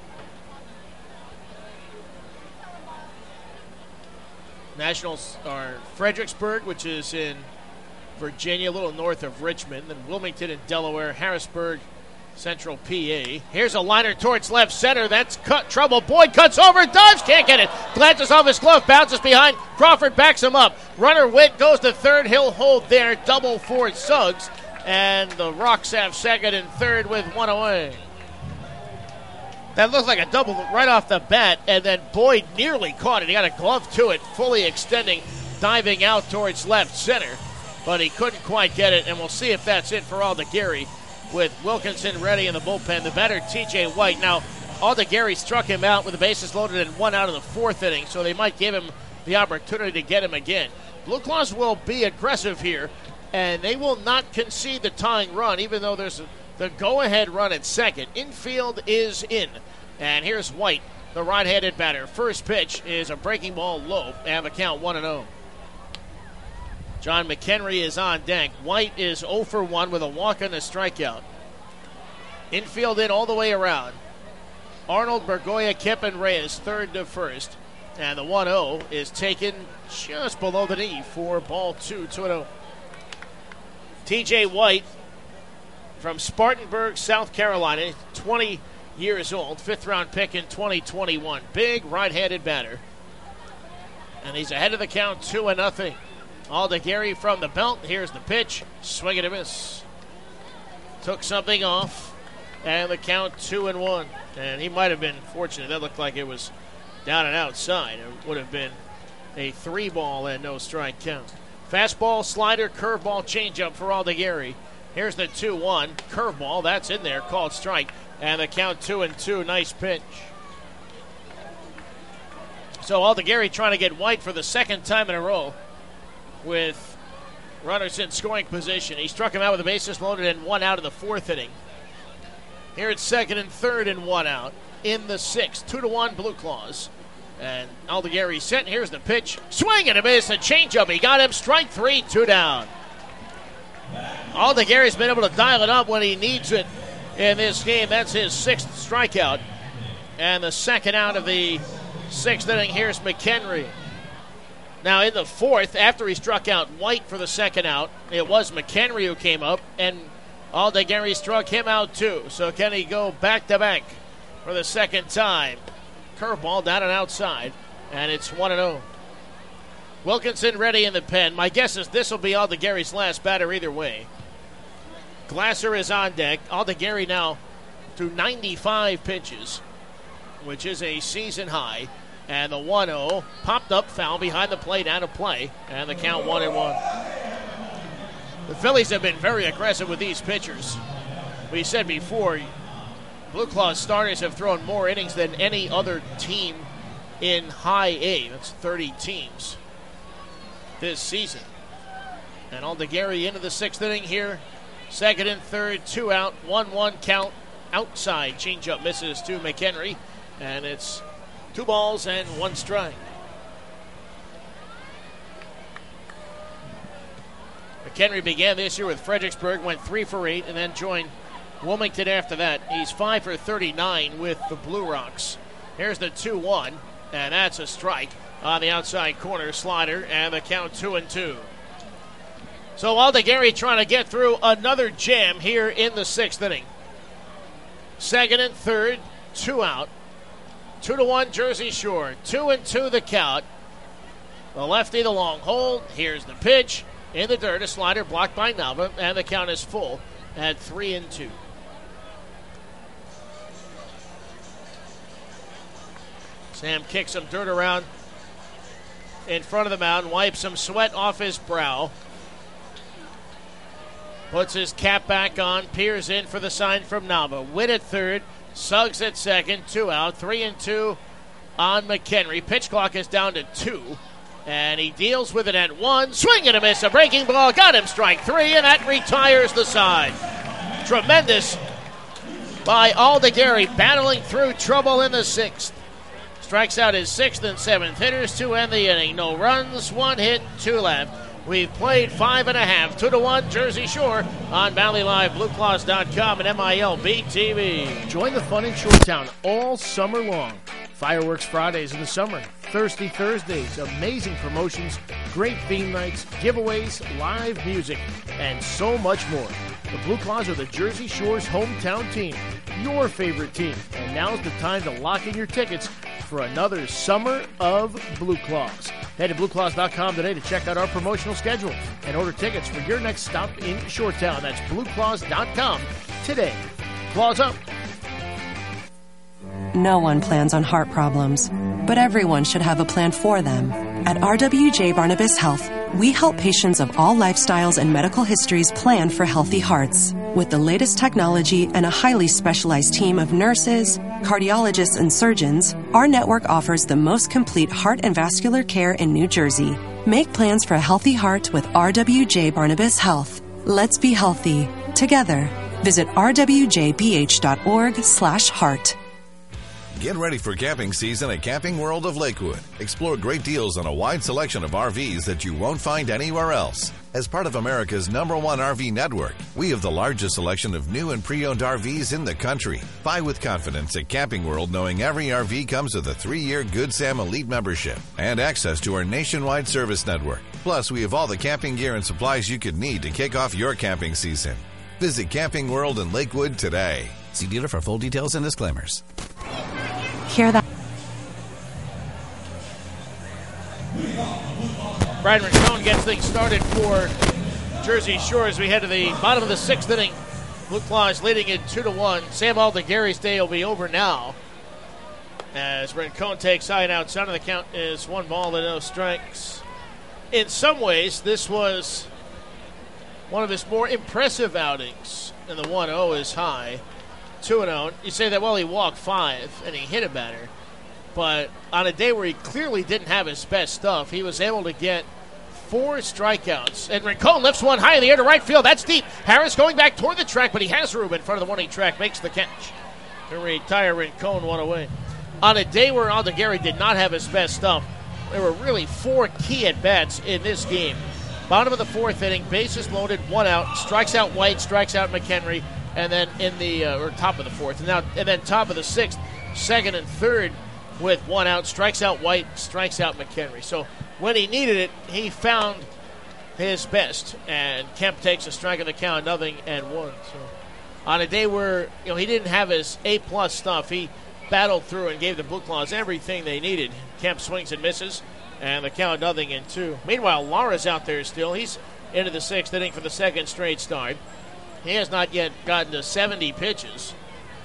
Nationals are Fredericksburg, which is in Virginia, a little north of Richmond, then Wilmington in Delaware, Harrisburg, Central P A. Here's a liner towards left center. That's cut trouble. Boyd cuts over, dives, can't get it. Glances off his glove, bounces behind. Crawford backs him up. Runner Witt goes to third. He'll hold there. Double for Suggs. And the Rocks have second and third with one away. That looked like a double right off the bat, and then Boyd nearly caught it. He got a glove to it, fully extending, diving out towards left center. But he couldn't quite get it, and we'll see if that's it for Aldegary with Wilkinson ready in the bullpen. The batter, T J White. Now, Aldegary struck him out with the bases loaded and one out in the fourth inning, so they might give him the opportunity to get him again. Blue Claws will be aggressive here, and they will not concede the tying run, even though there's a, the go-ahead run at second. Infield is in, and here's White, the right-handed batter. First pitch is a breaking ball low, and the count one and oh. John McHenry is on deck. White is oh for one with a walk and a strikeout. Infield in all the way around. Arnold, Bergoya, Kemp, and Reyes third to first. And the one oh is taken just below the knee for ball two, two and oh. T J White from Spartanburg, South Carolina, twenty years old, fifth round pick in twenty twenty-one. Big right-handed batter. And he's ahead of the count, two and nothing. Aldegary from the belt. Here's the pitch. Swing and a miss. Took something off. And the count two and one. And he might have been fortunate. That looked like it was down and outside. It would have been a three ball and no strike count. Fastball, slider, curveball, changeup for Aldegary. Here's the two one. Curveball. That's in there. Called strike. And the count two and two. Nice pitch. So Aldegary trying to get White for the second time in a row with runners in scoring position. He struck him out with the bases loaded and one out in the fourth inning. Here it's second and third and one out in the sixth. Two to one, Blue Claws. And Aldegary set. Here's the pitch. Swing and a miss. A changeup. He got him. Strike three, two down. Aldegary's been able to dial it up when he needs it in this game. That's his sixth strikeout. And the second out of the sixth inning. Here's McHenry. Now, in the fourth, after he struck out White for the second out, it was McHenry who came up, and Aldegary struck him out too. So can he go back-to-back for the second time? Curveball down and outside, and it's one and oh. Wilkinson ready in the pen. My guess is this will be Aldegary's last batter either way. Glasser is on deck. Aldegary now to ninety-five pitches, which is a season high. And the one oh popped up, foul behind the plate, out of play, and the count one and one. The Phillies have been very aggressive with these pitchers. We said before, Blue Claws starters have thrown more innings than any other team in High A. That's thirty teams this season. And Aldegary into the sixth inning here. Second and third, two out, one one count. Outside changeup misses to McHenry, and it's two balls and one strike. McHenry began this year with Fredericksburg, went three for eight, and then joined Wilmington after that. He's five for thirty-nine with the Blue Rocks. Here's the two one, and that's a strike on the outside corner slider, and the count two and two. So Aldegary trying to get through another jam here in the sixth inning. Second and third, two out. Two to one, Jersey Shore. Two and two, the count. The lefty, the long hold. Here's the pitch in the dirt. A slider blocked by Nava, and the count is full at three and two. Sam kicks some dirt around in front of the mound, wipes some sweat off his brow, puts his cap back on, peers in for the sign from Nava. Witt at third, Suggs at second, two out, three and two on McHenry. Pitch clock is down to two, and he deals with it at one. Swing and a miss, a breaking ball, got him strike three, and that retires the side. Tremendous by Aldegari, battling through trouble in the sixth. Strikes out his sixth and seventh hitters to end the inning. No runs, one hit, two left. We've played five and a half, two to one, Jersey Shore on Valley Live, Blue Claws dot com and M I L B T V.
Join the fun in Shoretown all summer long. Fireworks Fridays in the summer, Thirsty Thursdays, amazing promotions, great theme nights, giveaways, live music, and so much more. The Blue Claws are the Jersey Shore's hometown team, your favorite team, and now's the time to lock in your tickets for another summer of Blue Claws. Head to blue claws dot com today to check out our promotional schedule and order tickets for your next stop in Shoretown. That's blue claws dot com today. Claws up.
No one plans on heart problems, but everyone should have a plan for them. At R W J Barnabas Health, we help patients of all lifestyles and medical histories plan for healthy hearts. With the latest technology and a highly specialized team of nurses, cardiologists, and surgeons, our network offers the most complete heart and vascular care in New Jersey. Make plans for a healthy heart with R W J Barnabas Health. Let's be healthy together. Visit r w j b h dot org slash heart.
Get ready for camping season at Camping World of Lakewood. Explore great deals on a wide selection of R Vs that you won't find anywhere else. As part of America's number one R V network, we have the largest selection of new and pre-owned R Vs in the country. Buy with confidence at Camping World, knowing every R V comes with a three-year Good Sam Elite membership and access to our nationwide service network. Plus, we have all the camping gear and supplies you could need to kick off your camping season. Visit Camping World in Lakewood today.
See dealer for full details and disclaimers.
Hear that?
Brad Rincon gets things started for Jersey Shore as we head to the bottom of the sixth inning. Blue Claws leading it two to one. Sam Aldegari's day will be over now as Rincon takes high and outside, and the count is one ball and no strikes. In some ways, this was one of his more impressive outings, and the one oh is high. two and oh. You say that, well, he walked five and he hit a batter. But on a day where he clearly didn't have his best stuff, he was able to get four strikeouts. And Rincon lifts one high in the air to right field. That's deep. Harris going back toward the track, but he has room in front of the one-eight track. Makes the catch to retire Rincon one away. On a day where Aldegari did not have his best stuff, there were really four key at-bats in this game. Bottom of the fourth inning, bases loaded, one out. Strikes out White, strikes out McHenry. And then in the uh, or top of the fourth, and now and then top of the sixth, second and third with one out, strikes out White, strikes out McHenry. So when he needed it, he found his best. And Kemp takes a strike on the count, nothing and one. So on a day where you know he didn't have his A plus stuff, he battled through and gave the Blue Claws everything they needed. Kemp swings and misses, and the count nothing and two. Meanwhile, Lara's out there still. He's into the sixth inning for the second straight start. He has not yet gotten to seventy pitches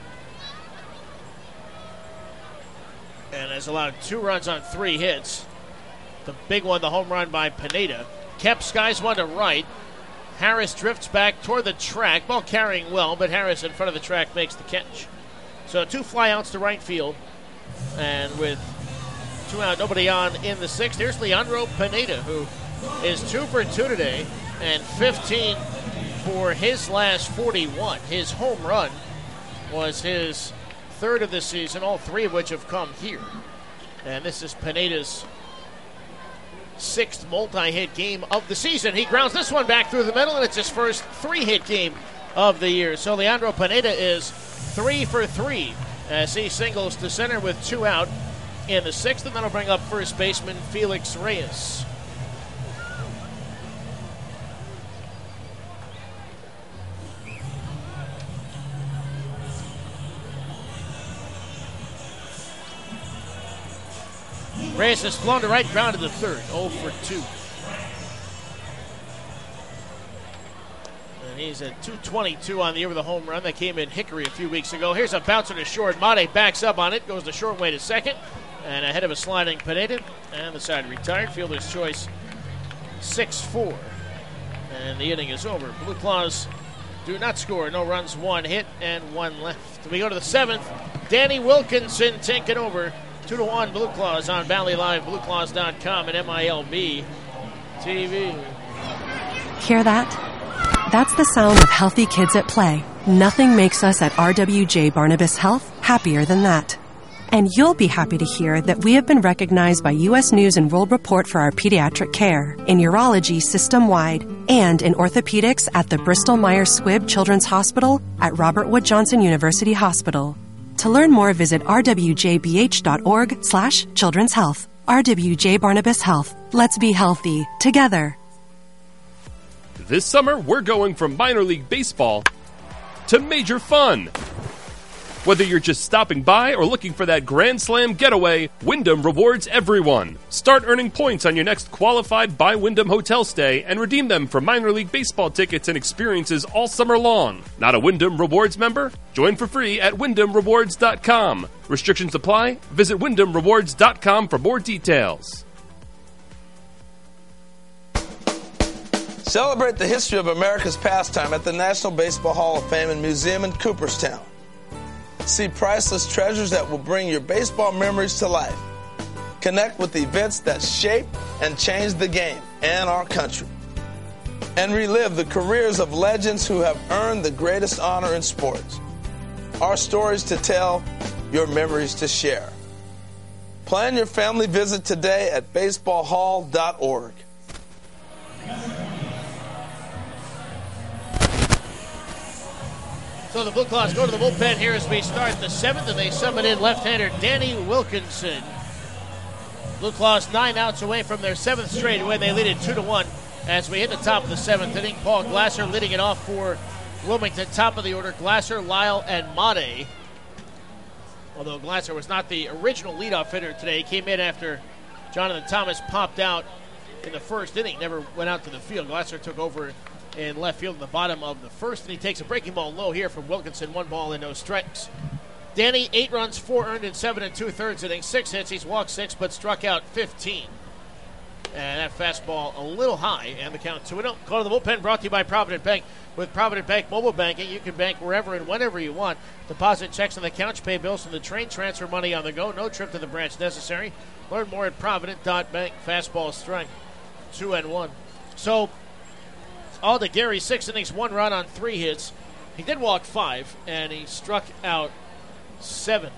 and has allowed two runs on three hits. The big one, the home run by Pineda. Kemp skies one to right. Harris drifts back toward the track. Ball carrying well, but Harris in front of the track makes the catch. So two flyouts to right field. And with two out, nobody on in the sixth, here's Leandro Pineda, who is two for two today and fifteen for his last forty-one. His home run was his third of the season, all three of which have come here. And this is Pineda's sixth multi-hit game of the season. He grounds this one back through the middle, and it's his first three-hit game of the year. So Leandro Pineda is three for three as he singles to center with two out in the sixth, and that'll bring up first baseman Felix Reyes. Reyes has flown to right, grounded to third, oh for two. And he's at two twenty-two on the year with a home run that came in Hickory a few weeks ago. Here's a bouncer to short. Mate backs up on it, goes the short way to second, and ahead of a sliding Pineda, and the side retired. Fielder's choice six four. And the inning is over. Blue Claws do not score. No runs, one hit, and one left. We go to the seventh. Danny Wilkinson taking over. Two to one Blue Claws on Valley Live, blue claws dot com, and M I L B T V.
Hear that? That's the sound of healthy kids at play. Nothing makes us at R W J Barnabas Health happier than that. And you'll be happy to hear that we have been recognized by U S News and World Report for our pediatric care, in urology system-wide, and in orthopedics at the Bristol Myers Squibb Children's Hospital at Robert Wood Johnson University Hospital. To learn more, visit r w j b h dot org slash children's health. R W J Barnabas Health. Let's be healthy together.
This summer, we're going from minor league baseball to major fun. Whether you're just stopping by or looking for that Grand Slam getaway, Wyndham rewards everyone. Start earning points on your next qualified by Wyndham hotel stay and redeem them for minor league baseball tickets and experiences all summer long. Not a Wyndham Rewards member? Join for free at wyndham rewards dot com. Restrictions apply. Visit wyndham rewards dot com for more details.
Celebrate the history of America's pastime at the National Baseball Hall of Fame and Museum in Cooperstown. See priceless treasures that will bring your baseball memories to life. Connect with events that shaped and changed the game and our country. And relive the careers of legends who have earned the greatest honor in sports. Our stories to tell, your memories to share. Plan your family visit today at baseball hall dot org.
So the Blue Claws go to the bullpen here as we start the seventh, and they summon in left-hander Danny Wilkinson. Blue Claws nine outs away from their seventh straight win. They lead it two to one as we hit the top of the seventh inning. Paul Glasser leading it off for Wilmington. Top of the order, Glasser, Lyle, and Made. Although Glasser was not the original leadoff hitter today, he came in after Jonathan Thomas popped out in the first inning, never went out to the field. Glasser took over in left field in the bottom of the first, and he takes a breaking ball low here from Wilkinson. One ball and no strikes. Danny, eight runs, four earned in seven and two-thirds innings, six hits. He's walked six, but struck out fifteen. And that fastball a little high, and the count two and oh. Call to the bullpen brought to you by Provident Bank. With Provident Bank mobile banking, you can bank wherever and whenever you want. Deposit checks on the couch, pay bills from the train, transfer money on the go. No trip to the branch necessary. Learn more at provident dot bank. Fastball strike, two and one. So, Alda Gary, six innings, one run on three hits. He did walk five, and he struck out seven.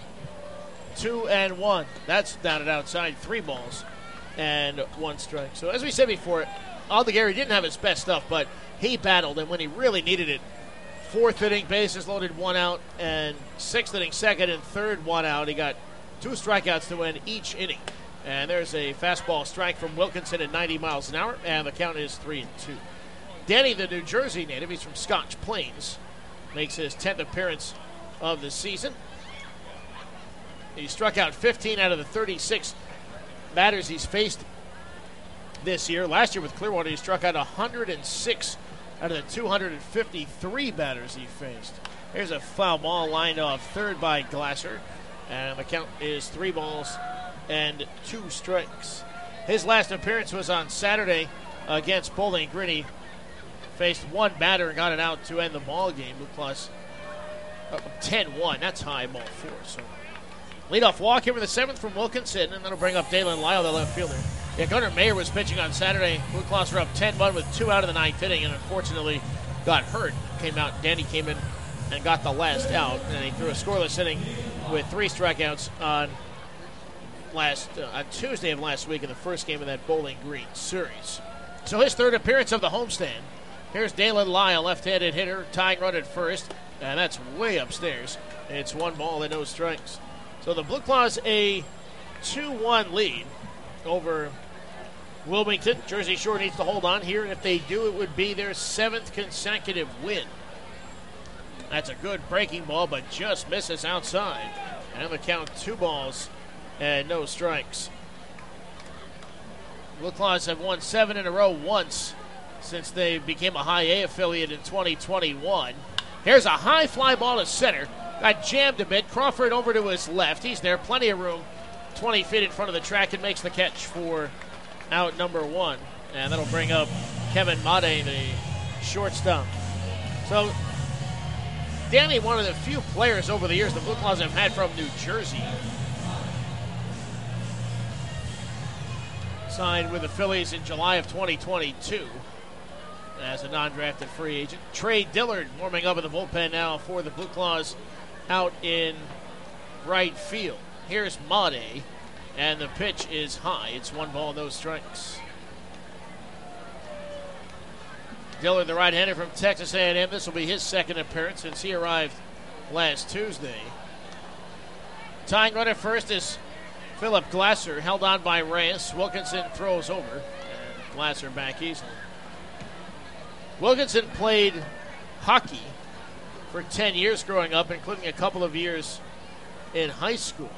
Two and one. That's down and outside, three balls and one strike. So as we said before, Alda Gary didn't have his best stuff, but he battled, and when he really needed it, fourth inning, bases loaded, one out, and sixth inning, second and third, one out. He got two strikeouts to win each inning. And there's a fastball strike from Wilkinson at ninety miles an hour, and the count is three and two. Danny, the New Jersey native, he's from Scotch Plains, makes his tenth appearance of the season. He struck out fifteen out of the thirty-six batters he's faced this year. Last year with Clearwater, he struck out one hundred six out of the two hundred fifty-three batters he faced. Here's a foul ball lined off third by Glasser, and the count is three balls and two strikes. His last appearance was on Saturday against Bowling Green. He faced one batter and got it out to end the ball game. Blue Claws ten one. That's high, ball four. So leadoff walk here for the seventh from Wilkinson, and that'll bring up Dalen Lyle, the left fielder. Yeah, Gunnar Mayer was pitching on Saturday. Blue Claws were up ten one with two out of the ninth inning, and unfortunately got hurt. Came out, Danny came in and got the last out, and he threw a scoreless inning with three strikeouts on last uh, on Tuesday of last week in the first game of that Bowling Green series. So his third appearance of the homestand. Here's Dalen Lyle, left-handed hitter, tying run at first, and that's way upstairs. It's one ball and no strikes. So the Blue Claws a two one lead over Wilmington. Jersey Shore needs to hold on here, and if they do, it would be their seventh consecutive win. That's a good breaking ball, but just misses outside. And the count two balls and no strikes. Blue Claws have won seven in a row once since they became a high A affiliate in twenty twenty-one. Here's a high fly ball to center. Got jammed a bit. Crawford over to his left. He's there. Plenty of room. twenty feet in front of the track and makes the catch for out number one. And that'll bring up Kevin Made, the shortstop. So, Danny, one of the few players over the years the Blue Claws have had from New Jersey. Signed with the Phillies in July of twenty twenty-two as a non-drafted free agent. Trey Dillard warming up in the bullpen now for the Blue Claws out in right field. Here's Made, and the pitch is high. It's one ball, no strikes. Dillard, the right-hander from Texas A and M. This will be his second appearance since he arrived last Tuesday. Tying run at first is Philip Glasser, held on by Reyes. Wilkinson throws over, and Glasser back easily. Wilkinson played hockey for ten years growing up, including a couple of years in high school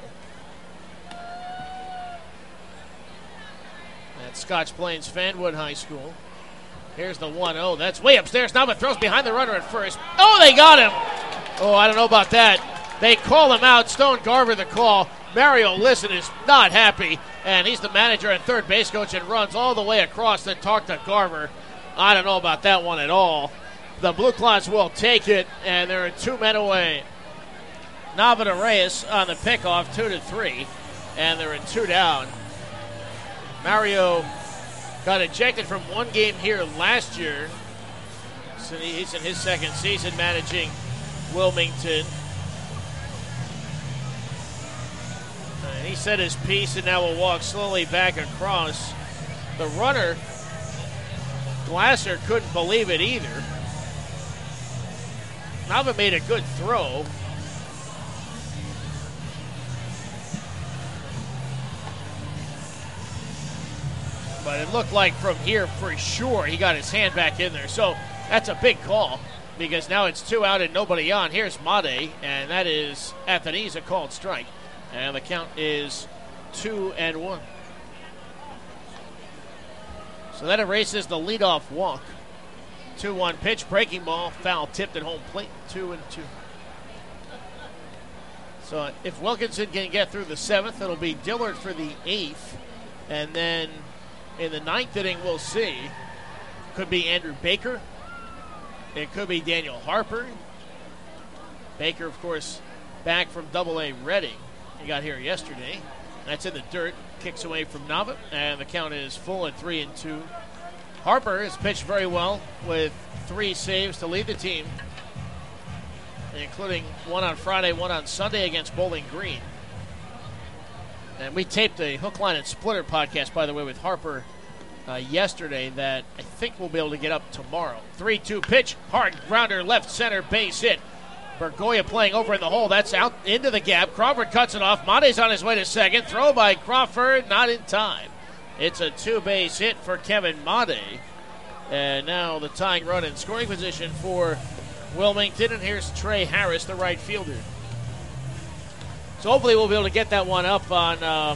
at Scotch Plains Fanwood High School. Here's the one oh. That's way upstairs. Nava throws behind the runner at first. Oh, they got him. Oh, I don't know about that. They call him out. Stone Garver the call. Mario Lisson is not happy, and he's the manager and third base coach and runs all the way across to talk to Garver. I don't know about that one at all. The Blue Claws will take it, and there are two men away. Nava to Reyes on the pickoff, two to three, and they're in two down. Mario got ejected from one game here last year. So he's in his second season managing Wilmington. And he said his piece and now will walk slowly back across. The runner, Glasser, couldn't believe it either. Nava made a good throw. But it looked like from here for sure he got his hand back in there. So that's a big call because now it's two out and nobody on. Here's Made, and that is Athanase, a called strike. And the count is two and one. So that erases the leadoff walk. two one pitch, breaking ball, foul tipped at home plate, two and two. So if Wilkinson can get through the seventh, it'll be Dillard for the eighth. And then in the ninth inning, we'll see. Could be Andrew Baker. It could be Daniel Harper. Baker, of course, back from Double A Reading. He got here yesterday. That's in the dirt. Kicks away from Nava, and the count is full at three and two. Harper has pitched very well with three saves to lead the team, including one on Friday, one on Sunday against Bowling Green. And we taped a Hook, Line, and Splitter podcast, by the way, with Harper uh, yesterday that I think we'll be able to get up tomorrow. three two pitch, hard grounder, left center, base hit. Bergoya playing over in the hole. That's out into the gap. Crawford cuts it off. Made's on his way to second. Throw by Crawford, not in time. It's a two-base hit for Kevin Made. And now the tying run in scoring position for Wilmington. And here's Trey Harris, the right fielder. So hopefully we'll be able to get that one up on um,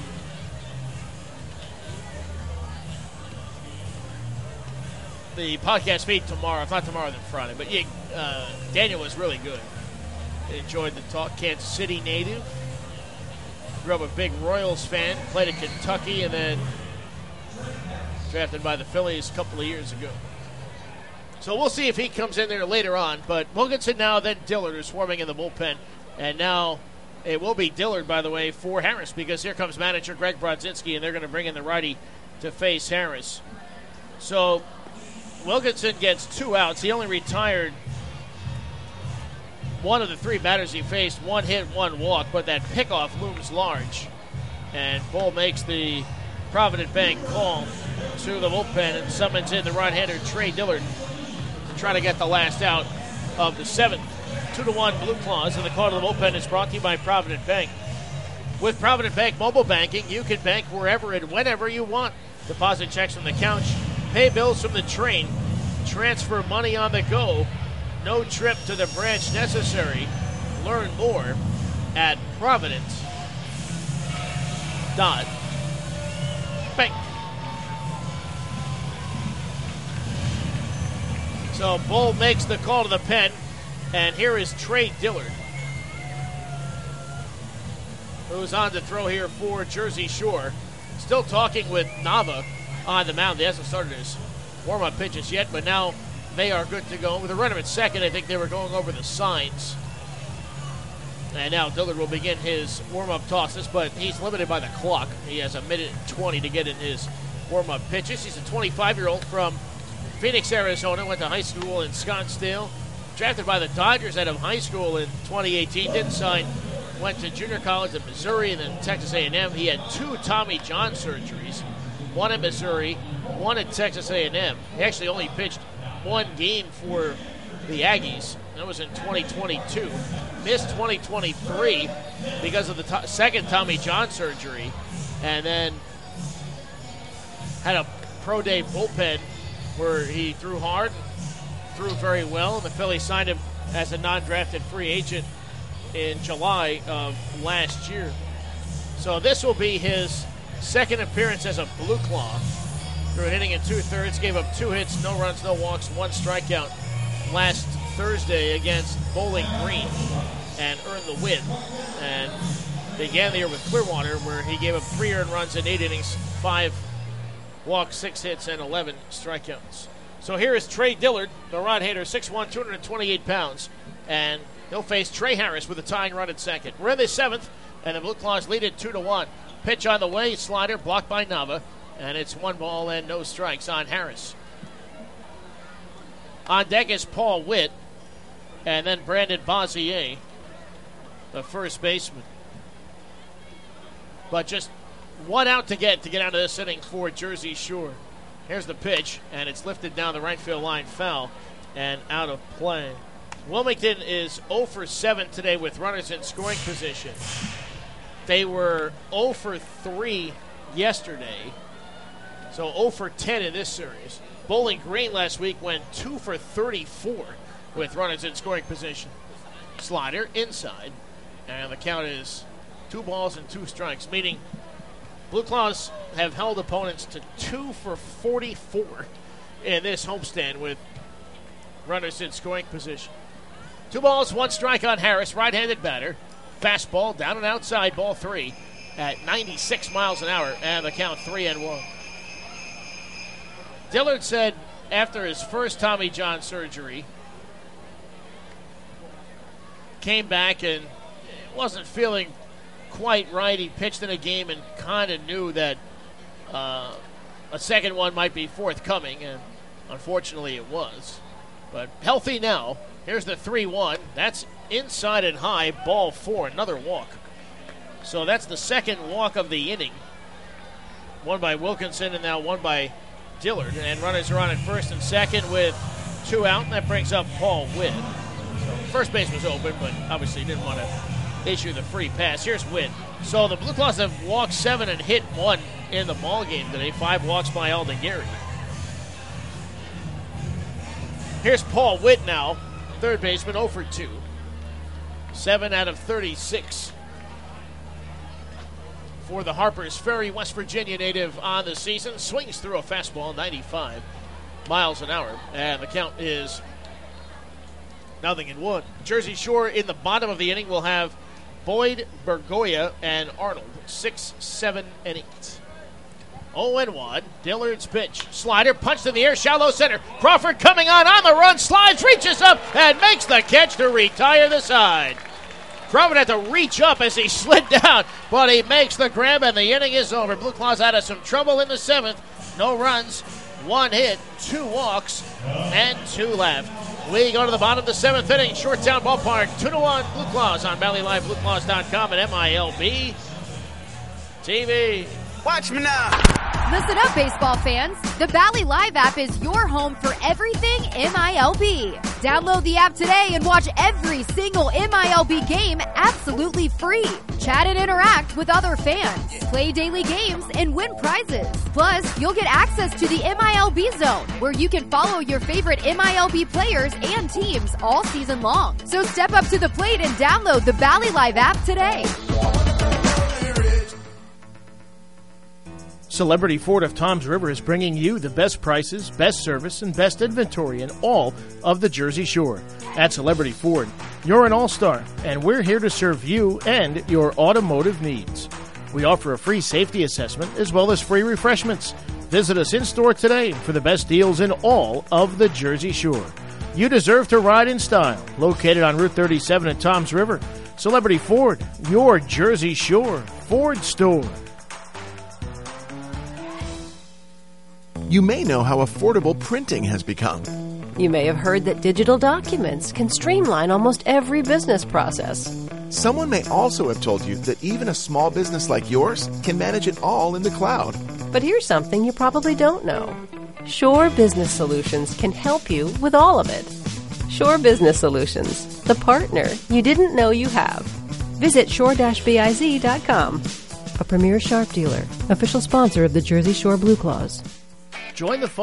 the podcast feed tomorrow. If not tomorrow, then Friday. But yeah, uh, Daniel was really good. Enjoyed the talk. Kansas City native. Grew up a big Royals fan. Played at Kentucky and then drafted by the Phillies a couple of years ago. So we'll see if he comes in there later on. But Wilkinson now, then Dillard is swarming in the bullpen. And now it will be Dillard, by the way, for Harris because here comes manager Greg Brodzinski, and they're going to bring in the righty to face Harris. So Wilkinson gets two outs. He only retired one of the three batters he faced, one hit, one walk, but that pickoff looms large. And Bull makes the Provident Bank call to the bullpen and summons in the right-hander Trey Dillard to try to get the last out of the seventh. Two to one Blue Claws, and the call to the bullpen is brought to you by Provident Bank. With Provident Bank mobile banking, you can bank wherever and whenever you want. Deposit checks from the couch, pay bills from the train, transfer money on the go. No trip to the branch necessary. Learn more at Provident dot bank. So Bull makes the call to the pen, and here is Trey Dillard, who's on to throw here for Jersey Shore. Still talking with Nava on the mound. He hasn't started his warm-up pitches yet, but now they are good to go. With a runner at second, I think they were going over the signs. And now Dillard will begin his warm-up tosses, but he's limited by the clock. He has a minute and twenty to get in his warm-up pitches. He's a twenty-five-year-old from Phoenix, Arizona, went to high school in Scottsdale. Drafted by the Dodgers out of high school in twenty eighteen. Didn't sign. Went to junior college in Missouri and then Texas A and M. He had two Tommy John surgeries, one in Missouri, one at Texas A and M. He actually only pitched one game for the Aggies. That was in twenty twenty-two. Missed twenty twenty-three because of the to- second Tommy John surgery, and then had a pro day bullpen where he threw hard, threw very well, and the Phillies signed him as a non-drafted free agent in July of last year. So this will be his second appearance as a Blue Claw. Threw an inning and two-thirds, gave up two hits, no runs, no walks, one strikeout last Thursday against Bowling Green and earned the win. And began the year with Clearwater, where he gave up three earned runs in eight innings, five walks, six hits, and eleven strikeouts. So here is Trey Dillard, the rod hitter, six one, two hundred twenty-eight pounds, and he'll face Trey Harris with a tying run at second. We're in the seventh, and the Blue Claws lead it two to one. Pitch on the way, slider blocked by Nava, and it's one ball and no strikes on Harris. On deck is Paul Witt, and then Brandon Bozier, the first baseman. But just one out to get to get out of this inning for Jersey Shore. Here's the pitch, and it's lifted down the right field line, foul, and out of play. Wilmington is oh for seven today with runners in scoring position. They were oh for three yesterday, so oh for ten in this series. Bowling Green last week went two for thirty-four with runners in scoring position. Slider inside, and the count is two balls and two strikes, meaning Blue Claws have held opponents to two for forty-four in this homestand with runners in scoring position. Two balls, one strike on Harris, right-handed batter. Fastball down and outside, ball three at ninety-six miles an hour, and the count three and one. Dillard said after his first Tommy John surgery, came back and wasn't feeling quite right. He pitched in a game and kind of knew that uh, a second one might be forthcoming, and unfortunately it was. But healthy now. Here's the three one. That's inside and high, ball four, another walk. So that's the second walk of the inning. One by Wilkinson and now one by Dillard. And runners are on at first and second with two out, and that brings up Paul Witt. So first base was open, but obviously didn't want to issue the free pass. Here's Witt. So the Blue Claws have walked seven and hit one in the ball game today. Five walks by Alden Gary. Here's Paul Witt now, third baseman, oh for two. seven out of thirty-six for the Harpers Ferry, West Virginia native on the season. Swings through a fastball, ninety-five miles an hour, and the count is nothing in one. Jersey Shore in the bottom of the inning will have Boyd, Bergoya, and Arnold, six, seven, and eight. oh and one. Dillard's pitch. Slider punched in the air, shallow center. Crawford coming on on the run, slides, reaches up, and makes the catch to retire the side. Crawford had to reach up as he slid down, but he makes the grab, and the inning is over. Blue Claws out of some trouble in the seventh. No runs, one hit, two walks, and two left. We go to the bottom of the seventh inning. Shoretown Ballpark, two to one. Blue Claws on Valley Live Blue Claws dot com and M I L B T V.
Watch me now.
Listen up, baseball fans. The Valley Live app is your home for everything M I L B. Download the app today and watch every single M I L B game absolutely free. Chat and interact with other fans. Play daily games and win prizes. Plus, you'll get access to the M I L B Zone, where you can follow your favorite M I L B players and teams all season long. So step up to the plate and download the Valley Live app today.
Celebrity Ford of Toms River is bringing you the best prices, best service, and best inventory in all of the Jersey Shore. At Celebrity Ford, you're an all-star, and we're here to serve you and your automotive needs. We offer a free safety assessment as well as free refreshments. Visit us in-store today for the best deals in all of the Jersey Shore. You deserve to ride in style. Located on Route thirty-seven at Toms River, Celebrity Ford, your Jersey Shore Ford store.
You may know how affordable printing has become.
You may have heard that digital documents can streamline almost every business process.
Someone may also have told you that even a small business like yours can manage it all in the cloud.
But here's something you probably don't know. Shore Business Solutions can help you with all of it. Shore Business Solutions, the partner you didn't know you have. Visit shore dash biz dot com. A premier Sharp dealer, official sponsor of the Jersey Shore Blue Claws.
Join the fun.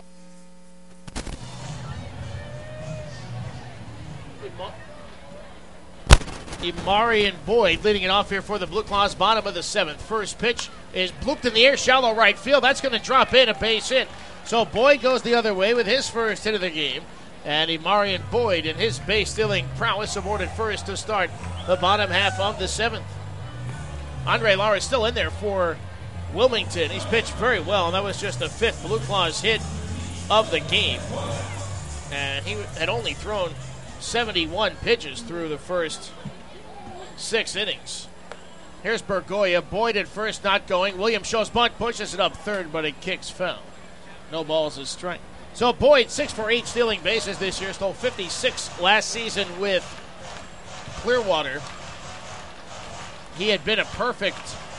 Imari and Boyd leading it off here for the Blue Claws, bottom of the seventh. First pitch is blooped in the air, shallow right field. That's going to drop in, a base hit. So Boyd goes the other way with his first hit of the game. And Imari and Boyd in his base-stealing prowess awarded first to start the bottom half of the seventh. Andre Lara is still in there for Wilmington. He's pitched very well, and that was just the fifth Blue Claws hit of the game. And he had only thrown seventy-one pitches through the first six innings. Here's Bergoya. Boyd at first, not going. Williams shows bunt, pushes it up third, but it kicks foul. No balls, a strike. So Boyd, six for eight stealing bases this year, stole fifty-six last season with Clearwater. He had been a perfect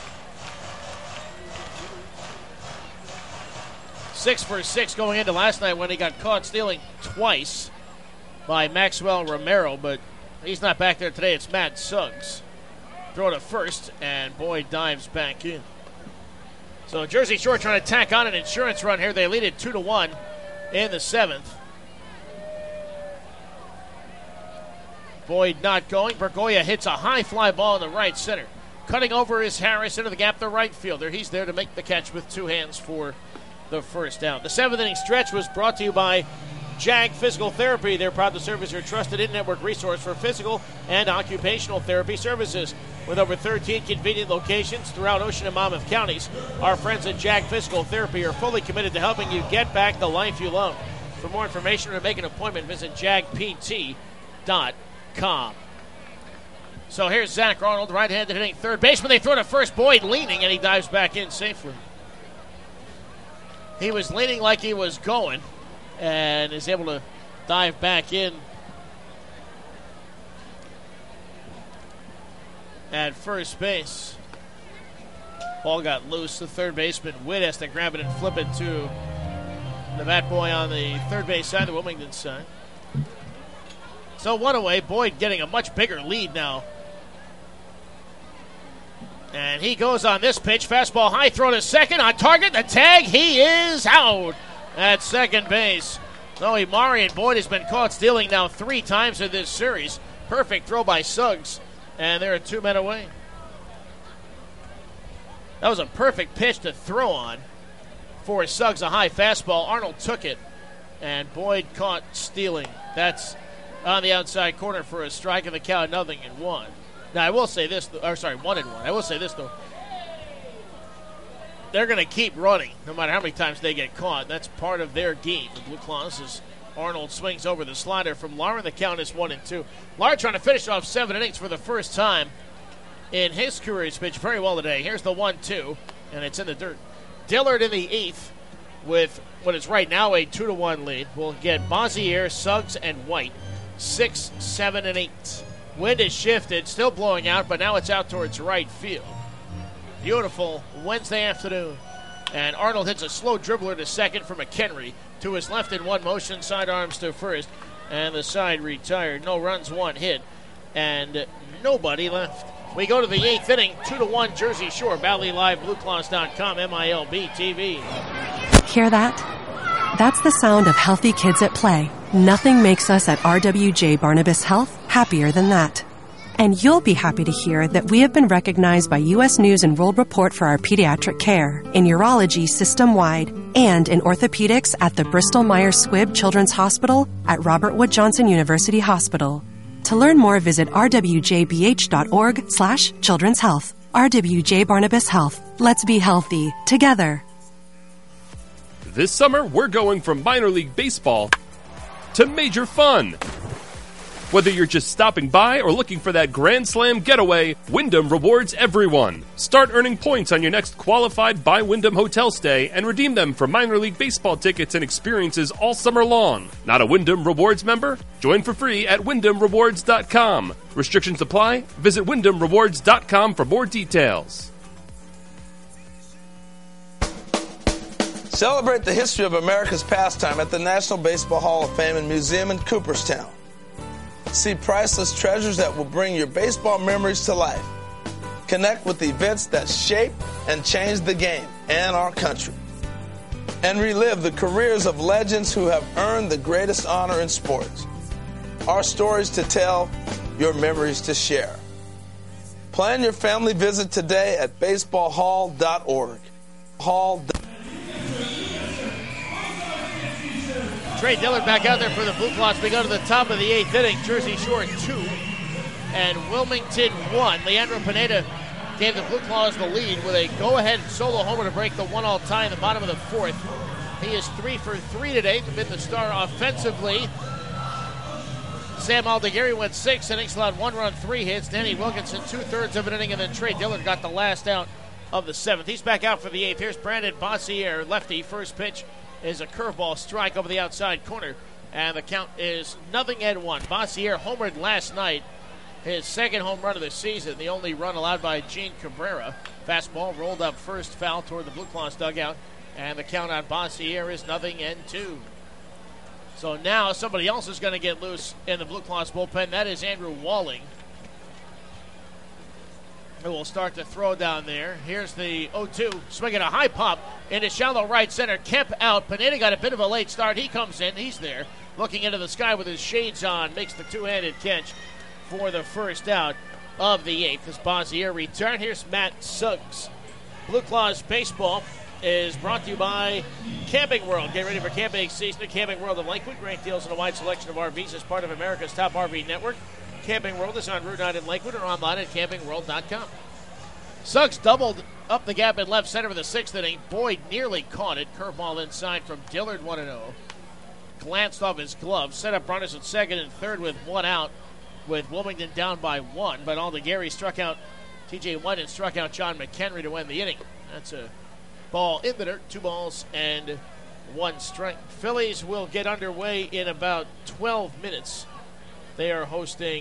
six for six going into last night when he got caught stealing twice by Maxwell Romero, but he's not back there today. It's Matt Suggs. Throw to first, and Boyd dives back in. So Jersey Shore trying to tack on an insurance run here. They lead it two to one in the seventh. Boyd not going. Bergoya hits a high fly ball in the right center. Cutting over is Harris into the gap, the right fielder. He's there to make the catch with two hands for the first down. The seventh inning stretch was brought to you by JAG Physical Therapy. They're proud to serve as your trusted in-network resource for physical and occupational therapy services. With over thirteen convenient locations throughout Ocean and Monmouth counties, our friends at JAG Physical Therapy are fully committed to helping you get back the life you love. For more information or to make an appointment, visit jag p t dot com. So here's Zach Arnold, right-handed hitting third baseman. They throw to first. Boyd leaning, and he dives back in safely. He was leaning like he was going, and is able to dive back in at first base. Ball got loose. The third baseman, Witt, has to grab it and flip it to the bat boy on the third base side, the Wilmington side. So one away. Boyd getting a much bigger lead now. And he goes on this pitch. Fastball high, throw to second. On target, the tag. He is out at second base. So Imari and Boyd has been caught stealing now three times in this series. Perfect throw by Suggs. And they're two men away. That was a perfect pitch to throw on for Suggs, a high fastball. Arnold took it, and Boyd caught stealing. That's on the outside corner for a strike, and the count nothing and one. Now, I will say this, or sorry, one and one. I will say this, though. They're going to keep running no matter how many times they get caught. That's part of their game. The Blue Claws, as Arnold swings over the slider from Lara. The count is one and two. Lara trying to finish off seven innings for the first time in his career. He's pitched very well today. Here's the one two, and it's in the dirt. Dillard in the eighth with what is right now a two to one lead. We'll get Bozier, Suggs, and White. Six, seven, and eight. Wind is shifted, still blowing out, but now it's out towards right field. Beautiful Wednesday afternoon. And Arnold hits a slow dribbler to second for McHenry. To his left in one motion, sidearms to first. And the side retired. No runs, one hit. And nobody left. We go to the eighth inning, two to one Jersey Shore. Valley Live, Blue Claws dot com, M I L B T V.
Hear that? That's the sound of healthy kids at play. Nothing makes us at R W J Barnabas Health happier than that. And you'll be happy to hear that we have been recognized by U S News and World Report for our pediatric care, in urology system-wide, and in orthopedics at the Bristol Myers Squibb Children's Hospital at Robert Wood Johnson University Hospital. To learn more, visit r w j b h dot org slash children's health. R W J Barnabas Health. Let's be healthy together.
This summer, we're going from minor league baseball to major fun. Whether you're just stopping by or looking for that Grand Slam getaway, Wyndham rewards everyone. Start earning points on your next qualified by Wyndham hotel stay and redeem them for minor league baseball tickets and experiences all summer long. Not a Wyndham Rewards member? Join for free at wyndham rewards dot com. Restrictions apply. Visit wyndham rewards dot com for more details.
Celebrate the history of America's pastime at the National Baseball Hall of Fame and Museum in Cooperstown. See priceless treasures that will bring your baseball memories to life. Connect with events that shaped and changed the game and our country. And relive the careers of legends who have earned the greatest honor in sports. Our stories to tell, your memories to share. Plan your family visit today at baseball hall dot org. Hall.
Trey Dillard back out there for the Blue Claws. We go to the top of the eighth inning. Jersey Shore two and Wilmington one. Leandro Pineda gave the Blue Claws the lead with a go-ahead solo homer to break the one-all tie in the bottom of the fourth. He is three for three today. Been the star offensively. Sam Aldegari went six innings, allowed one run, three hits. Danny Wilkinson two-thirds of an inning, and then Trey Dillard got the last out of the seventh. He's back out for the eighth. Here's Brandon Bossier, lefty. First pitch is a curveball strike over the outside corner, and the count is nothing at one. Bossier homered last night, his second home run of the season, the only run allowed by Gene Cabrera. Fastball rolled up first, foul toward the Blue Claws dugout, and the count on Bossier is nothing and two. So now somebody else is going to get loose in the Blue Claws bullpen. That is Andrew Walling, who will start to throw down there. Here's the oh two, swinging a high pop into shallow right center. Kemp out. Pineda got a bit of a late start. He comes in. He's there, looking into the sky with his shades on. Makes the two-handed catch for the first out of the eighth. As Bossier return. Here's Matt Suggs. Blue Claws baseball is brought to you by Camping World. Get ready for camping season at Camping World of Lakewood. Great deals and a wide selection of R Vs as part of America's top R V network. Camping World is on Route nine in Lakewood or online at camping world dot com. Suggs doubled up the gap in left center for the sixth inning. Boyd nearly caught it. Curveball inside from Dillard, one and oh. Glanced off his glove. Set up runners at second and third with one out, with Wilmington down by one. But Aldegari struck out T J White and struck out John McHenry to win the inning. That's a ball in the dirt. Two balls and one strike. Phillies will get underway in about twelve minutes. They are hosting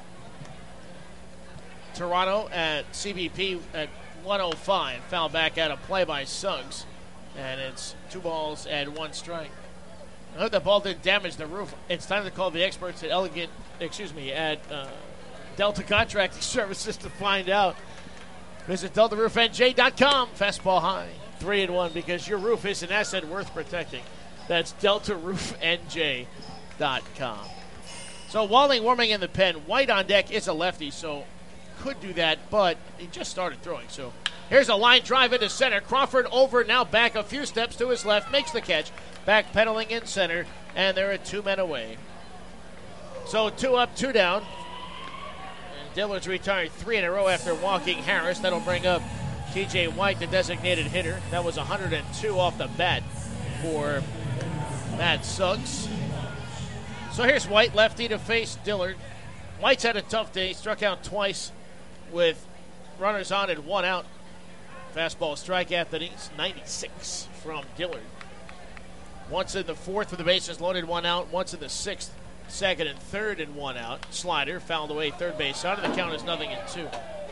Toronto at C B P at one oh five. Foul back out of play by Suggs. And it's two balls and one strike. I hope the ball didn't damage the roof. It's time to call the experts at Elegant, excuse me, at uh, Delta Contracting Services to find out. Visit delta roof n j dot com. Fastball high. Three and one, because your roof is an asset worth protecting. That's delta roof n j dot com. So Walling warming in the pen. White on deck is a lefty, so could do that, but he just started throwing. So here's a line drive into center. Crawford over, now back a few steps to his left, makes the catch. Back pedaling in center, and there are two men away. So two up, two down. And Dillard's retired three in a row after walking Harris. That'll bring up T J White, the designated hitter. That was one hundred two off the bat for Matt Suggs. So here's White, lefty, to face Dillard. White's had a tough day. Struck out twice with runners on and one out. Fastball strike at the knees. ninety-six from Dillard. Once in the fourth with the bases loaded, one out. Once in the sixth, second and third, and one out. Slider fouled away third base out, and the count is nothing and two.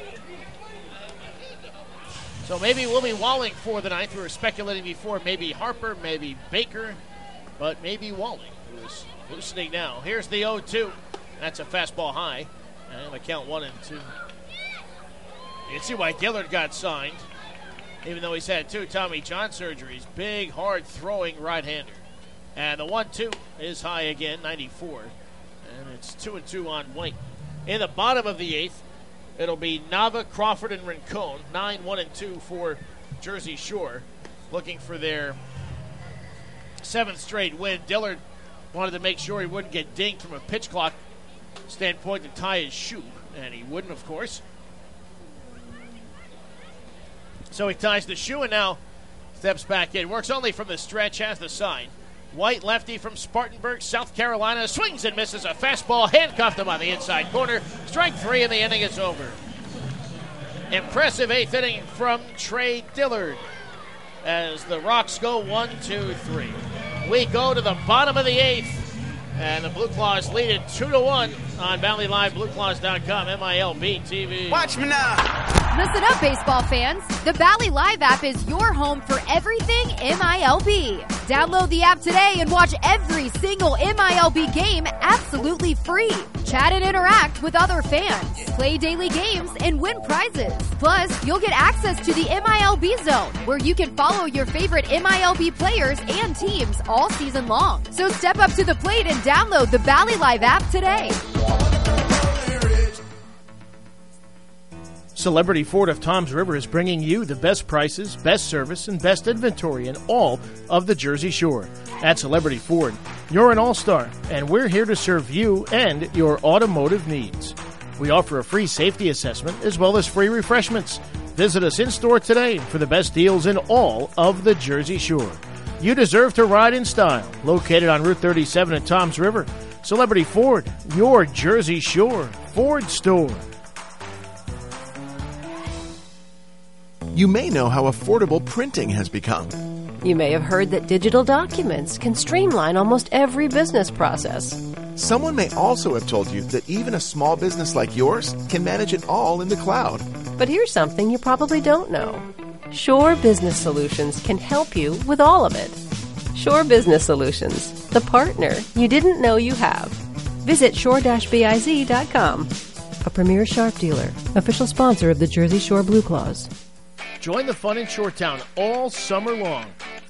So maybe we'll be Walling for the ninth. We were speculating before maybe Harper, maybe Baker, but maybe Walling, who is loosening now. Here's the oh two. That's a fastball high, and the count one and two. You can see why Dillard got signed, even though he's had two Tommy John surgeries. Big, hard-throwing right-hander. And the one two is high again, ninety-four. And it's two and two on White. In the bottom of the eighth, it'll be Nava, Crawford, and Rincon. nine one and two for Jersey Shore, looking for their seventh straight win. Dillard wanted to make sure he wouldn't get dinged from a pitch clock standpoint to tie his shoe, and he wouldn't, of course. So he ties the shoe, and now steps back in. Works only from the stretch, has the sign. White lefty from Spartanburg, South Carolina, swings and misses a fastball, handcuffed him on the inside corner. Strike three, and the inning is over. Impressive eighth inning from Trey Dillard as the Rocks go one, two, three. We go to the bottom of the eighth, and the Blue Claws lead it two to one on Valley Live, Blue Claws dot com, M I L B T V.
Watch me now.
Listen up, baseball fans. The Valley Live app is your home for everything M I L B. Download the app today and watch every single M I L B game absolutely free. Chat and interact with other fans, play daily games, and win prizes. Plus, you'll get access to the M I L B Zone, where you can follow your favorite M I L B players and teams all season long. So step up to the plate and download the Valley Live app today.
Celebrity Ford of Toms River is bringing you the best prices, best service, and best inventory in all of the Jersey Shore. At Celebrity Ford, you're an all-star, and we're here to serve you and your automotive needs. We offer a free safety assessment as well as free refreshments. Visit us in-store today for the best deals in all of the Jersey Shore. You deserve to ride in style. Located on Route thirty-seven at Toms River, Celebrity Ford, your Jersey Shore Ford store.
You may know how affordable printing has become.
You may have heard that digital documents can streamline almost every business process.
Someone may also have told you that even a small business like yours can manage it all in the cloud.
But here's something you probably don't know. Shore Business Solutions can help you with all of it. Shore Business Solutions, the partner you didn't know you have. Visit shore dash biz dot com. A premier Sharp dealer, official sponsor of the Jersey Shore Blue Claws.
Join the fun in Shoretown all summer long.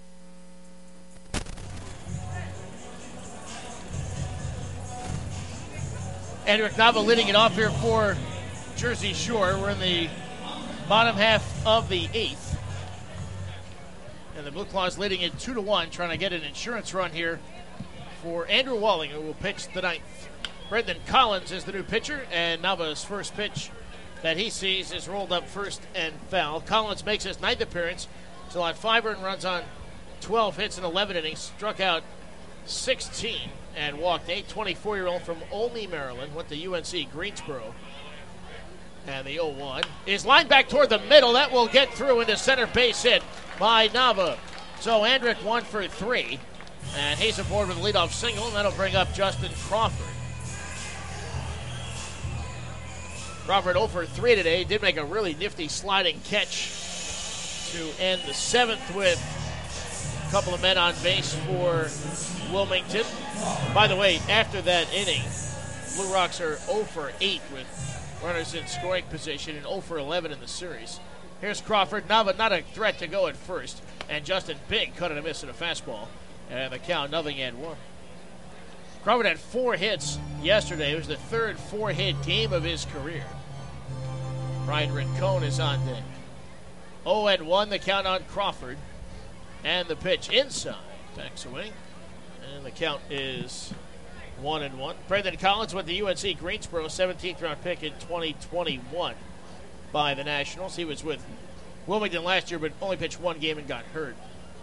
Andrew Nava leading it off here for Jersey Shore. We're in the bottom half of the eighth. And the Blue Claws leading it two to one, trying to get an insurance run here for Andrew Walling, who will pitch the ninth. Brendan Collins is the new pitcher, and Nava's first pitch that he sees is rolled up first and foul. Collins makes his ninth appearance, so on five earned runs on twelve hits in eleven innings, struck out sixteen and walked eight. twenty-four-year-old from Olney, Maryland, went to U N C Greensboro. And the oh one is lined back toward the middle. That will get through into center base hit by Nava. So Andrick one for three, and he's aboard with a leadoff single, and that'll bring up Justin Crawford. Crawford oh for three today. Did make a really nifty sliding catch to end the seventh with a couple of men on base for Wilmington. By the way, after that inning, Blue Rocks are oh for eight with runners in scoring position and oh for eleven in the series. Here's Crawford. Nava not a threat to go at first, and Justin Big cut and a miss at a fastball. And the count, nothing and one. Crawford had four hits yesterday. It was the third four-hit game of his career. Ryan Rincon is on deck. oh and one, the count on Crawford. And the pitch inside. Backs away. And the count is one and one. Brendan Collins went to U N C Greensboro, seventeenth round pick in twenty twenty-one by the Nationals. He was with Wilmington last year, but only pitched one game and got hurt.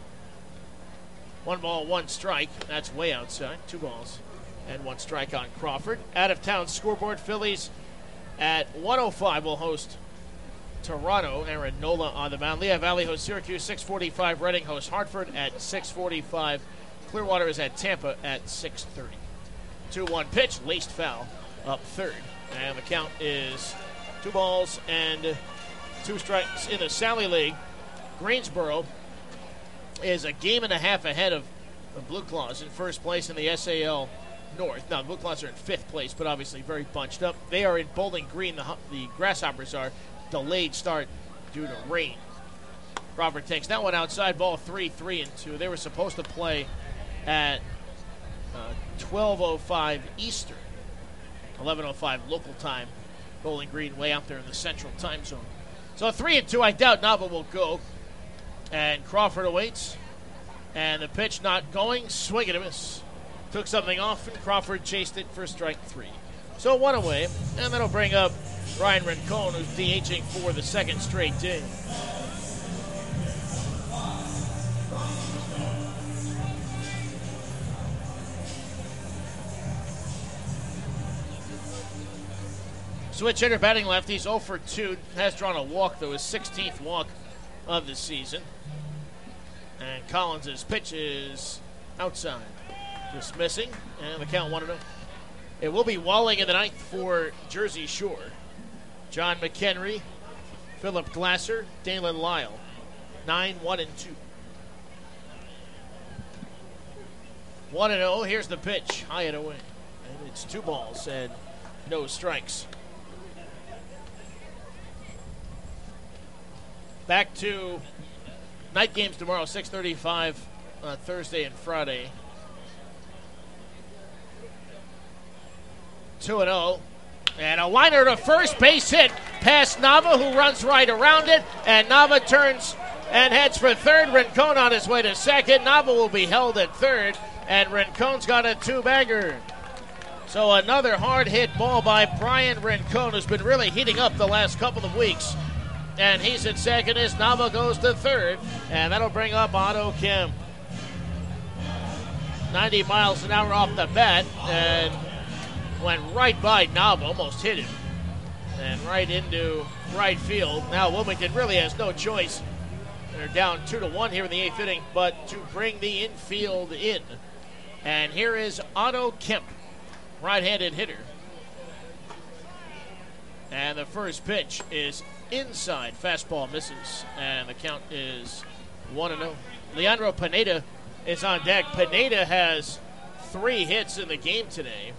One ball, one strike. That's way outside. Two balls and one strike on Crawford. Out of town scoreboard, Phillies at one oh five will host Toronto. Aaron Nola on the mound. Lehigh Valley hosts Syracuse. six forty-five. Reading hosts Hartford at six forty-five. Clearwater is at Tampa at six thirty. two one pitch, laced foul up third. And the count is two balls and two strikes in the Sally League. Greensboro is a game and a half ahead of the Blue Claws in first place in the S A L North. Now, the Blue Claws are in fifth place, but obviously very bunched up. They are in Bowling Green. The, the Grasshoppers are delayed start due to rain. Robert takes that one outside, ball three, three, and two. They were supposed to play at uh, twelve oh five Eastern, eleven oh five local time. Bowling Green way out there in the central time zone. So three and two, I doubt Nava will go. And Crawford awaits. And the pitch not going. Swing and a miss. Took something off, and Crawford chased it for strike three. So one away, and that'll bring up Ryan Rincon, who's DHing for the second straight day. Switch hitter batting left. He's oh for two. Has drawn a walk, though, his sixteenth walk of the season. And Collins' pitch is outside. Just missing, and the count one and oh. It will be Walling in the ninth for Jersey Shore. John McHenry, Philip Glasser, Dalen Lyle. nine, one, and two. one and oh. Here's the pitch. High and away. And it's two balls and no strikes. Back to night games tomorrow, six thirty-five on Thursday and Friday. two and oh. And a liner to first, base hit past Nava, who runs right around it. And Nava turns and heads for third. Rincon on his way to second. Nava will be held at third. And Rincon's got a two-bagger. So another hard-hit ball by Brian Rincon, who's been really heating up the last couple of weeks. And he's at second as Nava goes to third. And that'll bring up Otto Kemp. ninety miles an hour off the bat. And went right by Nava, almost hit him. And right into right field. Now Wilmington really has no choice. They're down two to one here in the eighth inning, but to bring the infield in. And here is Otto Kemp, right-handed hitter. And the first pitch is inside. Fastball misses. And the count is one and oh. Leandro Pineda is on deck. Pineda has three hits in the game today.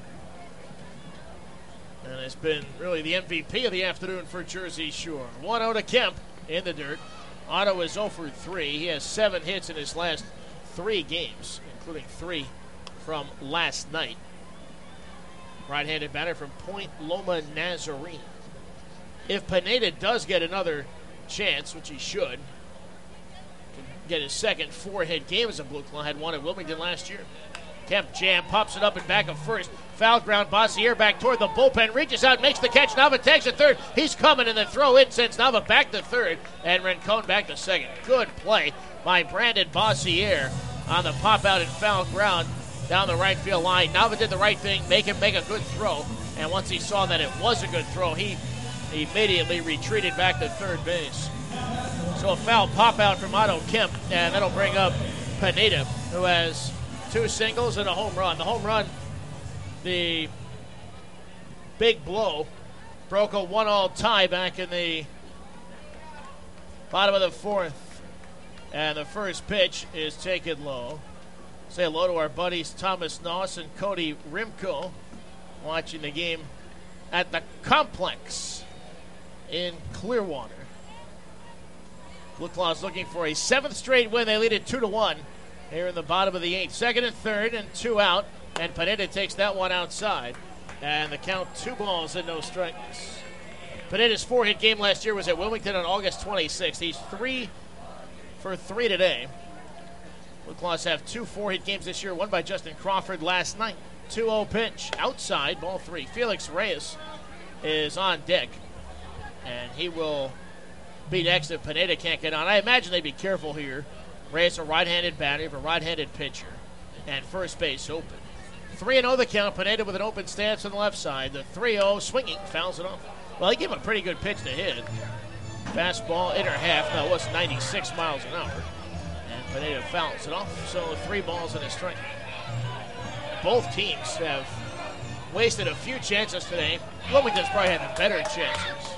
And it's been really the M V P of the afternoon for Jersey Shore. one oh to Kemp in the dirt. Otto is oh for three. He has seven hits in his last three games, including three from last night. Right-handed batter from Point Loma Nazarene. If Pineda does get another chance, which he should, can get his second four-hit game as a Blue Claw, had one at Wilmington last year. Kemp jam, pops it up and back of first. Foul ground, Bossier back toward the bullpen, reaches out, makes the catch. Nava tags at third. He's coming, and the throw in sends Nava back to third, and Rincon back to second. Good play by Brandon Bossier on the pop out and foul ground down the right field line. Nava did the right thing, make him make a good throw, and once he saw that it was a good throw, he immediately retreated back to third base. So a foul pop out from Otto Kemp, and that'll bring up Pineda, who has two singles and a home run. The home run, the big blow, broke a one-all tie back in the bottom of the fourth. And the first pitch is taken low. Say hello to our buddies Thomas Noss and Cody Rimko watching the game at the Complex in Clearwater. Blue Claws looking for a seventh straight win. They lead it two to one. Here in the bottom of the eighth. Second and third and two out. And Pineda takes that one outside. And the count two balls and no strikes. Pineda's four-hit game last year was at Wilmington on August twenty-sixth. He's three for three today. Blue Claws have two four-hit games this year. One by Justin Crawford last night. two oh pitch. Outside, ball three. Felix Reyes is on deck. And he will be next if Pineda can't get on. I imagine they'd be careful here. Reyes a right-handed batter, a right-handed pitcher, and first base open. three and oh the count. Pineda with an open stance on the left side. The three oh swinging, fouls it off. Well, he gave him a pretty good pitch to hit. Fastball, inner half. Now, it was ninety-six miles an hour. And Pineda fouls it off. So three balls and a strike. Both teams have wasted a few chances today. Wilmington's probably had the better chances.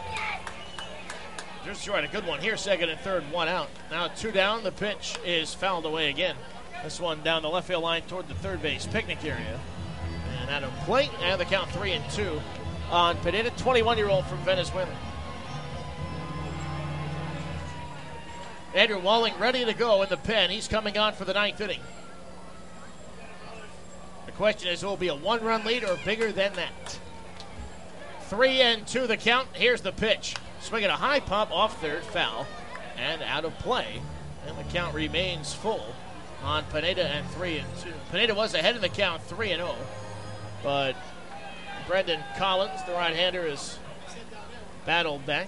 Jersey Shore had a good one here, second and third, one out. Now two down, the pitch is fouled away again. This one down the left field line toward the third base picnic area. And out of play, and the count three and two on Pineda, twenty-one-year-old from Venezuela. Andrew Walling ready to go in the pen. He's coming on for the ninth inning. The question is, will it be a one-run lead or bigger than that? Three and two the count. Here's the pitch. Swinging a high pop off third, foul, and out of play. And the count remains full on Pineda and three and two. Pineda was ahead in the count, three and oh. But Brendan Collins, the right-hander, is battled back.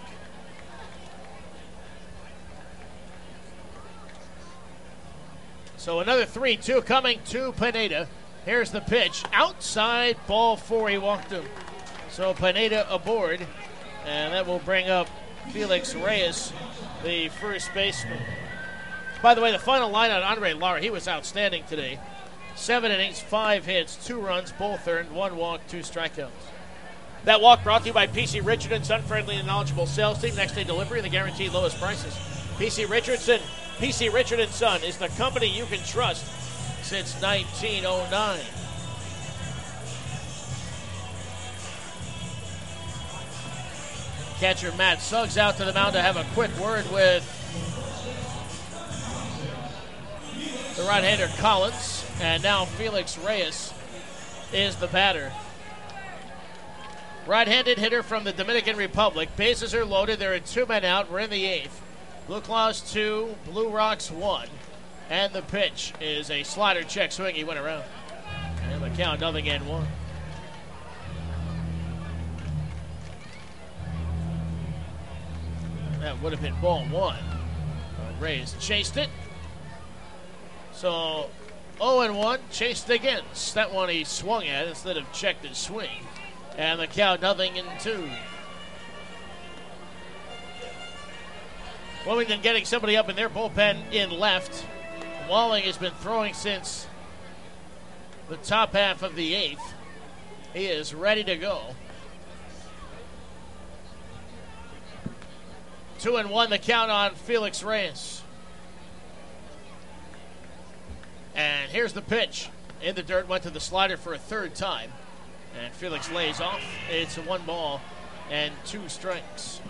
So another three two coming to Pineda. Here's the pitch. Outside, ball four. He walked him. So Pineda aboard, and that will bring up Felix Reyes, the first baseman. By the way, the final line on Andre Lara, he was outstanding today. Seven innings, five hits, two runs, both earned, one walk, two strikeouts. That walk brought to you by P C Richardson, friendly and knowledgeable sales team, next day delivery, and the guaranteed lowest prices. P C Richardson, P C Richard and Son is the company you can trust since nineteen oh nine. Catcher Matt Suggs out to the mound to have a quick word with the right-hander Collins. And now Felix Reyes is the batter. Right-handed hitter from the Dominican Republic. Bases are loaded. There are two men out. We're in the eighth. Blue Claws two, Blue Rocks one. And the pitch is a slider check swing. He went around. And the count, nothing and one. That would have been ball one. Reyes chased it. So oh and one, chased against. That one he swung at instead of checked his swing. And the count, nothing and two. Wilmington getting somebody up in their bullpen in left. Walling has been throwing since the top half of the eighth. He is ready to go. Two and one, the count on Felix Reyes. And here's the pitch. In the dirt, went to the slider for a third time. And Felix lays off. It's a one ball and two strikes.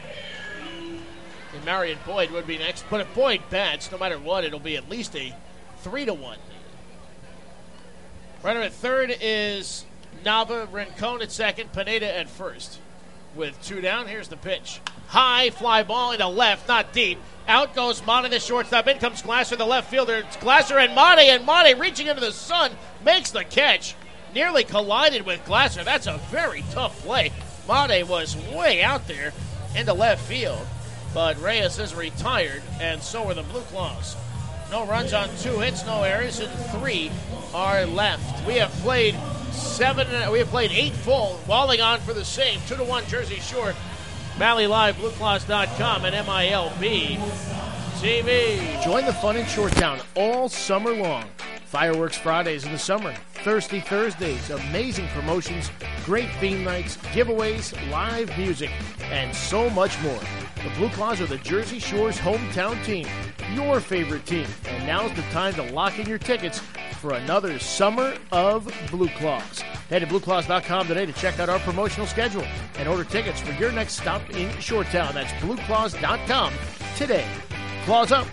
And Marion Boyd would be next. But if Boyd bats, no matter what, it'll be at least a three to one. Runner at third is Nava. Rincon at second. Pineda at first. With two down, here's the pitch. High fly ball into left, not deep. Out goes Monte, the shortstop. In comes Glasser, the left fielder. It's Glasser and Monte, and Monte reaching into the sun makes the catch. Nearly collided with Glasser. That's a very tough play. Monte was way out there into left field, but Reyes is retired, and so are the Blue Claws. No runs on two hits, no errors, and three are left. We have played seven. We have played eight full. Walling on for the same two to one Jersey Shore. Valley Live, Blue Claws dot com, and M I L B T V.
Join the fun in Shoretown all summer long. Fireworks Fridays in the summer, Thirsty Thursdays, amazing promotions, great theme nights, giveaways, live music, and so much more. The Blue Claws are the Jersey Shore's hometown team, your favorite team, and now's the time to lock in your tickets for another summer of Blue Claws. Head to blue claws dot com today to check out our promotional schedule and order tickets for your next stop in Shoretown. That's blue claws dot com today. Claws up.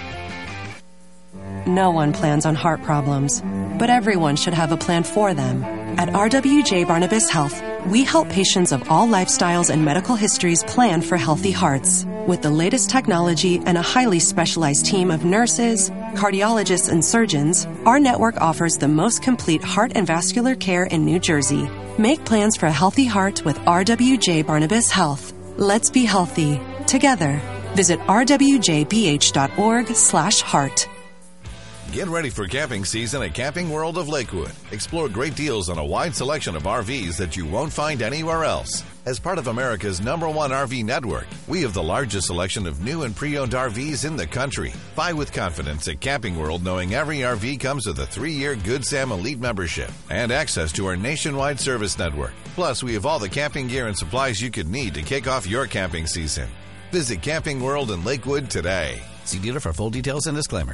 No one plans on heart problems, but everyone should have a plan for them. At R W J Barnabas Health, we help patients of all lifestyles and medical histories plan for healthy hearts. With the latest technology and a highly specialized team of nurses, cardiologists, and surgeons, our network offers the most complete heart and vascular care in New Jersey. Make plans for a healthy heart with R W J Barnabas Health. Let's be healthy together. Visit r w j b h dot org slash heart.
Get ready for camping season at Camping World of Lakewood. Explore great deals on a wide selection of R Vs that you won't find anywhere else. As part of America's number one R V network, we have the largest selection of new and pre-owned R Vs in the country. Buy with confidence at Camping World, knowing every R V comes with a three-year Good Sam Elite membership and access to our nationwide service network. Plus, we have all the camping gear and supplies you could need to kick off your camping season. Visit Camping World in Lakewood today.
See dealer for full details and disclaimer.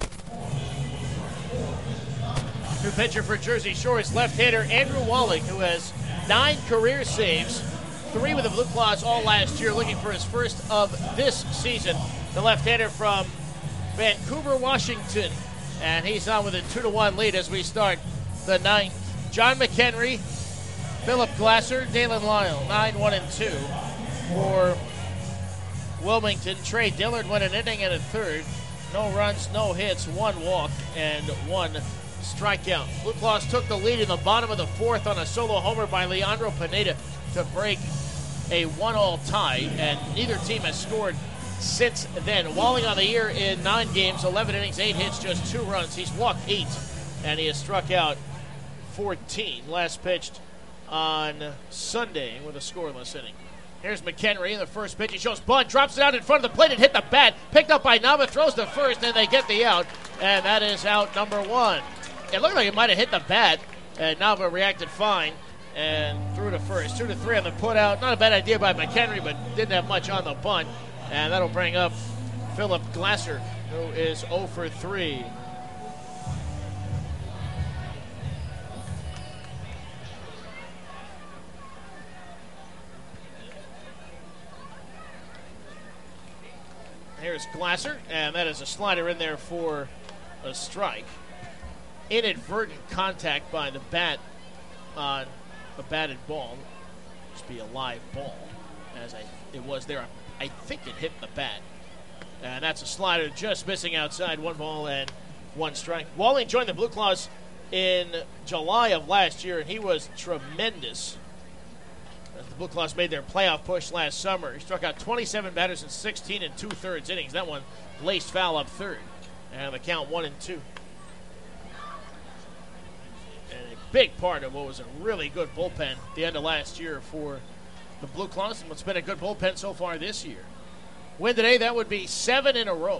New pitcher for Jersey Shore is left-hander Andrew Walling, who has nine career saves, three with the Blue Claws all last year, looking for his first of this season. The left-hander from Vancouver, Washington, and he's on with a two to one lead as we start the ninth. John McHenry, Philip Glasser, Dalen Lyle, nine, one, and two for Wilmington. Trey Dillard went an inning and a third. No runs, no hits, one walk, and one strikeout. Blue Claws took the lead in the bottom of the fourth on a solo homer by Leandro Pineda to break a one-all tie, and neither team has scored since then. Walling on the year in nine games, eleven innings, eight hits, just two runs. He's walked eight, and he has struck out fourteen. Last pitched on Sunday with a scoreless inning. Here's McHenry in the first pitch. He shows bunt, drops it out in front of the plate and hit the bat. Picked up by Nava, throws to first, and they get the out. And that is out number one. It looked like it might have hit the bat, and Nava reacted fine and threw to first. Two to three on the put out. Not a bad idea by McHenry, but didn't have much on the bunt. And that'll bring up Philip Glasser, who is zero for three. Here's Glasser, and that is a slider in there for a strike. Inadvertent contact by the bat on a batted ball. Just be a live ball, as I it was there. I think it hit the bat. And that's a slider just missing outside. One ball and one strike. Walling joined the Blue Claws in July of last year, and he was tremendous. As the Blue Claws made their playoff push last summer, he struck out twenty-seven batters in sixteen and two-thirds innings. That one laced foul up third. And the count one and two. And a big part of what was a really good bullpen at the end of last year for the Blue Claws, and what's been a good bullpen so far this year. Win today, that would be seven in a row.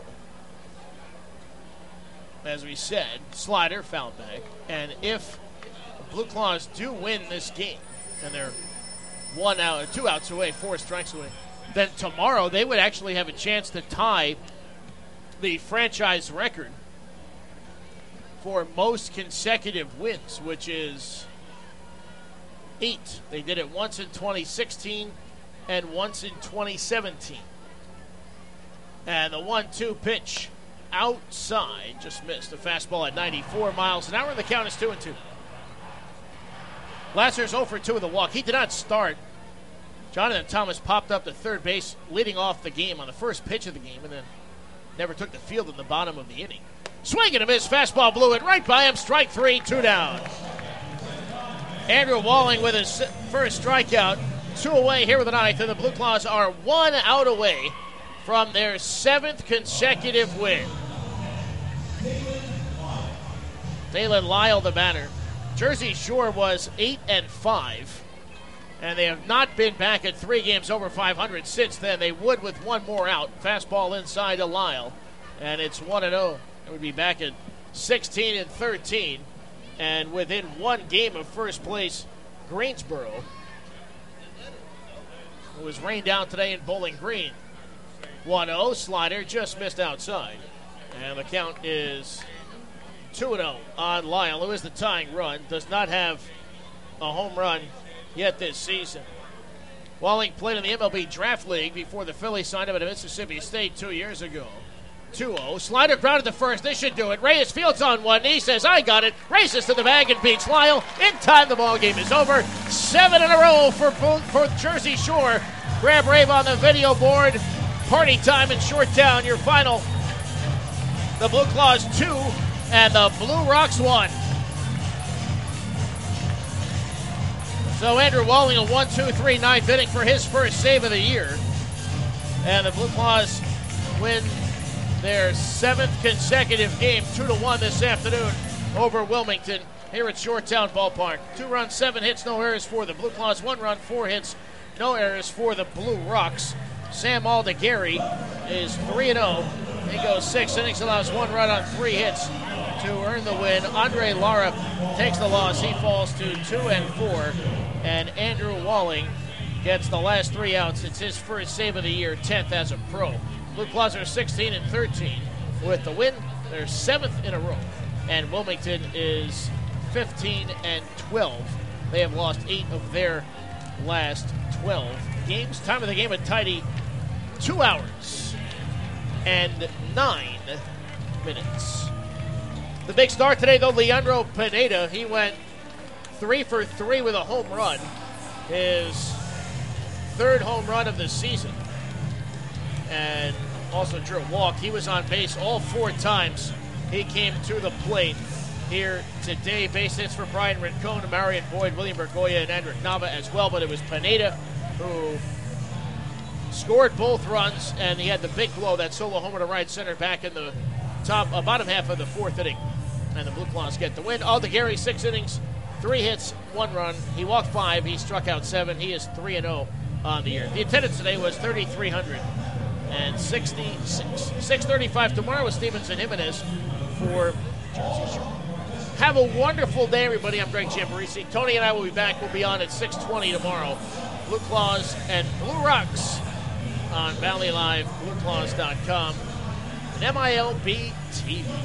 As we said, slider, foul back. And if the Blue Claws do win this game, and they're one out, two outs away, four strikes away, then tomorrow they would actually have a chance to tie the franchise record for most consecutive wins, which is eight. They did it once in twenty sixteen and once in twenty seventeen. And the one two pitch outside just missed. A fastball at ninety-four miles an hour, and the count is two and two. Glasser's zero for two with a walk. He did not start. Jonathan Thomas popped up to third base, leading off the game on the first pitch of the game, and then never took the field in the bottom of the inning. Swing and a miss. Fastball blew it right by him. Strike three, two down. Andrew Walling with his first strikeout. Two away here with the ninth, and the Blue Claws are one out away from their seventh consecutive win. Dalen Lyle, the batter. Jersey Shore was eight and five, and they have not been back at three games over five hundred since then. They would with one more out. Fastball inside to Lyle, and it's one and oh. It would be back at sixteen and thirteen, and within one game of first place, Greensboro, who was rained down today in Bowling Green. one oh, slider just missed outside. And the count is two and oh on Lyle, who is the tying run. Does not have a home run yet this season. Walling played in the M L B Draft League before the Phillies signed him at Mississippi State two years ago. two oh, slider grounded to first. This should do it. Reyes fields on one. He says, I got it. Races to the bag and beats Lyle. In time, the ball game is over. Seven in a row for, for Jersey Shore. Grab Rave on the video board. Party time in Shoretown. Your final, the Blue Claws two and the Blue Rocks one. So Andrew Walling, a one two three ninth inning for his first save of the year. And the Blue Claws win their seventh consecutive game, two to one this afternoon over Wilmington here at Shoretown Ballpark. Two runs, seven hits, no errors for the Blue Claws. One run, four hits, no errors for the Blue Rocks. Sam Aldegary is three and oh. He goes six innings, allows one run on three hits to earn the win. Andre Lara takes the loss. He falls to two and four. And Andrew Walling gets the last three outs. It's his first save of the year, tenth as a pro. Blue Claws are sixteen and thirteen with the win. They're seventh in a row. And Wilmington is fifteen and twelve. They have lost eight of their last twelve games. Time of the game at tidy, two hours and nine minutes. The big star today, though, Leandro Pineda. He went three for three with a home run. His third home run of the season. And also drew a walk. He was on base all four times he came to the plate here today. Base hits for Brian Rincon, Marion Boyd, William Bergoya, and Andrick Nava as well. But it was Pineda who scored both runs, and he had the big blow, that solo homer to right center back in the top, uh, bottom half of the fourth inning. And the Blue Claws get the win. Aldegary, six innings, Three hits, one run. He walked five. He struck out seven. He is three and oh on the year. The attendance today was three thousand three hundred sixty-six. six thirty-five tomorrow with Stevenson Jimenez for Jersey Shore. Have a wonderful day, everybody. I'm Greg Giamparisi. Tony and I will be back. We'll be on at six twenty tomorrow. Blue Claws and Blue Rocks on Valley Live, blue claws dot com, and M I L B T V.